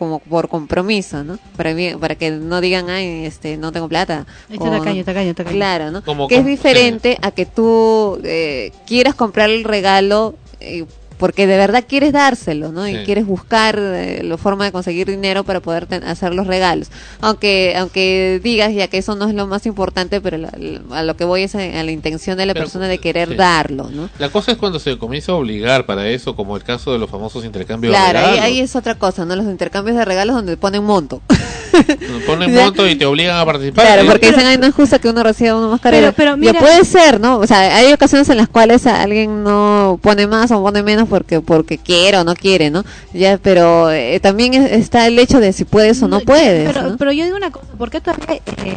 como por compromiso, ¿no? Para mí, para que no digan, ay, este, no tengo plata. Este tacaño, tacaño, tacaño. Claro, ¿no? Como que es com- diferente a que tú eh, quieras comprar el regalo eh, porque de verdad quieres dárselo, ¿no? Y Sí. quieres buscar eh, la forma de conseguir dinero para poder ten- hacer los regalos. Aunque aunque digas ya que eso no es lo más importante, pero la- la- a lo que voy es a, a la intención de la Pero, persona de querer sí. darlo, ¿no? La cosa es cuando se comienza a obligar para eso, como el caso de los famosos intercambios Claro, de ahí, regalos. ahí es otra cosa, ¿no? Los intercambios de regalos donde ponen monto. Ponen Ya. monto y te obligan a participar. Claro, ¿eh? porque dicen, ay, no es justo que uno reciba uno más caro. Pero- pero mira- ya puede ser, ¿no? O sea, hay ocasiones en las cuales a- alguien no pone más o pone menos porque porque quiere o no quiere, ¿no? Ya, pero eh, también es- está el hecho de si puedes o no, puedes, Pero, ¿no? pero yo digo una cosa, ¿por qué todavía eh,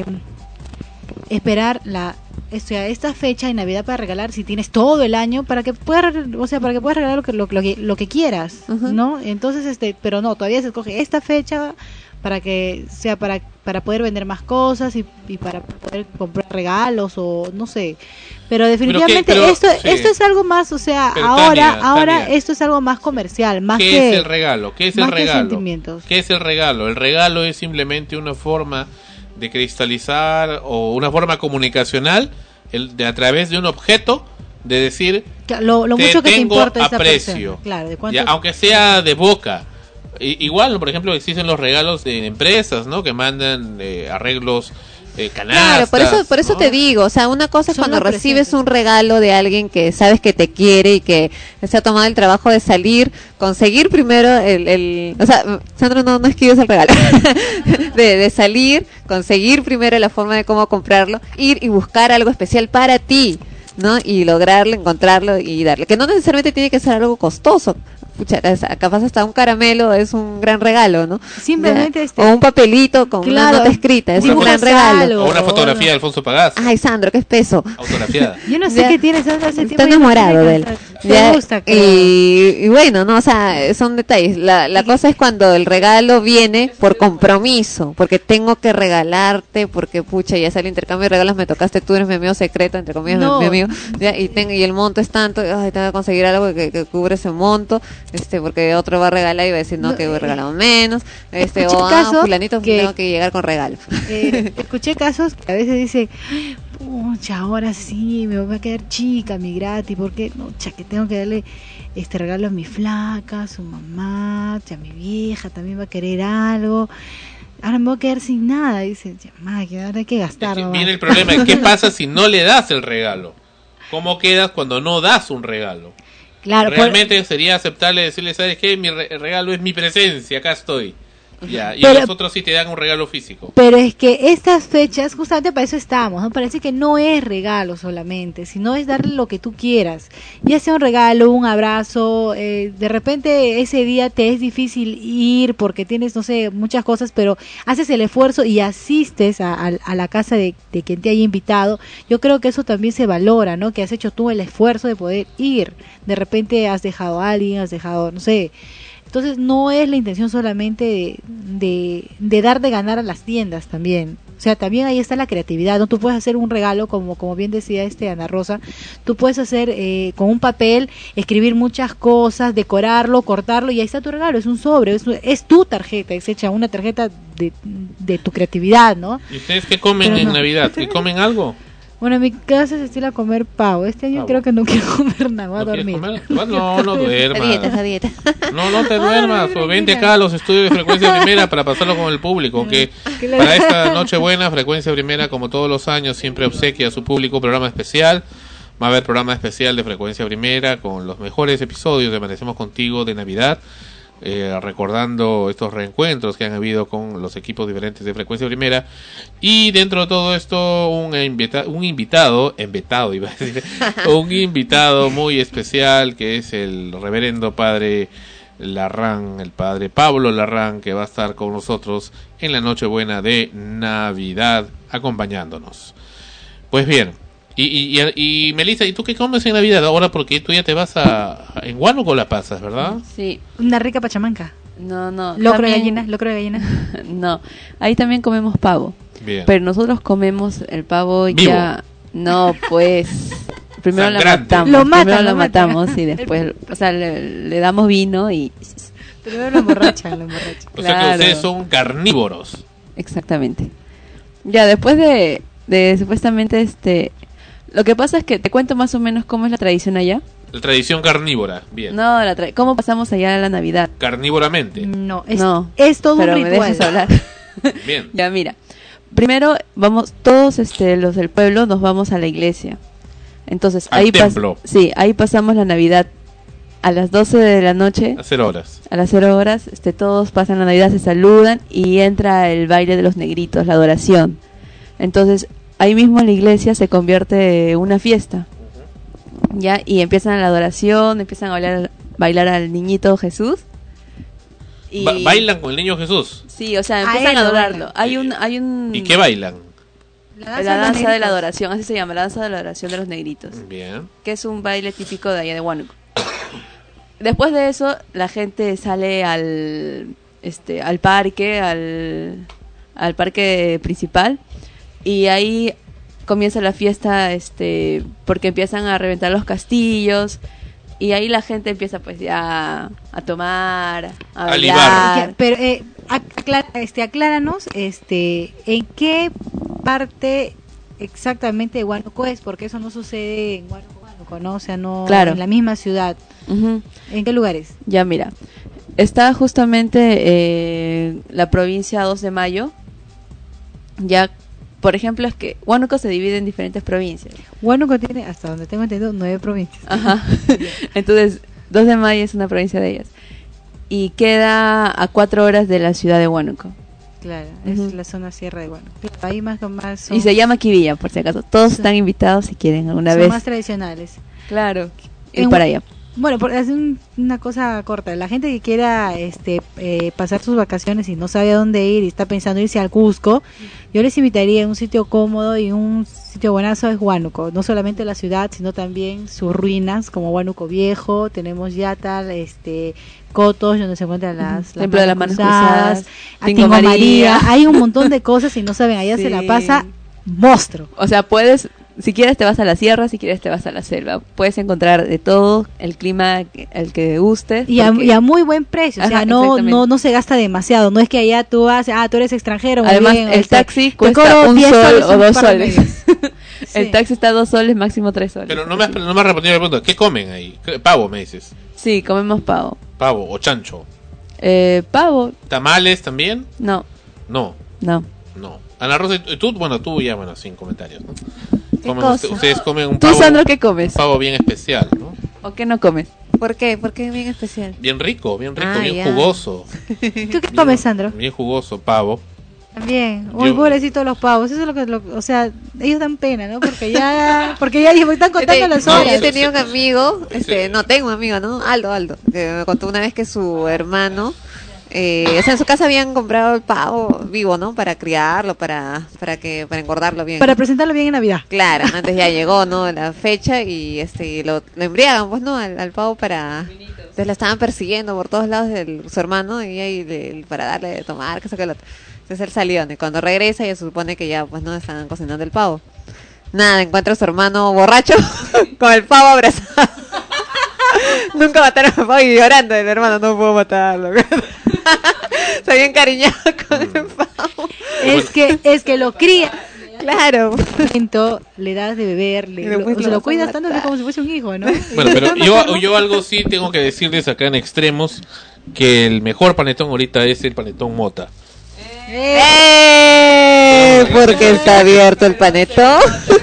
esperar la o sea, esta fecha de Navidad para regalar si tienes todo el año para que puedas, o sea, para que puedas regalar lo que lo, lo que lo que quieras, ¿no? Entonces, este, pero no, todavía se escoge esta fecha para que sea para para poder vender más cosas y, y para poder comprar regalos o no sé. Pero definitivamente pero, esto sí. esto es algo más, o sea, Pero, ahora Tania, ahora Tania. esto es algo más comercial, más ¿Qué que es el regalo? ¿Qué es el más que regalo? sentimientos. ¿Qué es el regalo? El regalo es simplemente una forma de cristalizar o una forma comunicacional el, de a través de un objeto de decir Claro, lo, lo te mucho que te tengo importa esta aprecio. persona. Claro, de Ya, cuántos- aunque sea de boca. I- igual, por ejemplo, existen los regalos de empresas, ¿no? Que mandan eh, arreglos, eh, canastas. Claro, por eso, por eso ¿no? te digo, o sea, una cosa es Son cuando los recibes un regalo de alguien que sabes que te quiere y que se ha tomado el trabajo de salir, conseguir primero el, el o sea, Sandro, no, no esquives el regalo, de, de salir, conseguir primero la forma de cómo comprarlo, ir y buscar algo especial para ti, ¿no? Y lograrlo, encontrarlo y darle, que no necesariamente tiene que ser algo costoso. Pucha, es- capaz hasta un caramelo es un gran regalo, ¿no? Simplemente Ya. este- o un papelito con una Claro, nota escrita, es un dibujas gran regalo. algo. O una fotografía de Alfonso Pagás, Ay, Sandro, qué espeso. autografiada. Yo no sé Ya. qué tienes hace tiempo. Está ya no enamorado tiene de él. que- Ya, Te gusta, creo. y, y bueno, no, o sea, son detalles. La, la cosa es cuando el regalo viene por compromiso, porque tengo que regalarte, porque pucha, ya sale intercambio de regalos, me tocaste, tú eres mi amigo secreto, entre comillas, No. mi amigo, ya, y, tengo, y el monto es tanto, ay, tengo que conseguir algo que, que cubre ese monto, este, porque otro va a regalar y va a decir, no, No, que he eh, regalado menos, este, escuché o ah, casos fulanito, que- tengo que llegar con regalo. Eh, escuché casos que a veces dicen, pucha, ahora sí, me va a quedar chica mi gratis, porque no, cha, que tengo que darle este regalo a mi flaca, a su mamá, ya mi vieja también va a querer algo. Ahora me voy a quedar sin nada, dice, ya, ma, que ahora hay que gastar. nomás". Viene el problema, ¿qué pasa si no le das el regalo? ¿Cómo quedas cuando no das un regalo? Claro, por- Realmente sería aceptable decirle, ¿sabes qué? Mi re- regalo es mi presencia, acá estoy. Ya, y Pero- los otros sí te dan un regalo físico. Pero es que estas fechas, justamente para eso estamos, ¿no? Parece que no es regalo solamente, sino es darle lo que tú quieras. Ya sea un regalo, un abrazo, eh, de repente ese día te es difícil ir porque tienes, no sé, muchas cosas, pero haces el esfuerzo y asistes a, a- a la casa de, de quien te haya invitado. Yo creo que eso también se valora, ¿no? Que has hecho tú el esfuerzo de poder ir. De repente has dejado a alguien, has dejado, no sé... Entonces no es la intención solamente de, de, de dar de ganar a las tiendas también. O sea, también ahí está la creatividad, ¿no? Tú puedes hacer un regalo, como, como bien decía este Ana Rosa, tú puedes hacer eh, con un papel, escribir muchas cosas, decorarlo, cortarlo y ahí está tu regalo, es un sobre, es, es tu tarjeta, es hecha una tarjeta de, de tu creatividad, ¿no? ¿Y ustedes qué comen Pero en no. Navidad? ¿Qué comen algo? Bueno, en mi casa se estila comer pavo. Este año Pavo. creo que no quiero comer nada, voy a ¿No quieres dormir. comer? No, no duermas. Esa dieta, esa dieta. No, no te duermas. O vente acá a los estudios de Frecuencia Primera para pasarlo con el público. Que Claro. para esta Nochebuena, Frecuencia Primera, como todos los años, siempre obsequia a su público un programa especial. Va a haber programa especial de Frecuencia Primera con los mejores episodios de Amanecemos Contigo de Navidad. Eh, recordando estos reencuentros que han habido con los equipos diferentes de Frecuencia Primera, y dentro de todo esto un, invita un invitado invitado iba a decir un invitado muy especial que es el reverendo padre Larrán, el padre Pablo Larrán, que va a estar con nosotros en la Nochebuena de Navidad acompañándonos. Pues bien, y, y, y, y Melissa, ¿y tú qué comes en Navidad ahora? Porque tú ya te vas a, en Huánuco la pasas, ¿verdad? Sí. Una rica pachamanca. No, no. Locro de también- gallina, locro de gallina. No, ahí también comemos pavo. Bien. Pero nosotros comemos el pavo Vivo. ya... No, pues... Primero lo Sangrante. matamos, Lo matan, primero lo lo matan. matamos y después, o sea, le, le damos vino y... Primero lo emborrachan, lo emborrachan. O sea que Claro. ustedes son carnívoros. Exactamente. Ya, después de, de supuestamente este... Lo que pasa es que te cuento más o menos cómo es la tradición allá. La tradición carnívora, bien. No, la tra- cómo pasamos allá a la Navidad. Carnívoramente. No, es, No, es todo pero un me ritual. dejas hablar. Bien. Ya, mira. Primero, vamos, todos este, los del pueblo nos vamos a la iglesia. Entonces, Al ahí pas- templo. sí, ahí pasamos la Navidad a las doce de la noche. A cero horas. A las cero horas, este, todos pasan la Navidad, se saludan y entra el baile de los negritos, la adoración. Entonces, ahí mismo en la iglesia se convierte en una fiesta. Ya, y empiezan la adoración, empiezan a bailar, bailar al niñito Jesús. Y, Ba- ¿Bailan con el niño Jesús? Sí, o sea, A empiezan él a lo adorarlo. bailan. Hay un, hay un... ¿Y qué bailan? La La danza de la negritos. adoración, así se llama, la danza de la adoración de los negritos, Bien. que es un baile típico de allá de Huánuco. Después de eso, la gente sale al este al parque, al, al parque principal, y ahí comienza la fiesta, este porque empiezan a reventar los castillos, y ahí la gente empieza pues ya a tomar, a A libar. bailar. Ya, pero eh, aclara- este, acláranos este, en qué parte exactamente de Huánuco es, porque eso no sucede en Huánuco, Huánuco, ¿no? O sea, no Claro. en la misma ciudad. Ujú. ¿En qué lugares? Ya, mira, está justamente eh, la provincia dos de mayo. Ya, por ejemplo, es que Huánuco se divide en diferentes provincias. Huánuco tiene, hasta donde tengo entendido, nueve provincias. Ajá. Entonces, dos de mayo es una provincia de ellas. Y queda a cuatro horas de la ciudad de Huánuco. Claro, Ujú. es la zona sierra de Huánuco. Claro, ahí más o más son, Y se llama Quivilla, por si acaso. Todos están invitados si quieren alguna son vez. más tradicionales. Claro, ir En para Hua- allá. Bueno, por hacer un- una cosa corta, la gente que quiera este eh, pasar sus vacaciones y no sabe a dónde ir y está pensando irse al Cusco, yo les invitaría a un sitio cómodo y un sitio buenazo es Huánuco, no solamente la ciudad, sino también sus ruinas como Huánuco Viejo, tenemos Yatal, este Cotos, donde se encuentran las, Templo de las Manos Cruzadas, Cruzadas, Atingo Tingo María. María. Hay un montón de cosas y no saben, allá se la Sí. pasa monstruo. O sea, puedes, si quieres te vas a la sierra, si quieres te vas a la selva. Puedes encontrar de todo, el clima que- el que guste. Y a, porque- y a muy buen precio, o Ajá, sea, no, exactamente. no no se gasta demasiado, no es que allá tú vas, ah, tú eres extranjero, muy Además, bien, el o sea, taxi te cuesta cobro un diez sol soles o un dos par de soles. medias. El Sí. taxi está a dos soles, máximo tres soles. Pero no me has, no me has respondido la pregunta. ¿Qué comen ahí? ¿Qué- Pavo, me dices. Sí, comemos pavo. Pavo o chancho. Eh, pavo, ¿Tamales también? no, No, no. no. Ana Rosa, ¿y tú? Bueno, tú ya, bueno, sin comentarios, ¿no? Comen cosa? usted- ustedes comen un ¿Tú, pavo, Sandro, qué comes? un pavo bien especial, ¿no? ¿O qué no comes? ¿Por qué? ¿Por qué bien especial? Bien rico, bien rico, Ah, bien ya. jugoso. ¿Tú qué comes, Sandro? Bien jugoso, pavo. También, uy, Yo- pobrecito los pavos, eso es lo que, lo- o sea, ellos dan pena, ¿no? Porque ya, porque ya están contando Yo te- las no, horas. yo he tenido un amigo, este, no tengo un amigo, ¿no? Aldo, Aldo, que me contó una vez que su hermano, eh, o sea, en su casa habían comprado el pavo vivo, ¿no? Para criarlo, para, para que, para engordarlo bien. Para presentarlo bien en Navidad. Claro, antes ya llegó, ¿no? La fecha y este lo, lo embriagan, pues, ¿no? Al, al pavo para... Entonces lo estaban persiguiendo por todos lados de su hermano y ahí le- para darle de tomar, que eso que lo otro. Entonces él salió, ¿no? Y cuando regresa ya se supone que ya, pues, no estaban cocinando el pavo. Nada, encuentra a su hermano borracho con el pavo abrazado. Nunca mataron al pavo y llorando el hermano, no puedo matarlo. Se había encariñado con el pavo. Es que, es que lo cría. Claro. Momento, le das de beber, le, Y lo, después o sea, lo lo vas a cuidas tanto que matar. como si fuese un hijo, ¿no? Bueno, pero Y- yo, yo algo sí tengo que decirles acá en Extremos, que el mejor panetón ahorita es el panetón Mota. ¡Eh! Porque está abierto el panetón.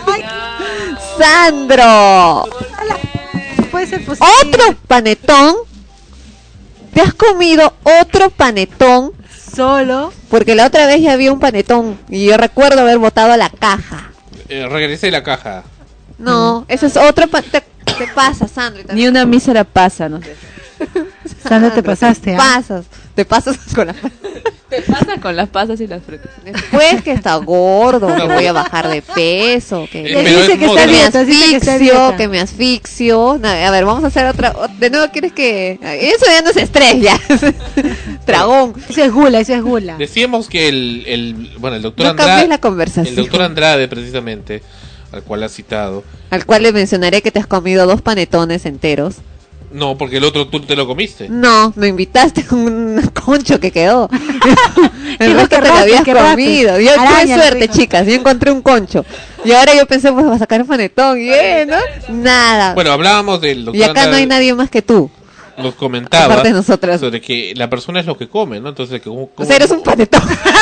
¡Sandro! Puede ser posible. ¿Otro panetón? ¿Te has comido otro panetón? Solo. Porque la otra vez ya había un panetón y yo recuerdo haber botado la caja. Eh, regresé la caja. No, ese es otro panetón. ¿Qué pasa, Sandro? Y Ni una mísera pasa, no sé. Sandro, te pasaste, ¿ah? Pasas, te pasas con la... Te pasa con las pasas y las frutas. Después que está gordo, que voy a bajar de peso, que, Eh, pero dice es que está que me dieta, dice que está asfixio, dieta. que me asfixio. Na- A ver, vamos a hacer otra. o- De nuevo, ¿quieres que...? Eso ya no es estrés, ya. Dragón. Eso es gula, eso es gula. Decíamos que el, el bueno, el doctor No Andrade, cambies la conversación. el doctor Andrade precisamente, al cual ha citado, Al cual le mencionaré que te has comido dos panetones enteros. No, porque el otro tú te lo comiste. No, me invitaste con un concho que quedó. El resto qué te lo rápido, habías qué rápido. comido. Yo tuve Araña, suerte, rico. chicas. Yo encontré un concho. Y ahora yo pensé, pues, va a sacar un panetón. Y eh, ¿no? Nada. Bueno, hablábamos del doctor Y acá no Anda- hay nadie más que tú. Nos comentaba Aparte de nosotras. sobre que la persona es lo que come, ¿no? Entonces, que como- O sea, eres un panetón.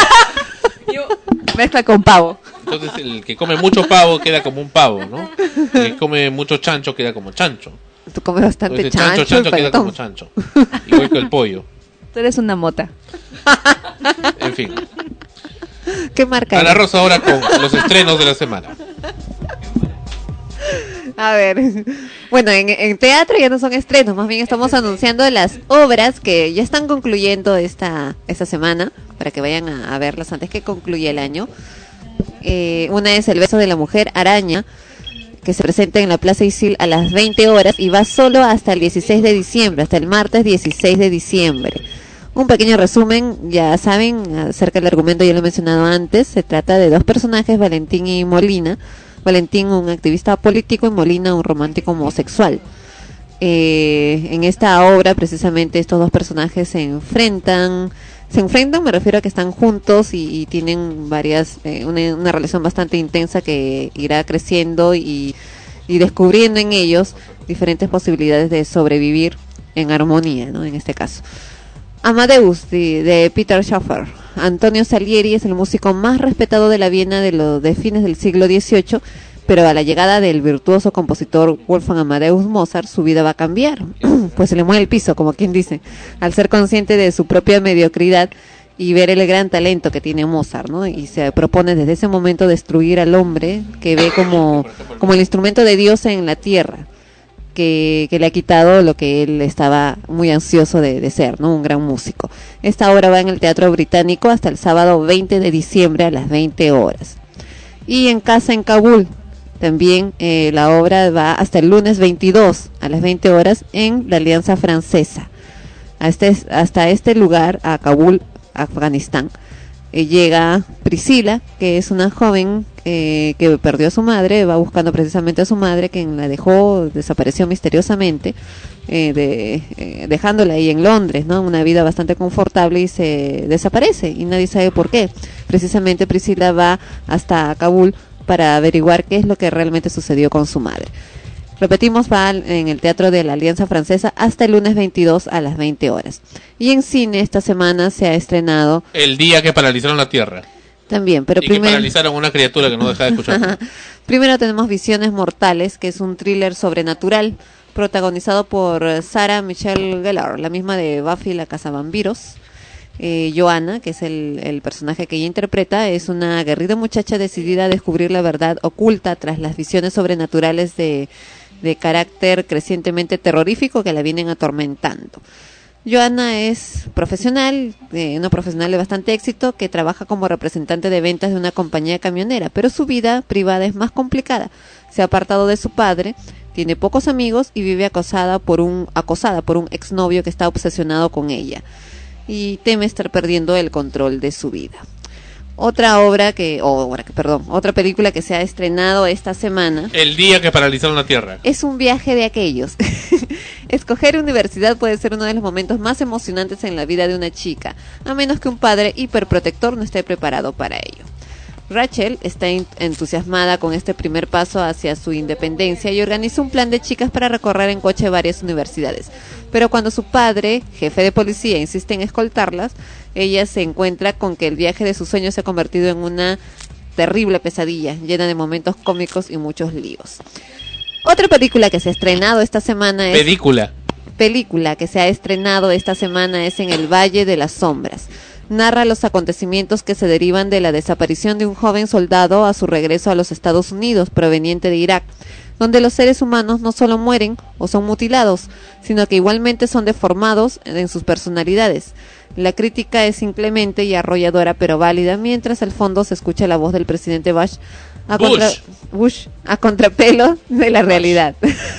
Mezcla con pavo. entonces el que come mucho pavo queda como un pavo, ¿no? El que come mucho chancho queda como chancho. Tú comes bastante Entonces, chancho, chancho, chancho y queda panetón. como chancho. Igual que el pollo. Tú eres una mota. En fin. ¿Qué marca Ana eres? Rosa ahora con los estrenos de la semana. A ver, bueno, en, en teatro ya no son estrenos, más bien estamos anunciando las obras que ya están concluyendo esta, esta semana, para que vayan a, a verlas antes que concluya el año. Eh, una es El beso de la mujer araña, que se presenta en la Plaza Isil a las veinte horas y va solo hasta el dieciséis de diciembre, hasta el martes dieciséis de diciembre. Un pequeño resumen, ya saben, acerca del argumento, ya lo he mencionado antes, se trata de dos personajes, Valentín y Molina. Valentín, un activista político, y Molina, un romántico homosexual. Eh, en esta obra, precisamente, estos dos personajes se enfrentan, se enfrentan, me refiero a que están juntos y, y tienen varias, eh, una, una relación bastante intensa que irá creciendo y, y descubriendo en ellos diferentes posibilidades de sobrevivir en armonía, ¿no? En este caso. Amadeus, de, de Peter Schoeffer. Antonio Salieri es el músico más respetado de la Viena de los de fines del siglo dieciocho, pero a la llegada del virtuoso compositor Wolfgang Amadeus Mozart, su vida va a cambiar, pues se le mueve el piso, como quien dice, al ser consciente de su propia mediocridad y ver el gran talento que tiene Mozart, ¿no? Y se propone desde ese momento destruir al hombre que ve como, como el instrumento de Dios en la tierra. Que, que le ha quitado lo que él estaba muy ansioso de, de ser, ¿no? Un gran músico. Esta obra va en el Teatro Británico hasta el sábado veinte de diciembre a las veinte horas. Y en Casa en Kabul, también eh, la obra va hasta el lunes veintidós a las veinte horas en la Alianza Francesa. Hasta, es, hasta este lugar, a Kabul, Afganistán, eh, llega Priscila, que es una joven eh, que perdió a su madre, va buscando precisamente a su madre, quien la dejó, desapareció misteriosamente, eh, de, eh, dejándola ahí en Londres, ¿no? Una vida bastante confortable, y se desaparece y nadie sabe por qué. Precisamente Priscila va hasta Kabul para averiguar qué es lo que realmente sucedió con su madre. Repetimos, va en el Teatro de la Alianza Francesa hasta el lunes veintidós a las veinte horas. Y en cine esta semana se ha estrenado El día que paralizaron la Tierra. también, pero y que primero paralizaron una criatura que no deja de escuchar. primero tenemos Visiones Mortales, que es un thriller sobrenatural protagonizado por Sarah Michelle Gellar, la misma de Buffy la Cazavampiros. Eh, Joanna, que es el, el personaje que ella interpreta, es una aguerrida muchacha decidida a descubrir la verdad oculta tras las visiones sobrenaturales de, de carácter crecientemente terrorífico que la vienen atormentando. Joanna es profesional, eh, una profesional de bastante éxito que trabaja como representante de ventas de una compañía camionera, pero su vida privada es más complicada. Se ha apartado de su padre, tiene pocos amigos y vive acosada por un acosada por un exnovio que está obsesionado con ella y teme estar perdiendo el control de su vida. Otra obra que, o obra que, perdón, otra película que se ha estrenado esta semana El día que paralizaron la Tierra. es Un viaje de aquellos. Escoger universidad puede ser uno de los momentos más emocionantes en la vida de una chica, a menos que un padre hiperprotector no esté preparado para ello. Rachel está entusiasmada con este primer paso hacia su independencia y organiza un plan de chicas para recorrer en coche varias universidades. Pero cuando su padre, jefe de policía, insiste en escoltarlas, ella se encuentra con que el viaje de sus sueños se ha convertido en una terrible pesadilla, llena de momentos cómicos y muchos líos. Otra película que se ha estrenado esta semana es... Película. Película que se ha estrenado esta semana es En el Valle de las Sombras. Narra los acontecimientos que se derivan de la desaparición de un joven soldado a su regreso a los Estados Unidos, proveniente de Irak, donde los seres humanos no solo mueren o son mutilados, sino que igualmente son deformados en sus personalidades. La crítica es inclemente y arrolladora, pero válida, mientras al fondo se escucha la voz del presidente Bush a, Bush. contra, Bush, a contrapelo de la realidad.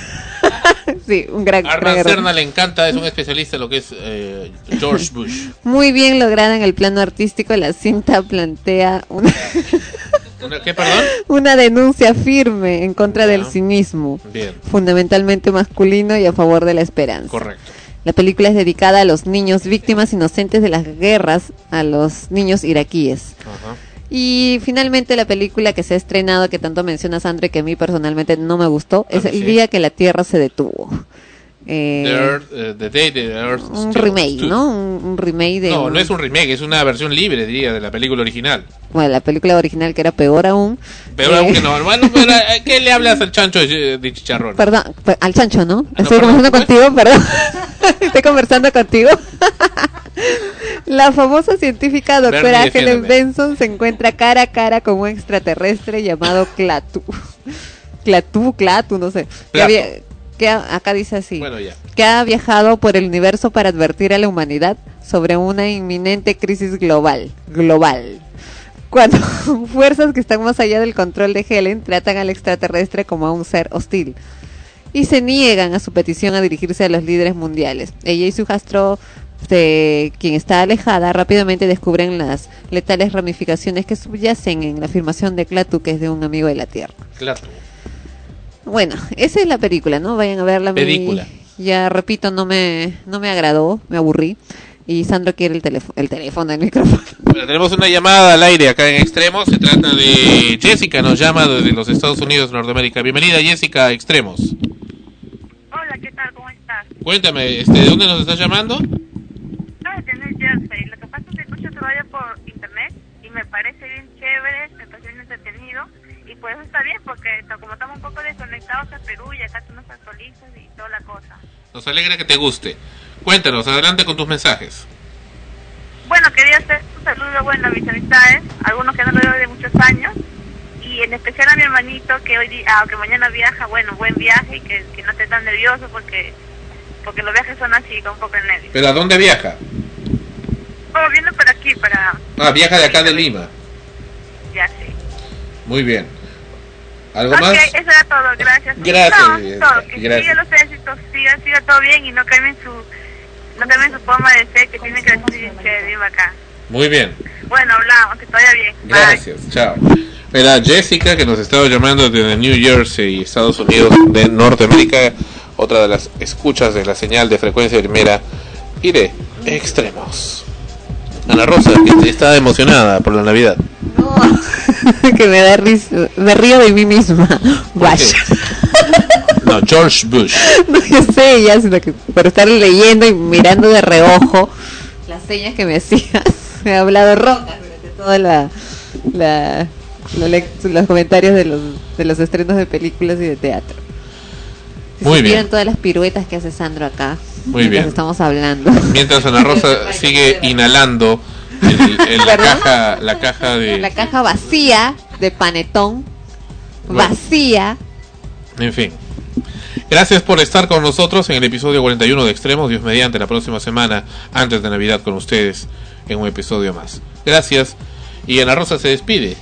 Sí, un gran, A gran Ran error. Serna le encanta, es un especialista en lo que es eh, George Bush. Muy bien lograda en el plano artístico, la cinta plantea una ¿Una qué, perdón? Una denuncia firme en contra del cinismo, Bien. fundamentalmente masculino y a favor de la esperanza. Correcto. La película es dedicada a los niños víctimas inocentes de las guerras, a los niños iraquíes. Ajá. Y finalmente la película que se ha estrenado, que tanto menciona Sandra y que a mí personalmente no me gustó, es Ah, El sí. día que la Tierra se detuvo. Eh, The, Earth, eh, the Day the Earth un Stood- remake, Stood. ¿no? Un, un remake de... No, un- no es un remake, es una versión libre, diría, de la película original. Bueno, la película original que era peor aún. Pero Eh, aunque no, bueno, pero, ¿a ¿qué le hablas al chancho de, de chicharrón? Perdón, pe- al chancho, ¿no? Ah, no, Estoy perdón, conversando contigo, perdón. Estoy conversando contigo. La famosa científica doctora Bernie, Helen defiéndeme. Benson se encuentra cara a cara con un extraterrestre llamado Klaatu. Klaatu, Klaatu, no sé. Que Plato. había, que a- acá dice así. Bueno, ya. Que ha viajado por el universo para advertir a la humanidad sobre una inminente crisis global. Global. Cuando fuerzas que están más allá del control de Helen tratan al extraterrestre como a un ser hostil y se niegan a su petición a dirigirse a los líderes mundiales. Ella y su hijastro, de quien está alejada, rápidamente descubren las letales ramificaciones que subyacen en la afirmación de Klaatu, que es de un amigo de la Tierra. Claro. Bueno, esa es la película, ¿no? Vayan a verla. a mí, Película. ya repito, no me no me agradó, me aburrí. Y Sandro quiere el teléfono, el teléfono, el micrófono. Bueno, tenemos una llamada al aire acá en Extremos. Se trata de Jessica, nos llama desde los Estados Unidos, Norteamérica. Bienvenida, Jessica, a Extremos. Hola, ¿qué tal? ¿Cómo estás? Cuéntame, este, ¿de dónde nos estás llamando? No, de New Jersey. Lo que pasa es que escucho tu radio por internet y me parece bien chévere, me parece bien entretenido y pues está bien porque to- como estamos un poco desconectados a Perú y acá tú nos actualizas y toda la cosa. Nos alegra que te guste. Cuéntanos, adelante con tus mensajes. Bueno, quería hacer un saludo bueno a mis amistades, algunos que no lo veo de muchos años y en especial a mi hermanito que hoy día, ah, que mañana viaja, bueno, buen viaje y que, que no esté tan nervioso porque porque los viajes son así, con un poco de nervios. ¿Pero a dónde viaja? Oh, viene para aquí, para... Ah, viaja de acá de Lima. Ya, sí. Muy bien. ¿Algo Ok, más? eso era todo, gracias. Gracias, No, Jessica, todo, que gracias. siga los éxitos, siga, siga todo bien y no cambien su, no cambien su forma de ser, que tiene que ser bien chévere, bien bacán. Muy bien. Bueno, hablamos, que te vaya bien. Bye. Gracias, chao. Era Jessica que nos estaba llamando desde New Jersey, Estados Unidos de Norteamérica, otra de las escuchas de la señal de frecuencia primera y de Extremos. Ana Rosa, que está emocionada por la Navidad. Que me da risa, me río de mí misma. Guay. No, George Bush. No, yo sé ya, sino que por estar leyendo y mirando de reojo las señas que me hacías, me he hablado roca durante toda la, la, la lect- los comentarios de los de los estrenos de películas y de teatro. Si Muy supieran bien. todas las piruetas que hace Sandro acá, Muy mientras bien. estamos hablando. Mientras Ana Rosa sigue inhalando el- el- la ¿Perdón? caja, la caja de, La caja vacía de panetón, Bueno. vacía. en fin. Gracias por estar con nosotros en el episodio cuarenta y uno de Extremos. Dios mediante, la próxima semana, antes de Navidad, con ustedes en un episodio más. Gracias. Y Ana Rosa se despide.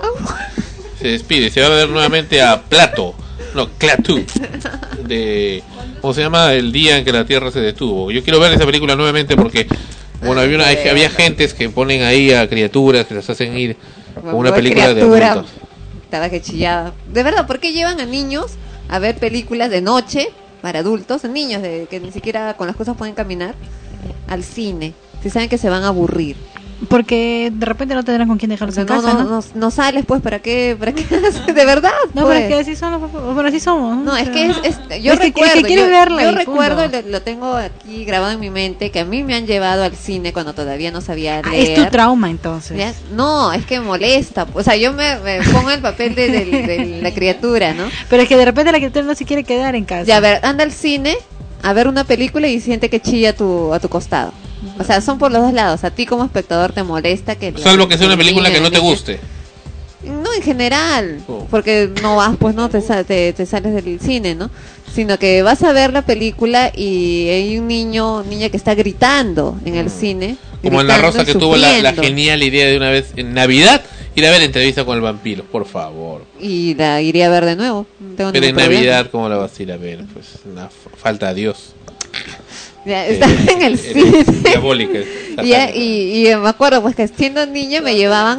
Se despide. Se va a ver nuevamente a Plato. No, Klaatu. De, ¿cómo se llama? El día en que la Tierra se detuvo. Yo quiero ver esa película nuevamente porque, bueno, había, una, había gentes que ponen ahí a criaturas que las hacen ir como una Una película de criatura. adultos. Estaba que chillaba. De verdad, ¿por qué llevan a niños a ver películas de noche para adultos, niños de que ni siquiera con las cosas pueden caminar, al cine? Si saben que se van a aburrir. Porque de repente no tendrán con quién dejarlos en no, casa, no, ¿no? no, no sales, pues, ¿para qué? ¿Para qué? De verdad, No, pues. pero es que así son los papás, pero así somos. No, es que es, es- yo Es que- es que recuerdo, quieren yo, verla yo y recuerdo, punto. lo, lo tengo aquí grabado en mi mente, que a mí me han llevado al cine cuando todavía no sabía Ah, leer. es tu trauma entonces. ¿Ya? No, es que molesta, o sea, yo me, me pongo el papel de, de- de la criatura, ¿no? Pero es que de repente la criatura no se quiere quedar en casa. Ya, a ver, anda al cine a ver una película y siente que chilla a tu, a tu costado. O sea, son por los dos lados. A ti como espectador te molesta que... Salvo que sea una el película niño, que no el te niño- guste. No, en general, Oh. porque no vas, pues no, te, sa- te, te sales del cine, ¿no? Sino que vas a ver la película y hay un niño, niña que está gritando en el cine. Como Ana gritando, Rosa que tuvo la, la sufriendo. genial idea de una vez en Navidad ir a ver Entrevista con el Vampiro, por favor. Y la iría a ver de nuevo. No tengo Pero en ningún problema. Navidad, ¿cómo la vas a ir a ver? Pues una f- falta a Dios. Ya, está Eh, en el eres cine. Diabólica. Y, ya- y, y me acuerdo pues que siendo niña me llevaban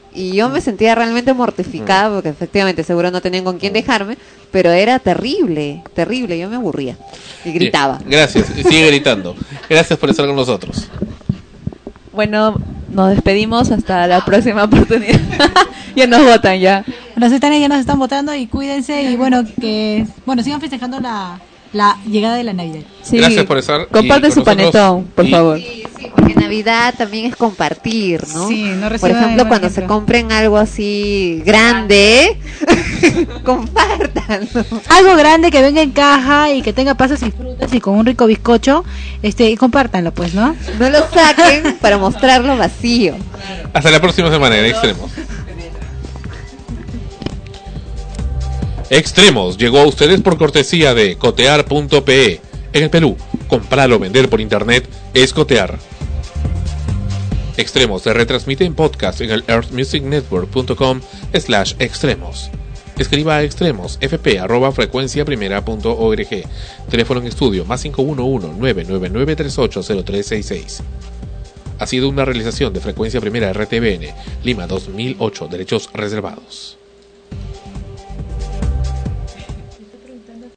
Y yo me sentía realmente mortificada porque efectivamente seguro no tenían con quién dejarme, pero era terrible, terrible, yo me aburría y gritaba. Bien, gracias, sigue gritando. Gracias por estar con nosotros. Bueno, nos despedimos hasta la próxima oportunidad. Ya nos votan ya. Nos están, ya nos están votando y cuídense y bueno, que bueno, sigan festejando la, la llegada de la Navidad. Sí, gracias por estar. Comparte su panetón, por y, favor. Sí, sí, porque Navidad también es compartir, ¿no? Sí, no por ejemplo, cuando ejemplo. se compren algo así grande, compártanlo. Algo grande que venga en caja y que tenga pasas y frutas y con un rico bizcocho, este, compártanlo, pues, ¿no? No lo saquen para mostrarlo vacío. Hasta la próxima semana en Extremos. Extremos llegó a ustedes por cortesía de cotear punto pe. En el Perú, comprar o vender por internet es cotear. Extremos se retransmite en podcast en el earth music network punto com slash extremos. Escriba a extremos fp arroba frecuencia primera punto org. Teléfono en estudio más cinco uno uno nueve nueve nueve tres ocho cero tres seis seis. Ha sido una realización de Frecuencia Primera R T V N, Lima dos mil ocho, derechos reservados.